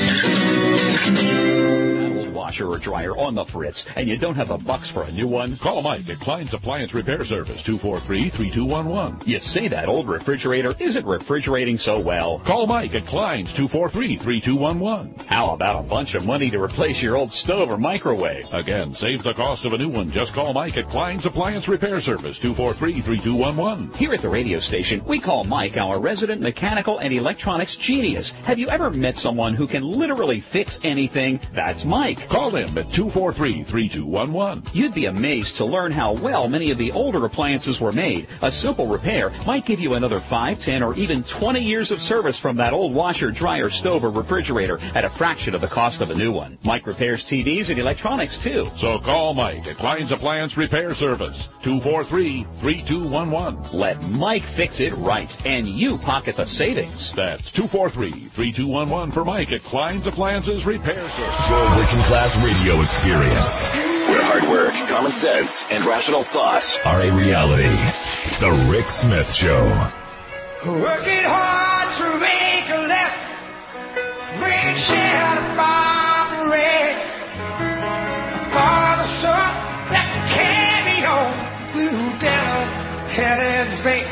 Washer or dryer on the fritz, and you don't have the bucks for a new one? Call Mike at Klein's Appliance Repair Service, two four three, three two one one. You say that old refrigerator isn't refrigerating so well. Call Mike at Klein's, two four three, three two one one. How about a bunch of money to replace your old stove or microwave? Again, save the cost of a new one. Just call Mike at Klein's Appliance Repair Service, two four three, three two one one. Here at the radio station, we call Mike our resident mechanical and electronics genius. Have you ever met someone who can literally fix anything? That's Mike. Call them at two four three, three two one one. You'd be amazed to learn how well many of the older appliances were made. A simple repair might give you another five, ten, or even twenty years of service from that old washer, dryer, stove, or refrigerator at a fraction of the cost of a new one. Mike repairs T Vs and electronics, too. So call Mike at Klein's Appliance Repair Service, two four three, three two one one. Let Mike fix it right, and you pocket the savings. That's two four three, three two one one for Mike at Klein's Appliances Repair Service. Your working class radio experience, where hard work, common sense, and rational thought are a reality. The Rick Smith Show. Working hard to make a left, reach out a bomb red. Father, son, that carry on through devil, hell is vain.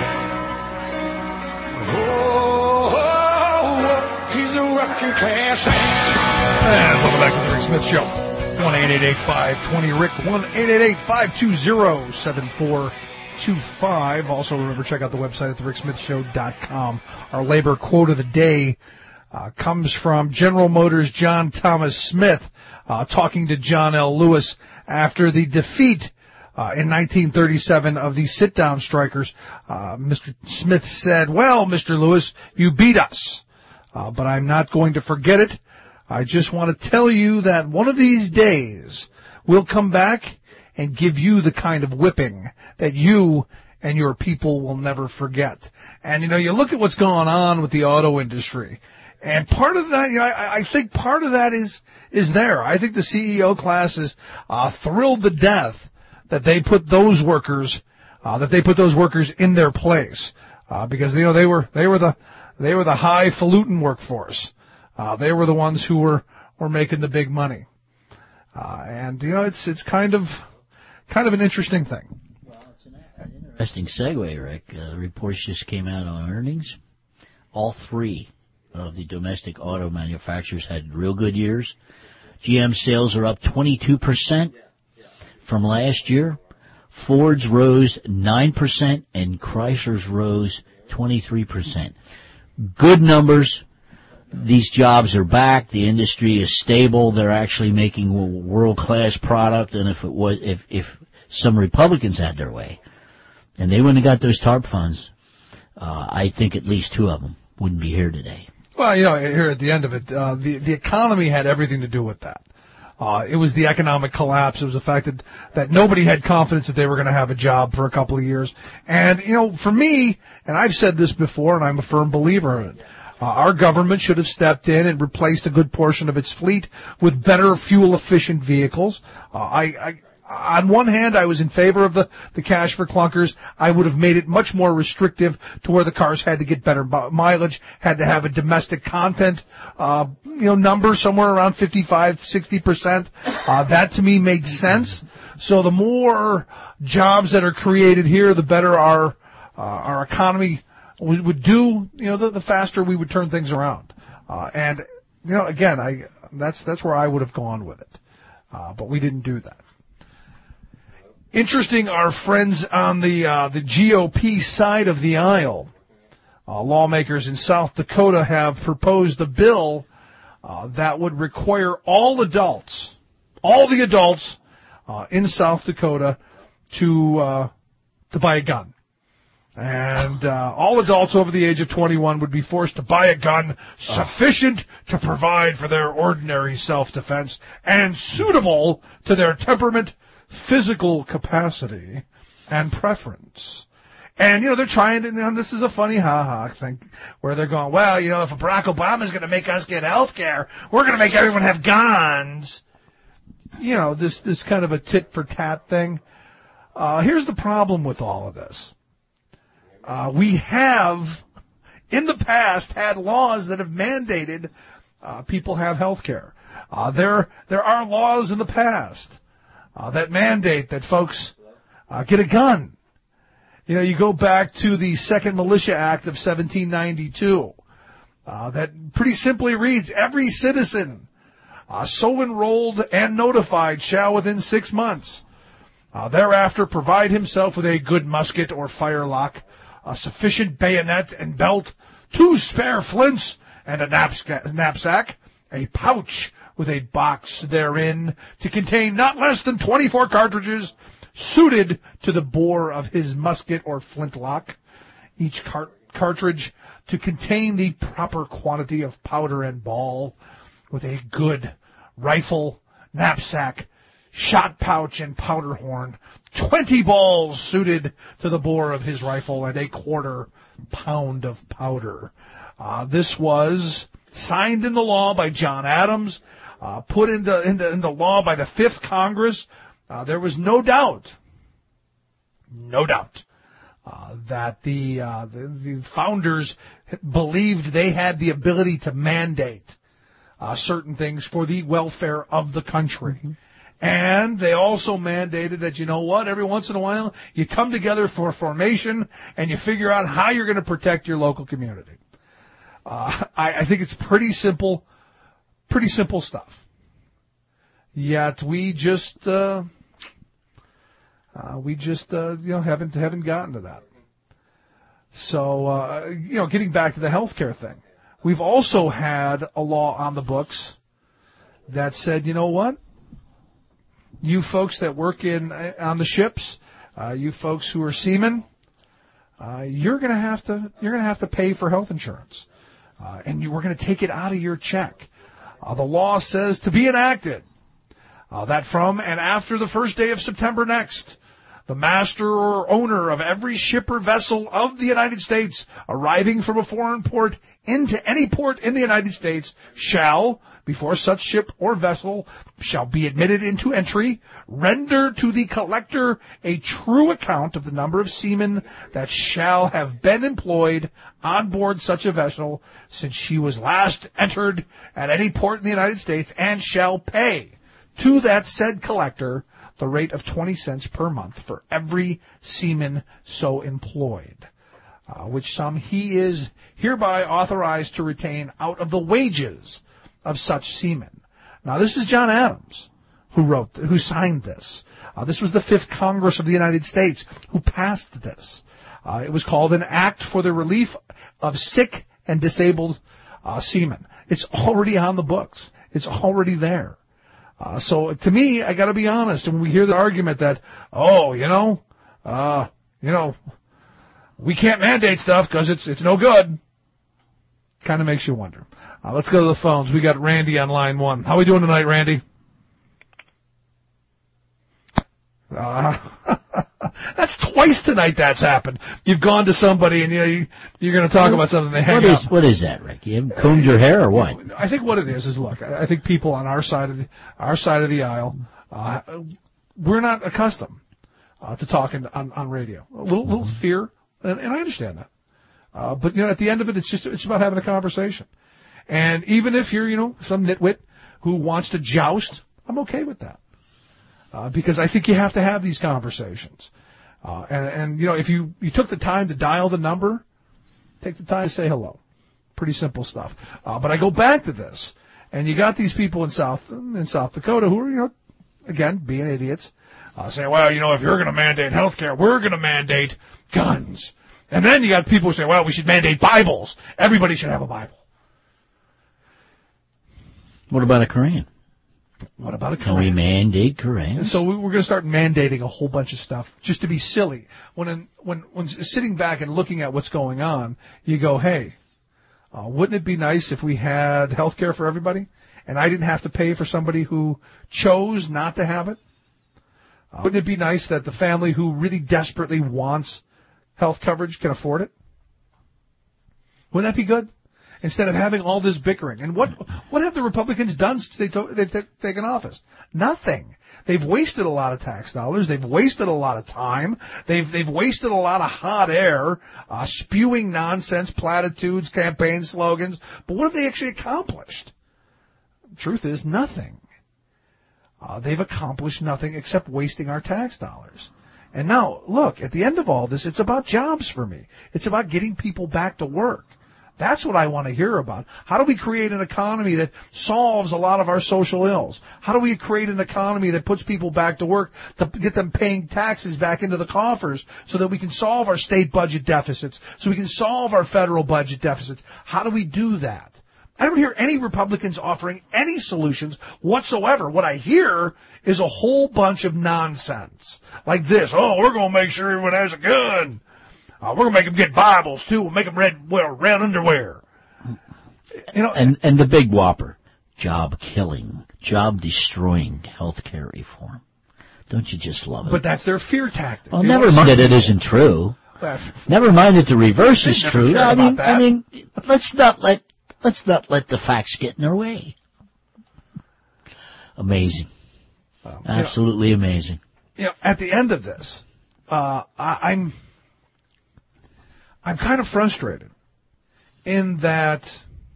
Oh, oh, oh, he's a working class man. And welcome back to the Rick Smith Show. one eight eight eight, five two zero, Rick. one eight eight eight, five two zero, seven four two five. Also, remember, check out the website at the rick smith show dot com. Our labor quote of the day uh, comes from General Motors' John Thomas Smith, uh, talking to John L. Lewis after the defeat uh, in nineteen thirty-seven of the sit-down strikers. Uh, Mister Smith said, "Well, Mister Lewis, you beat us, uh, but I'm not going to forget it. I just want to tell you that one of these days we'll come back and give you the kind of whipping that you and your people will never forget." And, you know, you look at what's going on with the auto industry, and part of that, you know, I, I think part of that is is there. I think the C E O class is uh, thrilled to death that they put those workers, uh, that they put those workers in their place, uh, because, you know, they were they were the they were the highfalutin workforce. Uh, they were the ones who were, were making the big money. Uh, and, you know, it's it's kind of kind of an interesting thing. Interesting segue, Rick. Uh, reports just came out on earnings. All three of the domestic auto manufacturers had real good years. G M sales are up twenty-two percent from last year. Ford's rose nine percent, and Chrysler's rose twenty-three percent. Good numbers. These jobs are back. The industry is stable. They're actually making world-class product. And if it was, if if some Republicans had their way, and they wouldn't have got those TARP funds, uh, I think at least two of them wouldn't be here today. Well, you know, here at the end of it, uh, the the economy had everything to do with that. Uh, it was the economic collapse. It was the fact that, that nobody had confidence that they were going to have a job for a couple of years. And, you know, for me, and I've said this before, and I'm a firm believer in it, Uh, our government should have stepped in and replaced a good portion of its fleet with better fuel-efficient vehicles. Uh, I, I, on one hand, I was in favor of the, the cash for clunkers. I would have made it much more restrictive to where the cars had to get better mileage, had to have a domestic content, uh, you know, number somewhere around fifty-five, sixty percent. Uh, that to me made sense. So the more jobs that are created here, the better our, uh, our economy we would do, you know, the, the faster we would turn things around. Uh, and, you know, again, I that's that's where I would have gone with it. Uh, but we didn't do that. Interesting, our friends on the uh, the G O P side of the aisle, uh, lawmakers in South Dakota have proposed a bill uh, that would require all adults, all the adults uh, in South Dakota to uh, to buy a gun. And uh, all adults over the age of twenty-one would be forced to buy a gun sufficient to provide for their ordinary self-defense and suitable to their temperament, physical capacity, and preference. And, you know, they're trying to, you know, this is a funny ha-ha thing, where they're going, well, you know, if Barack Obama's going to make us get health care, we're going to make everyone have guns. You know, this, this kind of a tit-for-tat thing. Uh, here's the problem with all of this. Uh, we have, in the past, had laws that have mandated uh, people have health care. Uh, there, there are laws in the past uh, that mandate that folks uh, get a gun. You know, you go back to the Second Militia Act of seventeen ninety-two. Uh, that pretty simply reads, every citizen uh, so enrolled and notified shall within six months uh, thereafter provide himself with a good musket or firelock, a sufficient bayonet and belt, two spare flints, and a knapsack, a pouch with a box therein to contain not less than twenty-four cartridges suited to the bore of his musket or flintlock. Each cart- cartridge to contain the proper quantity of powder and ball, with a good rifle, knapsack, shot pouch, and powder horn, twenty balls suited to the bore of his rifle, and a quarter pound of powder. Uh, this was signed into law by John Adams, uh, put into, into, into law by the Fifth Congress. Uh, there was no doubt, no doubt, Uh, that the, uh, the the founders believed they had the ability to mandate uh, certain things for the welfare of the country. Mm-hmm. And they also mandated that, you know what, every once in a while you come together for a formation and you figure out how you're going to protect your local community. Uh, I, I think it's pretty simple, pretty simple stuff. Yet we just... Uh, Uh, we just, uh, you know, haven't haven't gotten to that. So, uh, you know, getting back to the healthcare thing, we've also had a law on the books that said, you know what, you folks that work in on the ships, uh, you folks who are seamen, uh, you're going to have to you're going to have to pay for health insurance, uh, and you, we're going to take it out of your check. Uh, the law says to be enacted uh, that from and after the first day of September next, the master or owner of every ship or vessel of the United States arriving from a foreign port into any port in the United States shall, before such ship or vessel shall be admitted into entry, render to the collector a true account of the number of seamen that shall have been employed on board such a vessel since she was last entered at any port in the United States, and shall pay to that said collector the rate of twenty cents per month for every seaman so employed, uh, which sum he is hereby authorized to retain out of the wages of such seamen. Now, this is John Adams who wrote, who signed this. Uh, this was the Fifth Congress of the United States who passed this. Uh, it was called an Act for the Relief of Sick and Disabled uh, Seamen. It's already on the books. It's already there. Uh, so to me, I got to be honest. When we hear the argument that, oh, you know, uh, you know, we can't mandate stuff because it's it's no good, kind of makes you wonder. Uh, let's go to the phones. We got Randy on line one. How are we doing tonight, Randy? Uh, that's twice tonight that's happened. You've gone to somebody and you know, you, you're going to talk about something. They hang what is, up. What is that, Rick? You haven't combed your hair or what? I think what it is is, look, I think people on our side of the, our side of the aisle, uh, we're not accustomed uh, to talking on, on radio. A little, little fear, and, and I understand that. Uh, but you know, at the end of it, it's just it's about having a conversation. And even if you're, you know, some nitwit who wants to joust, I'm okay with that. Uh, because I think you have to have these conversations. Uh, and, and, you know, if you, you took the time to dial the number, take the time to say hello. Pretty simple stuff. Uh, but I go back to this, and you got these people in South in South Dakota who are, you know, again, being idiots, uh, saying, well, you know, if you're going to mandate health care, we're going to mandate guns. And then you got people who say, well, we should mandate Bibles. Everybody should have a Bible. What about a Koran? What about a Koran? Can we mandate Koran? And so we're going to start mandating a whole bunch of stuff just to be silly. When in, when when sitting back and looking at what's going on, you go, hey, uh, wouldn't it be nice if we had health care for everybody and I didn't have to pay for somebody who chose not to have it? Uh, wouldn't it be nice that the family who really desperately wants health coverage can afford it? Wouldn't that be good? Instead of having all this bickering. And what what have the Republicans done since they to, they've t- taken office? Nothing. They've wasted a lot of tax dollars. They've wasted a lot of time. They've they've wasted a lot of hot air, uh, spewing nonsense, platitudes, campaign slogans. But what have they actually accomplished? The truth is, nothing. Uh, they've accomplished nothing except wasting our tax dollars. And now, look, at the end of all this, it's about jobs for me. It's about getting people back to work. That's what I want to hear about. How do we create an economy that solves a lot of our social ills? How do we create an economy that puts people back to work to get them paying taxes back into the coffers so that we can solve our state budget deficits, so we can solve our federal budget deficits? How do we do that? I don't hear any Republicans offering any solutions whatsoever. What I hear is a whole bunch of nonsense. Like this, oh, we're going to make sure everyone has a gun. Uh, we're going to make them get Bibles, too. We'll make them red, wear red underwear. You know, and, and the big whopper, job-killing, job-destroying health care reform. Don't you just love it? But that's their fear tactic. Well, never mind that it isn't true. Never mind that the reverse is true. I mean, I mean, let's not let let's not let the facts get in our way. Amazing, um, absolutely you know, amazing. You know, at the end of this, uh, I, I'm I'm kind of frustrated in that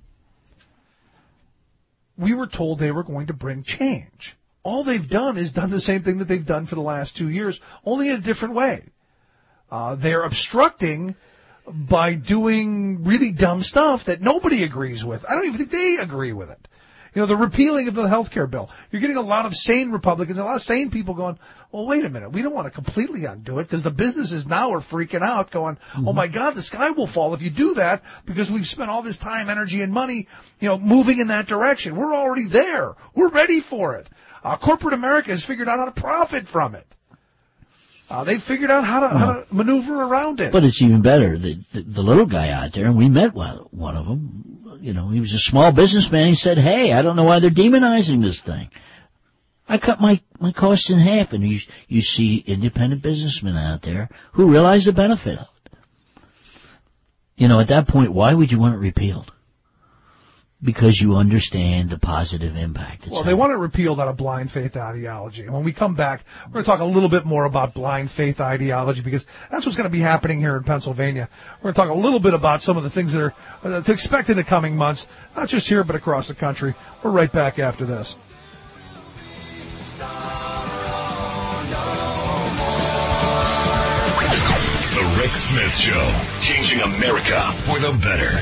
we were told they were going to bring change. All they've done is done the same thing that they've done for the last two years, only in a different way. Uh, they're obstructing by doing really dumb stuff that nobody agrees with. I don't even think they agree with it. You know, the repealing of the health care bill. You're getting a lot of sane Republicans, a lot of sane people going, well, wait a minute, we don't want to completely undo it because the businesses now are freaking out going, mm-hmm. oh, my God, the sky will fall if you do that because we've spent all this time, energy, and money, you know, moving in that direction. We're already there. We're ready for it. Uh, corporate America has figured out how to profit from it. Uh, they figured out how to, how to maneuver around it. But it's even better. The, the, the little guy out there, and we met one, one of them, you know, he was a small businessman. He said, hey, I don't know why they're demonizing this thing. I cut my, my costs in half, and you, you see independent businessmen out there who realize the benefit of it. You know, at that point, why would you want it repealed? Because you understand the positive impact. Well, they want it repealed out of blind faith ideology. And when we come back, we're going to talk a little bit more about blind faith ideology because that's what's going to be happening here in Pennsylvania. We're going to talk a little bit about some of the things that are uh, to expect in the coming months, not just here but across the country. We're right back after this. The Rick Smith Show, changing America for the better.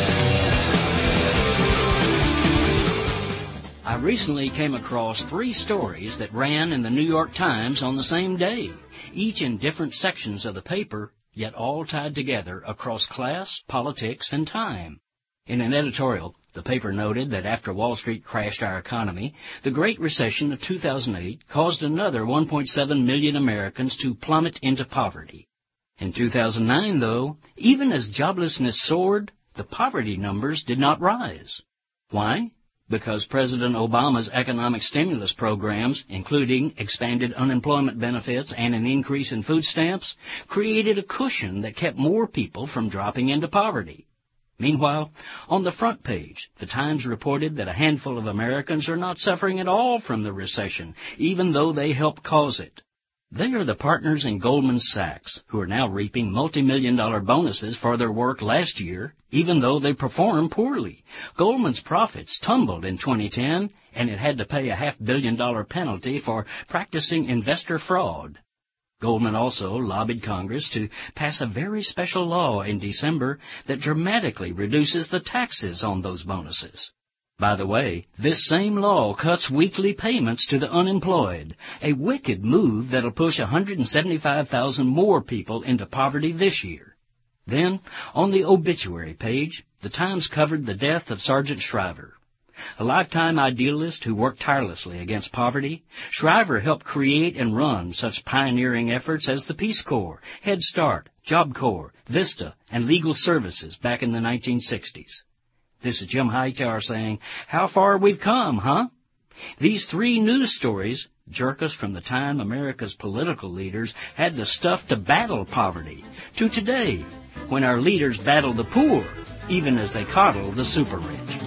I recently came across three stories that ran in the New York Times on the same day, each in different sections of the paper, yet all tied together across class, politics, and time. In an editorial, the paper noted that after Wall Street crashed our economy, the Great Recession of two thousand eight caused another one point seven million Americans to plummet into poverty. In two thousand nine, though, even as joblessness soared, the poverty numbers did not rise. Why? Because President Obama's economic stimulus programs, including expanded unemployment benefits and an increase in food stamps, created a cushion that kept more people from dropping into poverty. Meanwhile, on the front page, the Times reported that a handful of Americans are not suffering at all from the recession, even though they helped cause it. They are the partners in Goldman Sachs, who are now reaping multi-million dollar bonuses for their work last year, even though they performed poorly. Goldman's profits tumbled in twenty ten, and it had to pay a half-billion dollar penalty for practicing investor fraud. Goldman also lobbied Congress to pass a very special law in December that dramatically reduces the taxes on those bonuses. By the way, this same law cuts weekly payments to the unemployed, a wicked move that'll push one hundred seventy-five thousand more people into poverty this year. Then, on the obituary page, the Times covered the death of Sergeant Shriver. A lifetime idealist who worked tirelessly against poverty, Shriver helped create and run such pioneering efforts as the Peace Corps, Head Start, Job Corps, Vista, and Legal Services back in the nineteen sixties. This is Jim Hightower saying, how far we've come, huh? These three news stories jerk us from the time America's political leaders had the stuff to battle poverty, to today, when our leaders battle the poor, even as they coddle the super rich.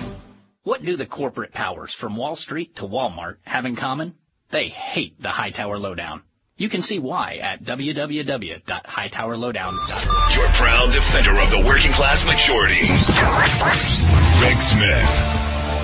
What do the corporate powers from Wall Street to Walmart have in common? They hate the Hightower Lowdown. You can see why at w w w dot hightower lowdown dot com. Your proud defender of the working class majority, Rick Smith.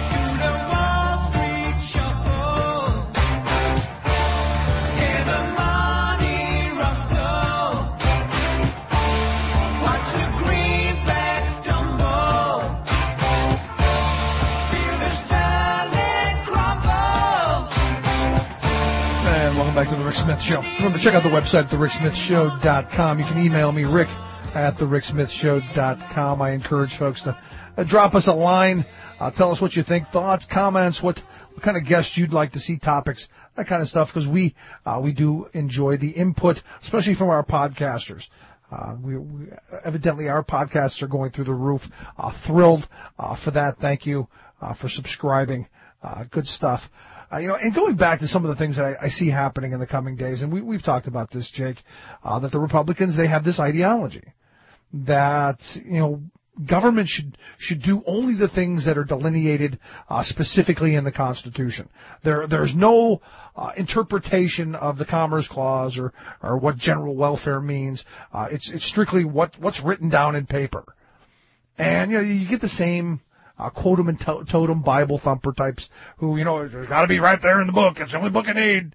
Back to the Rick Smith Show. Remember, check out the website, the rick smith show dot com. You can email me, rick at the rick smith show dot com. I encourage folks to uh, drop us a line. Uh, tell us what you think, thoughts, comments, what, what kind of guests you'd like to see, topics, that kind of stuff, because we uh, we do enjoy the input, especially from our podcasters. Uh, we, we evidently our podcasts are going through the roof. Uh, thrilled uh, for that. Thank you uh, for subscribing. Uh, good stuff. Uh, you know, and going back to some of the things that I, I see happening in the coming days, and we, we've talked about this, Jake, uh, that the Republicans, they have this ideology that, you know, government should should do only the things that are delineated uh, specifically in the Constitution. There there's no uh, interpretation of the Commerce Clause or or what general welfare means. Uh, it's it's strictly what what's written down in paper. And you know you get the same uh, quotum and to- totem Bible thumper types who you know it's got to be right there in the book. It's the only book I need.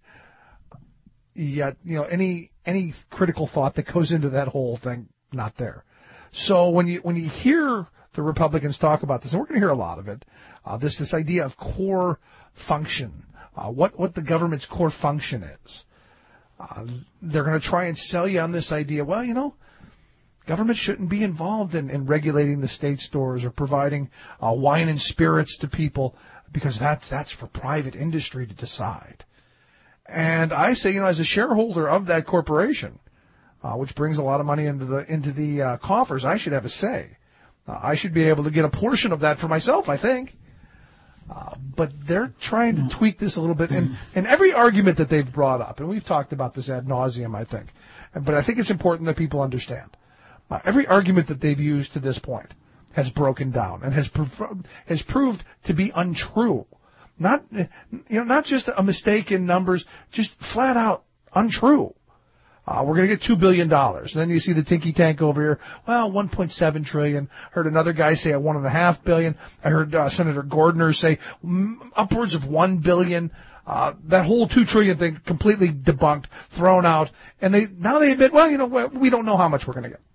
Yet you know any any critical thought that goes into that whole thing, not there. So when you when you hear the Republicans talk about this, and we're going to hear a lot of it, uh, this this idea of core function, uh, what what the government's core function is, uh, they're going to try and sell you on this idea. Well, you know, government shouldn't be involved in, in regulating the state stores or providing uh, wine and spirits to people because that's that's for private industry to decide. And I say, you know, as a shareholder of that corporation, Uh, which brings a lot of money into the into the uh, coffers, I should have a say. Uh, I should be able to get a portion of that for myself, I think. Uh, but they're trying to tweak this a little bit. And, and every argument that they've brought up, and we've talked about this ad nauseum, I think, but I think it's important that people understand. Uh, every argument that they've used to this point has broken down and has prov- has proved to be untrue. Not you know not just a mistake in numbers, just flat out untrue. Uh, we're going to get two billion dollars. And then you see the tinky tank over here. Well, one point seven trillion dollars. Heard another guy say a one point five billion dollars. I heard uh, Senator Gordner say mm, upwards of one billion dollars. Uh, that whole two trillion dollars thing completely debunked, thrown out. And they now they admit, well, you know, we don't know how much we're going to get.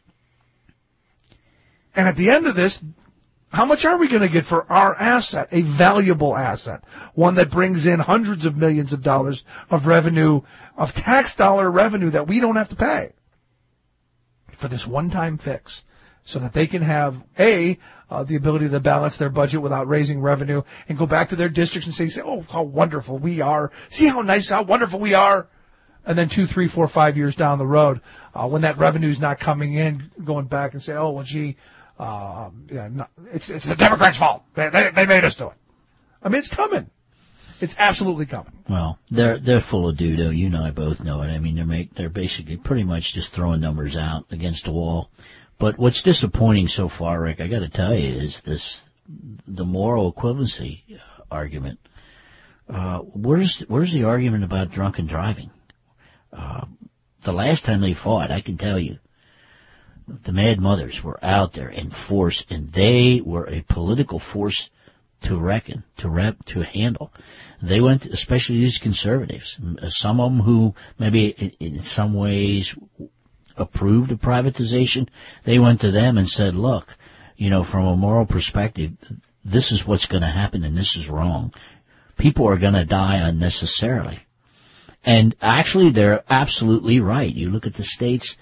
And at the end of this, how much are we going to get for our asset, a valuable asset, one that brings in hundreds of millions of dollars of revenue, of tax dollar revenue that we don't have to pay for this one-time fix so that they can have, A, uh, the ability to balance their budget without raising revenue and go back to their districts and say, say, oh, how wonderful we are. See how nice, how wonderful we are. And then two, three, four, five years down the road, uh, when that revenue's not coming in, going back and say, oh, well, gee, Uh, yeah, no, it's it's the Democrats' fault. They, they they made us do it. I mean, it's coming. It's absolutely coming. Well, they're they're full of doo-doo. You and I both know it. I mean, they're make they're basically pretty much just throwing numbers out against the wall. But what's disappointing so far, Rick, I got to tell you, is this the moral equivalency argument. Uh, where's where's the argument about drunken driving? Uh, the last time they fought, I can tell you, the Mad Mothers were out there in force, and they were a political force to reckon, to rep, to handle. They went, especially these conservatives, some of them who maybe in some ways approved of privatization, they went to them and said, look, you know, from a moral perspective, this is what's going to happen and this is wrong. People are going to die unnecessarily. And actually, they're absolutely right. You look at the states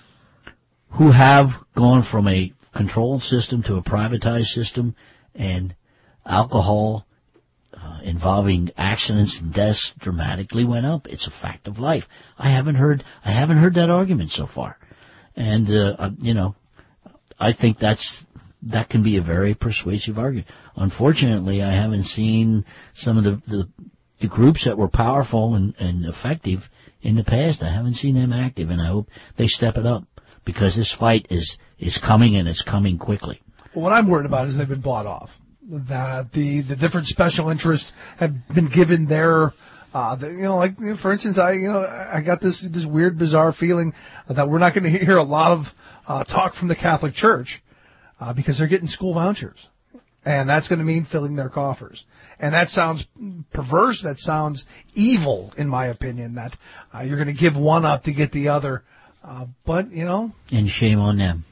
who have gone from a controlled system to a privatized system, and alcohol uh, involving accidents and deaths dramatically went up. It's a fact of life. I haven't heard I haven't heard that argument so far, and uh, you know, I think that's that can be a very persuasive argument. Unfortunately, I haven't seen some of the the, the groups that were powerful and, and effective in the past. I haven't seen them active, and I hope they step it up, because this fight is, is coming, and it's coming quickly. Well, what I'm worried about is they've been bought off. That the, the different special interests have been given their, uh, the, you know, like, for instance, I, you know, I got this, this weird, bizarre feeling that we're not going to hear a lot of, uh, talk from the Catholic Church, uh, because they're getting school vouchers. And that's going to mean filling their coffers. And that sounds perverse. That sounds evil, in my opinion, that, uh, you're going to give one up to get the other. Uh, but, you know. And shame on them.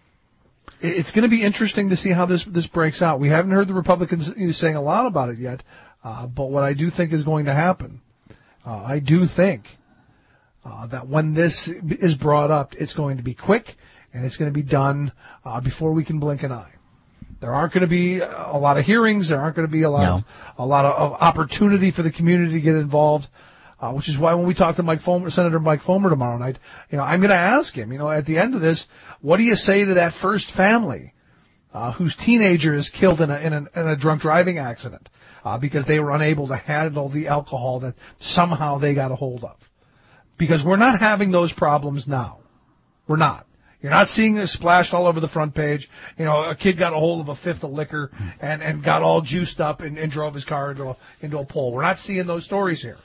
It's going to be interesting to see how this this breaks out. We haven't heard the Republicans saying a lot about it yet. Uh, but what I do think is going to happen, uh, I do think uh, that when this is brought up, it's going to be quick and it's going to be done uh, before we can blink an eye. There aren't going to be a lot of hearings. There aren't going to be a lot No. of a lot of, of opportunity for the community to get involved. Uh, which is why when we talk to Mike Fomer, Senator Mike Fomer tomorrow night, you know, I'm going to ask him, you know, at the end of this, what do you say to that first family uh, whose teenager is killed in a, in a, in a drunk driving accident uh, because they were unable to handle the alcohol that somehow they got a hold of? Because we're not having those problems now. We're not. You're not seeing it splashed all over the front page. You know, a kid got a hold of a fifth of liquor and, and got all juiced up and, and drove his car into a, into a pole. We're not seeing those stories here.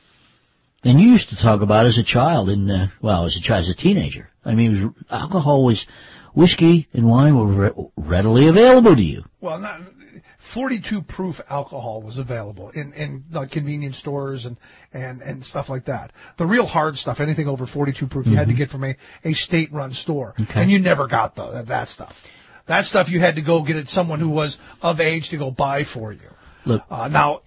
And you used to talk about as a child, in uh, well, as a child, as a teenager. I mean, it was, alcohol was, whiskey and wine were re- readily available to you. Well, not, forty-two proof alcohol was available in in uh, convenience stores and, and, and stuff like that. The real hard stuff, anything over forty-two proof, you mm-hmm. had to get from a, a state-run store, okay. and you never got the, that, that stuff. That stuff you had to go get at someone who was of age to go buy for you. Look, uh, now.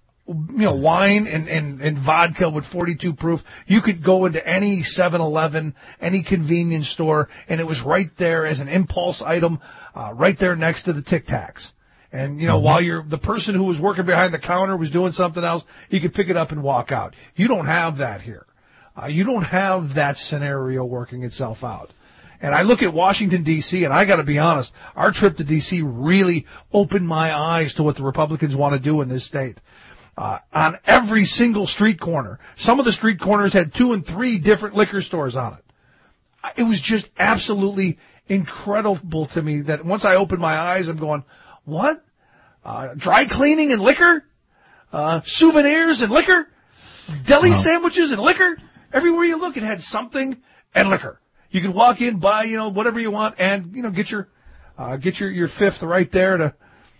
You know, wine and, and, and vodka with forty-two proof, you could go into any seven eleven, any convenience store, and it was right there as an impulse item, uh, right there next to the Tic Tacs. And, you know, mm-hmm. while you're, the person who was working behind the counter was doing something else, you could pick it up and walk out. You don't have that here. Uh, you don't have that scenario working itself out. And I look at Washington, D C, and I got to be honest, our trip to D C really opened my eyes to what the Republicans want to do in this state. Uh, on every single street corner. Some of the street corners had two and three different liquor stores on it. It was just absolutely incredible to me that once I opened my eyes, I'm going, what? Uh, dry cleaning and liquor? Uh, souvenirs and liquor? Deli wow. sandwiches and liquor? Everywhere you look, it had something and liquor. You could walk in, buy, you know, whatever you want, and, you know, get your, uh, get your, your fifth right there to,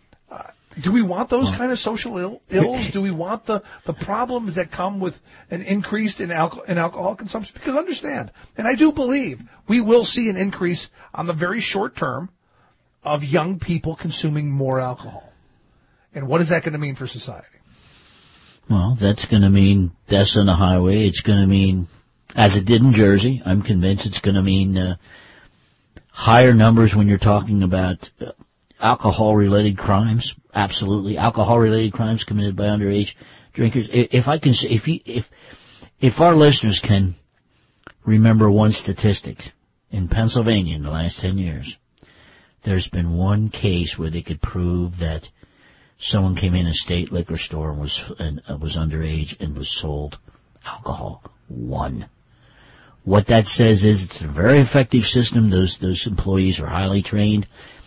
do we want those kind of social Ill, ills? Do we want the, the problems that come with an increase in, alcohol, in alcohol consumption? Because understand, and I do believe, we will see an increase on the very short term of young people consuming more alcohol. And what is that going to mean for society? Well, that's going to mean deaths on the highway. It's going to mean, as it did in Jersey, I'm convinced it's going to mean uh, higher numbers when you're talking about uh, alcohol-related crimes. Absolutely, alcohol-related crimes committed by underage drinkers. If I can, if you, if if our listeners can remember one statistic in Pennsylvania in the last ten years, there's been one case where they could prove that someone came in a state liquor store and was and uh, was underage and was sold alcohol. One. What that says is it's a very effective system. Those those employees are highly trained.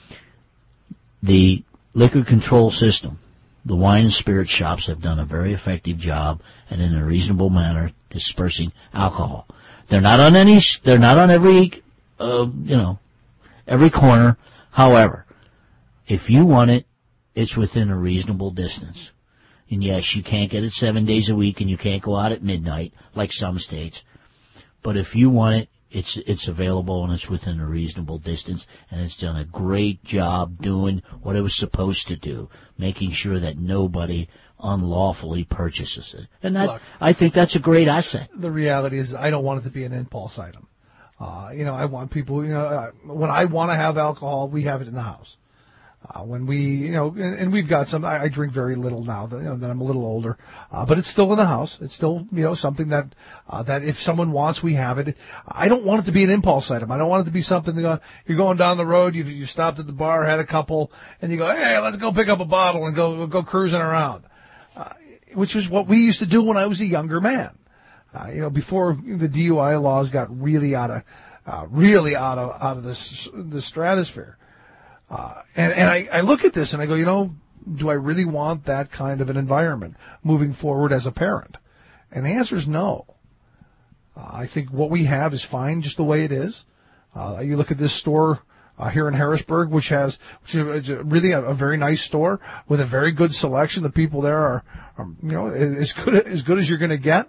The liquor control system, the wine and spirit shops have done a very effective job and in a reasonable manner dispersing alcohol. They're not on any, they're not on every, uh, you know, every corner. However, if you want it, it's within a reasonable distance. And yes, you can't get it seven days a week and you can't go out at midnight like some states. But if you want it, It's it's available and it's within a reasonable distance, and it's done a great job doing what it was supposed to do, making sure that nobody unlawfully purchases it. And that, Look, I think that's a great asset. The reality is I don't want it to be an impulse item. Uh, you know, I want people, you know, uh, when I want to have alcohol, we have it in the house. Uh, when we, you know, and, and we've got some, I, I drink very little now that, you know, that I'm a little older, uh, but it's still in the house. It's still, you know, something that, uh, that if someone wants, we have it. I don't want it to be an impulse item. I don't want it to be something that you're going down the road, you you stopped at the bar, had a couple, and you go, hey, let's go pick up a bottle and go, go cruising around. Uh, which is what we used to do when I was a younger man. Uh, you know, before the D U I laws got really out of, uh, really out of, out of the, the stratosphere. Uh, and, and I, I look at this and I go, you know, do I really want that kind of an environment moving forward as a parent? And the answer is no. Uh, I think what we have is fine just the way it is. Uh, you look at this store uh, here in Harrisburg, which has which is really a, a very nice store with a very good selection. The people there are, are you know, as good as good as you're going to get.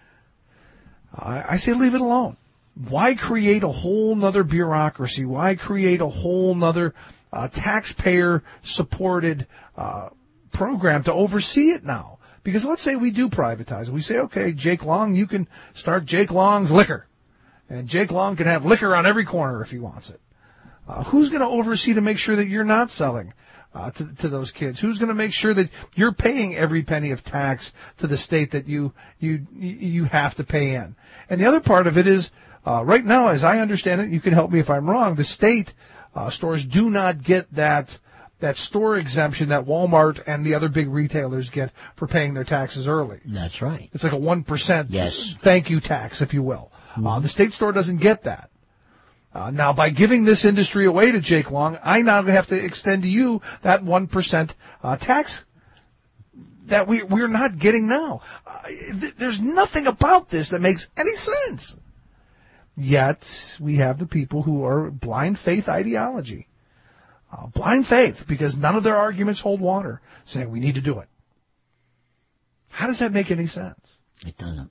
Uh, I say leave it alone. Why create a whole nother bureaucracy? Why create a whole nother uh, taxpayer-supported uh, program to oversee it now? Because let's say we do privatize it. We say, okay, Jake Long, you can start Jake Long's Liquor. And Jake Long can have liquor on every corner if he wants it. Uh, who's going to oversee to make sure that you're not selling uh, to, to those kids? Who's going to make sure that you're paying every penny of tax to the state that you you you have to pay in? And the other part of it is, uh, right now, as I understand it, you can help me if I'm wrong, the state uh, stores do not get that that store exemption that Walmart and the other big retailers get for paying their taxes early. That's right. It's like a one percent yes. thank you tax, if you will. Mm-hmm. Uh, the state store doesn't get that. Uh, now, by giving this industry away to Jake Long, I now have to extend to you that one percent uh, tax that we, we're not getting now. Uh, th- there's nothing about this that makes any sense. Yet, we have the people who are blind faith ideology. Uh, blind faith, because none of their arguments hold water, saying we need to do it. How does that make any sense? It doesn't.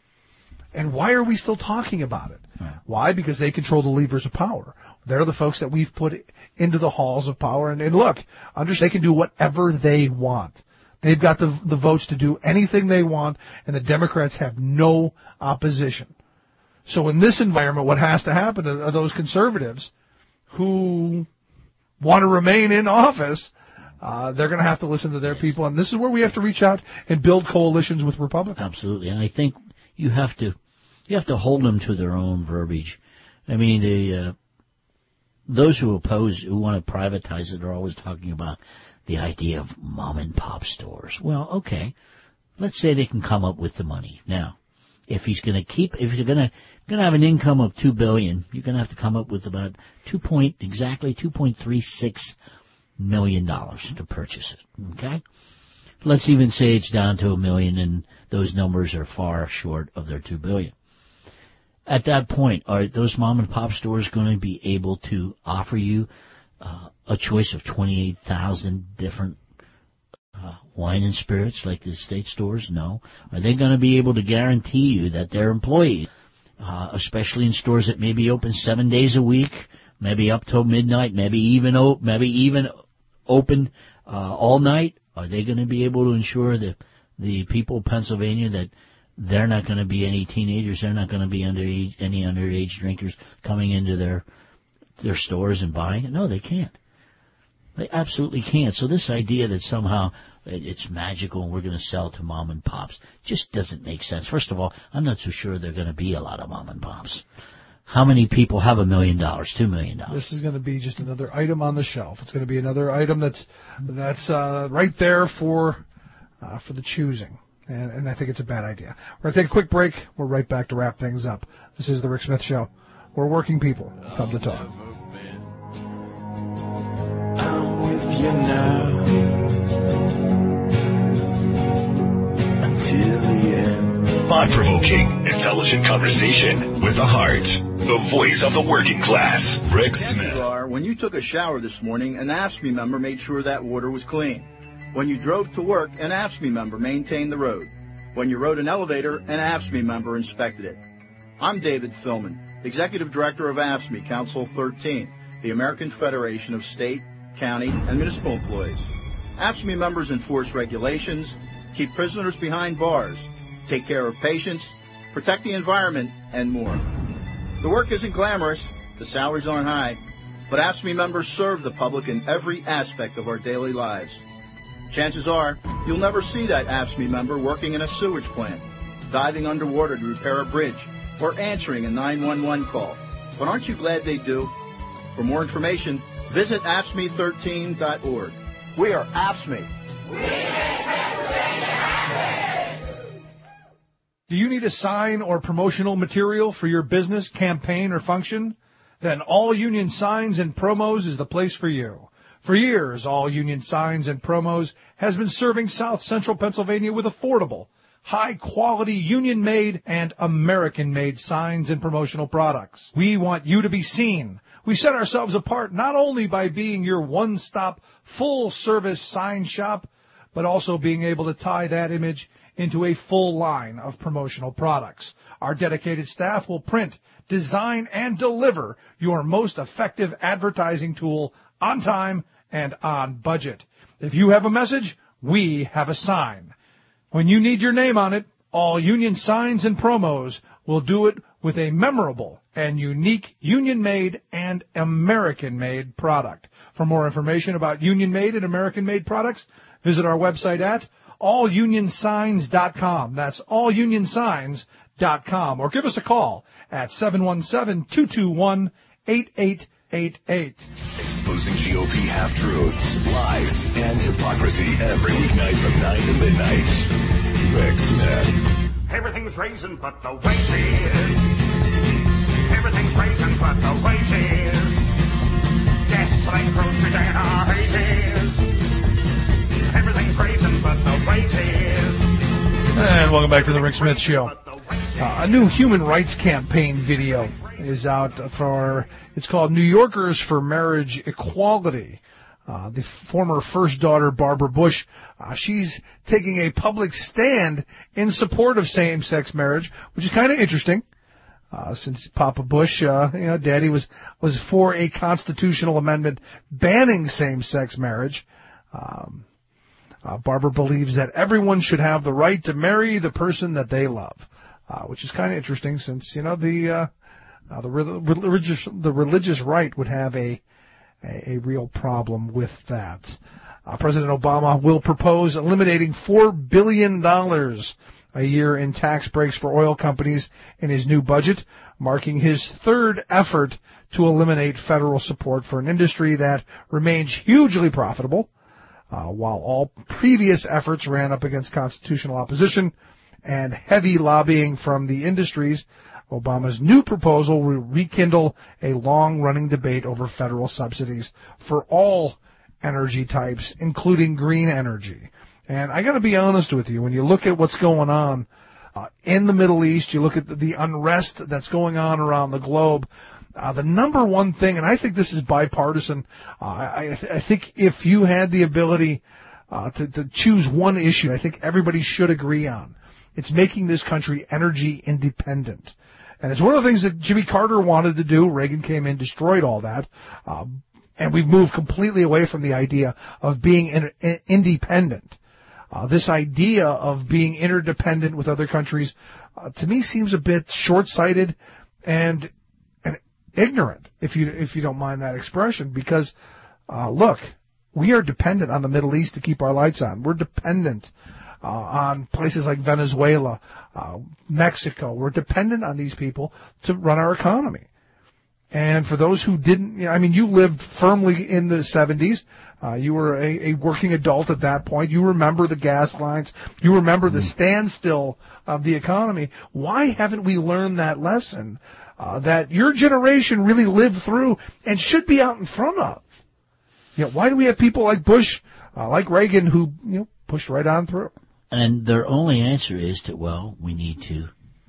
And why are we still talking about it? Right. Why? Because they control the levers of power. They're the folks that we've put into the halls of power. And, and look, understand, they can do whatever they want. They've got the, the votes to do anything they want, and the Democrats have no opposition. So in this environment, what has to happen are those conservatives who want to remain in office, uh, they're going to have to listen to their people. And this is where we have to reach out and build coalitions with Republicans. Absolutely. And I think you have to you have to hold them to their own verbiage. I mean, the uh, those who oppose, who want to privatize it, are always talking about the idea of mom and pop stores. Well, okay, let's say they can come up with the money. Now, if he's going to keep, if you're going to going to have an income of two billion, you're going to have to come up with about two point exactly two point three six million dollars to purchase it. Okay. Let's even say it's down to a million, and those numbers are far short of their two billion. At that point, are those mom and pop stores going to be able to offer you uh, a choice of twenty-eight thousand different uh, wine and spirits like the state stores? No. Are they going to be able to guarantee you that their employees, uh, especially in stores that may be open seven days a week, maybe up till midnight, maybe even o- maybe even open uh, all night, are they going to be able to ensure that the people of Pennsylvania that they're not going to be any teenagers, they're not going to be underage, any underage drinkers coming into their their stores and buying it? No, they can't. They absolutely can't. So this idea that somehow it's magical and we're going to sell to mom and pops just doesn't make sense. First of all, I'm not so sure there are going to be a lot of mom and pops. How many people have a million dollars, two million dollars? This is going to be just another item on the shelf. It's going to be another item that's that's uh, right there for uh, for the choosing. And, and I think it's a bad idea. We're going to take a quick break. We're right back to wrap things up. This is the Rick Smith Show, where working people come to talk. I'm with you now until the end. Thought-provoking, intelligent conversation with a heart. The voice of the working class, Rick Smith. Are when you took a shower this morning, an AFSCME member made sure that water was clean. When you drove to work, an AFSCME member maintained the road. When you rode an elevator, an AFSCME member inspected it. I'm David Philman, Executive Director of AFSCME Council thirteen, the American Federation of State, County, and Municipal Employees. AFSCME members enforce regulations, keep prisoners behind bars, take care of patients, protect the environment, and more. The work isn't glamorous, the salaries aren't high, but AFSCME members serve the public in every aspect of our daily lives. Chances are, you'll never see that AFSCME member working in a sewage plant, diving underwater to repair a bridge, or answering a nine one one call. But aren't you glad they do? For more information, visit A F S C M E thirteen dot org. We are A F S C M E. Do you need a sign or promotional material for your business, campaign, or function? Then All Union Signs and Promos is the place for you. For years, All Union Signs and Promos has been serving South Central Pennsylvania with affordable, high-quality, union-made and American-made signs and promotional products. We want you to be seen. We set ourselves apart not only by being your one-stop, full-service sign shop, but also being able to tie that image into a full line of promotional products. Our dedicated staff will print, design, and deliver your most effective advertising tool on time and on budget. If you have a message, we have a sign. When you need your name on it, All Union Signs and Promos will do it with a memorable and unique union-made and American-made product. For more information about union-made and American-made products, visit our website at all union signs dot com. That's all union signs dot com. Or give us a call at seven one seven, two two one, eight eight eight eight. Exposing G O P half-truths, lies, and hypocrisy every weeknight from nine to midnight. Rick Smith. Everything's raising but the wages. Everything's raising but the wages. Gasoline, groceries, and our wages. Everything's raising but the wages. And welcome back to the Rick Smith Show. Uh, a new human rights campaign video is out for, it's called New Yorkers for Marriage Equality. Uh, the former first daughter, Barbara Bush, uh, she's taking a public stand in support of same-sex marriage, which is kind of interesting. Uh, since Papa Bush, uh, you know, Daddy was, was for a constitutional amendment banning same-sex marriage. Um, uh, Barbara believes that everyone should have the right to marry the person that they love, uh, which is kind of interesting since, you know, the, uh, uh, the religious, the religious right would have a, a, a real problem with that. Uh, President Obama will propose eliminating four billion dollars a year in tax breaks for oil companies in his new budget, marking his third effort to eliminate federal support for an industry that remains hugely profitable. Uh, while all previous efforts ran up against constitutional opposition and heavy lobbying from the industries, Obama's new proposal will rekindle a long-running debate over federal subsidies for all energy types, including green energy. And I got to be honest with you, when you look at what's going on uh, in the Middle East, you look at the, the unrest that's going on around the globe, uh, the number one thing, and I think this is bipartisan, uh, I, I think if you had the ability uh, to, to choose one issue, I think everybody should agree on. It's making this country energy independent. And it's one of the things that Jimmy Carter wanted to do. Reagan came in, destroyed all that. Um, and we've moved completely away from the idea of being in, in, independent. Uh, this idea of being interdependent with other countries, uh, to me, seems a bit short-sighted and, and ignorant, if you if you don't mind that expression. Because, uh, look, we are dependent on the Middle East to keep our lights on. We're dependent uh, on places like Venezuela, uh, Mexico. We're dependent on these people to run our economy. And for those who didn't, you know, I mean, you lived firmly in the seventies. Uh, you were a, a working adult at that point. You remember the gas lines. You remember the standstill of the economy. Why haven't we learned that lesson uh, that your generation really lived through and should be out in front of? You know, why do we have people like Bush, uh, like Reagan, who, you know, pushed right on through? And their only answer is to, well, we need to,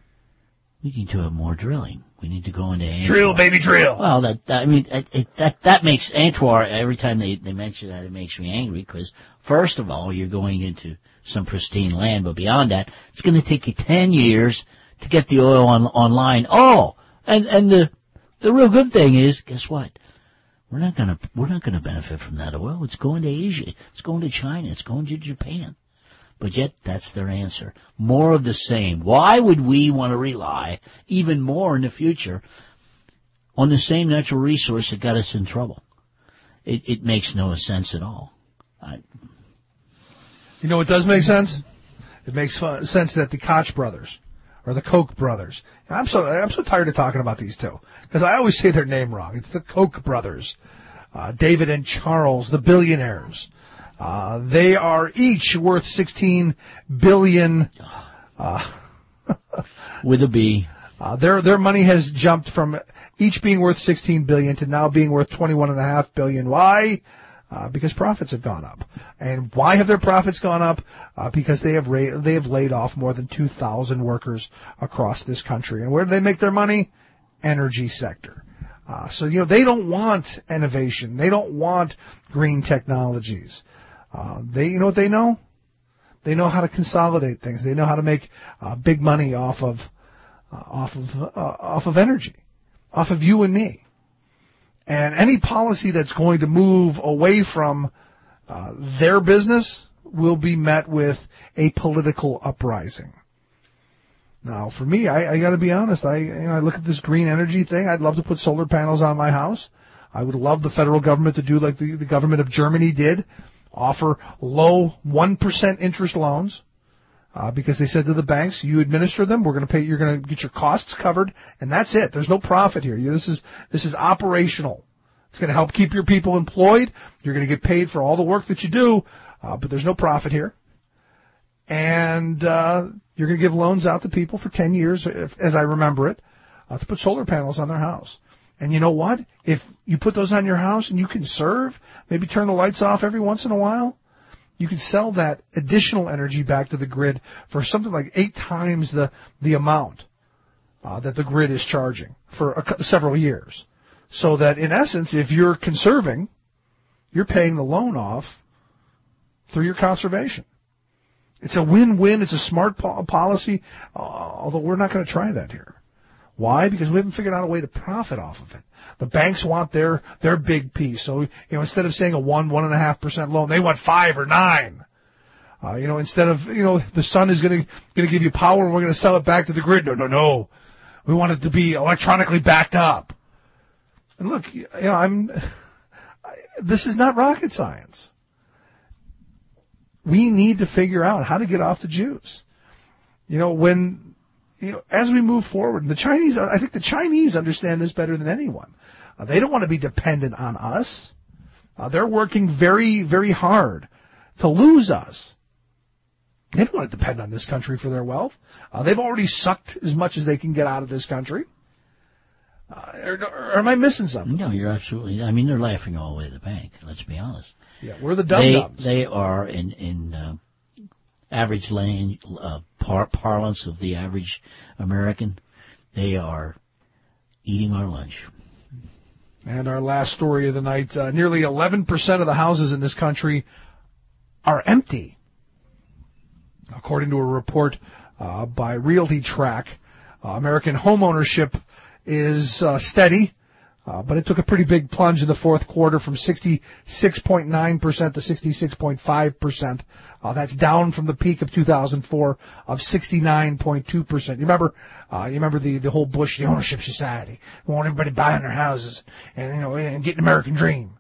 we need to have more drilling. We need to go into Antoir. Drill, baby, drill. Well, that, that I mean, it, it, that that makes Antoir, every time they, they mention that, it makes me angry because, first of all, you're going into some pristine land, but beyond that, it's going to take you ten years to get the oil on online. Oh, and and the the real good thing is, guess what? We're not going to we're not going to benefit from that oil. It's going to Asia. It's going to China. It's going to Japan. But yet, that's their answer. More of the same. Why would we want to rely even more in the future on the same natural resource that got us in trouble? It, it makes no sense at all. I, you know what does make sense? It makes fun, sense that the Koch brothers, or the Koch brothers, I'm so I'm so tired of talking about these two, because I always say their name wrong. It's the Koch brothers, uh, David and Charles, the billionaires. Uh, they are each worth sixteen billion dollars. Uh, with a B. Uh, their their money has jumped from each being worth sixteen billion dollars to now being worth twenty-one point five billion dollars. Why? Uh, because profits have gone up. And why have their profits gone up? Uh, because they have ra- they have laid off more than two thousand workers across this country. And where do they make their money? Energy sector. Uh, so, you know, they don't want innovation. They don't want green technologies. Uh, they, you know what they know? They know how to consolidate things. They know how to make uh, big money off of uh, off of uh, off of energy, off of you and me. And any policy that's going to move away from uh, their business will be met with a political uprising. Now, for me, I, I got to be honest. I, you know, I look at this green energy thing. I'd love to put solar panels on my house. I would love the federal government to do like the, the government of Germany did, offer low one percent interest loans, uh, because they said to the banks, you administer them, we're going to pay, you're going to get your costs covered, and that's it. There's no profit here. You, this is this is operational. It's going to help keep your people employed. You're going to get paid for all the work that you do, uh, but there's no profit here. And uh, you're going to give loans out to people for ten years, if, as I remember it, uh, to put solar panels on their house. And you know what? If you put those on your house and you conserve, maybe turn the lights off every once in a while, you can sell that additional energy back to the grid for something like eight times the, the amount uh, that the grid is charging for a, several years. So that, in essence, if you're conserving, you're paying the loan off through your conservation. It's a win-win. It's a smart po- policy, uh, although we're not going to try that here. Why? Because we haven't figured out a way to profit off of it. The banks want their their big piece. So, you know, instead of saying a one, one and a half percent loan, they want five or nine. Uh, you know, instead of, you know, the sun is going to going to give you power and we're going to sell it back to the grid. No, no, no. We want it to be electronically backed up. And look, you know, I'm. This is not rocket science. We need to figure out how to get off the juice. You know, when, you know, as we move forward, the Chinese, I think the Chinese understand this better than anyone. Uh, they don't want to be dependent on us. Uh, they're working very, very hard to lose us. They don't want to depend on this country for their wealth. Uh, they've already sucked as much as they can get out of this country. Uh, or, or am I missing something? No, you're absolutely. I mean, they're laughing all the way to the bank. Let's be honest. Yeah, we're the dum-dums. They, they are, in in uh, average lane, uh, par- parlance of the average American, they are eating our lunch. And our last story of the night, uh, nearly eleven percent of the houses in this country are empty. According to a report uh, by Realty Track, uh, American homeownership is uh, steady. Uh, but it took a pretty big plunge in the fourth quarter from sixty-six point nine percent to sixty-six point five percent. Uh, that's down from the peak of two thousand four of sixty-nine point two percent. You remember, uh, you remember the, the whole Bush, the ownership society. We want everybody buying their houses and, you know, and getting the American dream.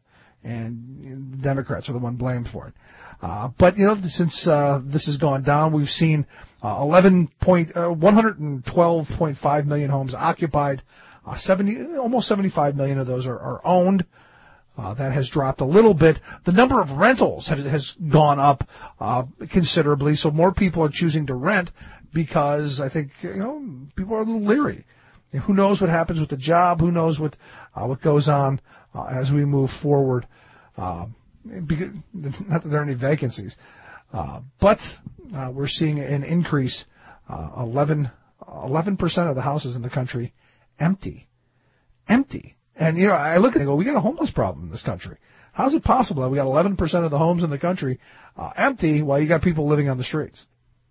And the Democrats are the one blamed for it. Uh, but, you know, since, uh, this has gone down, we've seen, uh, eleven point, uh, one hundred twelve point five million homes occupied. Uh, seventy, almost seventy-five million of those are, are owned. Uh, that has dropped a little bit. The number of rentals has, has gone up uh, considerably, so more people are choosing to rent because I think, you know, people are a little leery. You know, who knows what happens with the job? Who knows what uh, what goes on uh, as we move forward? Uh, because, not that there are any vacancies, uh, but uh, we're seeing an increase. Uh, eleven percent of the houses in the country empty. Empty. And, you know, I look at it and go, we got a homeless problem in this country. How's it possible that we got eleven percent of the homes in the country uh, empty while you got people living on the streets?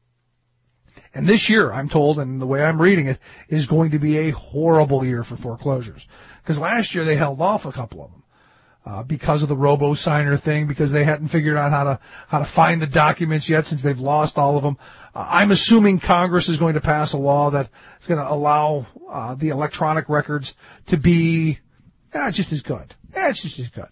And this year, I'm told, and the way I'm reading it, is going to be a horrible year for foreclosures. Because last year they held off a couple of them uh, because of the robo-signer thing, because they hadn't figured out how to how to find the documents yet since they've lost all of them. Uh, I'm assuming Congress is going to pass a law that is going to allow uh, the electronic records to be eh, just as good. Eh, it's just as good.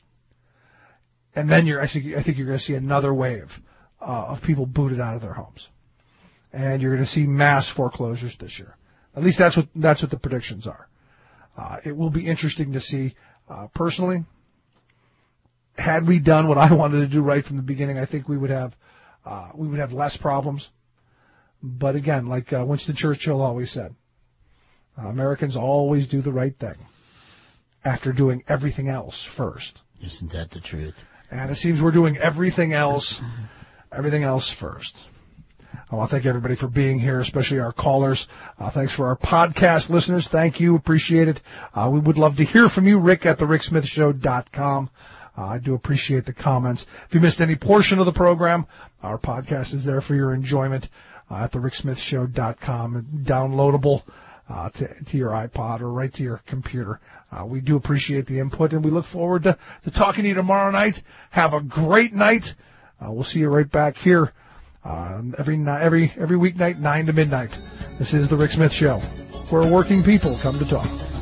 And then you're, I think, I think you're going to see another wave uh, of people booted out of their homes, and you're going to see mass foreclosures this year. At least that's what that's what the predictions are. Uh, it will be interesting to see. Uh, personally, had we done what I wanted to do right from the beginning, I think we would have uh, we would have less problems. But again, like uh, Winston Churchill always said, uh, Americans always do the right thing after doing everything else first. Isn't that the truth? And it seems we're doing everything else, everything else first. I want to thank everybody for being here, especially our callers. Uh, thanks for our podcast listeners. Thank you. Appreciate it. Uh, we would love to hear from you, Rick at the rick smith show dot com. Uh, I do appreciate the comments. If you missed any portion of the program, our podcast is there for your enjoyment uh, at the rick smith show dot com. Downloadable uh, to, to your iPod or right to your computer. Uh, we do appreciate the input, and we look forward to, to talking to you tomorrow night. Have a great night. Uh, we'll see you right back here uh, every every every weeknight, nine to midnight. This is The Rick Smith Show, where working people come to talk.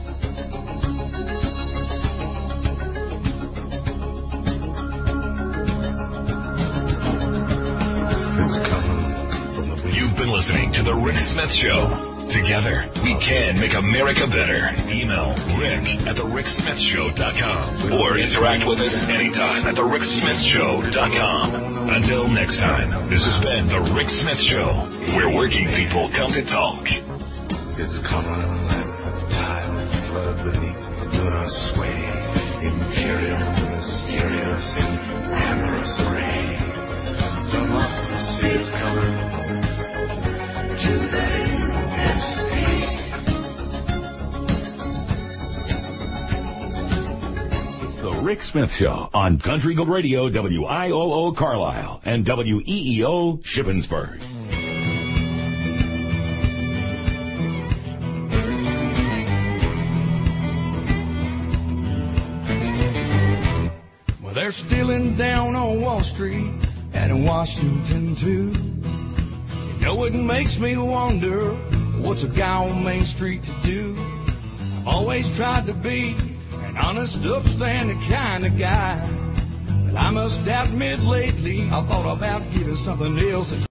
You've been listening to The Rick Smith Show. Together, we can make America better. Email Rick at the rick smith show dot com or interact with us anytime at the rick smith show dot com. Until next time, this has been The Rick Smith Show, where working people come to talk. It's common and tile flood beneath the sway. Imperial, mysterious, in amorous array. Democracy is coming to the end. It's The Rick Smith Show on Country Gold Radio, W I O O Carlisle and W E E O Shippensburg. Well, they're stealing down on Wall Street and in Washington, too. You know, it makes me wonder, what's a guy on Main Street to do? I've always tried to be an honest, upstanding kind of guy. But I must admit lately, I thought about getting something else.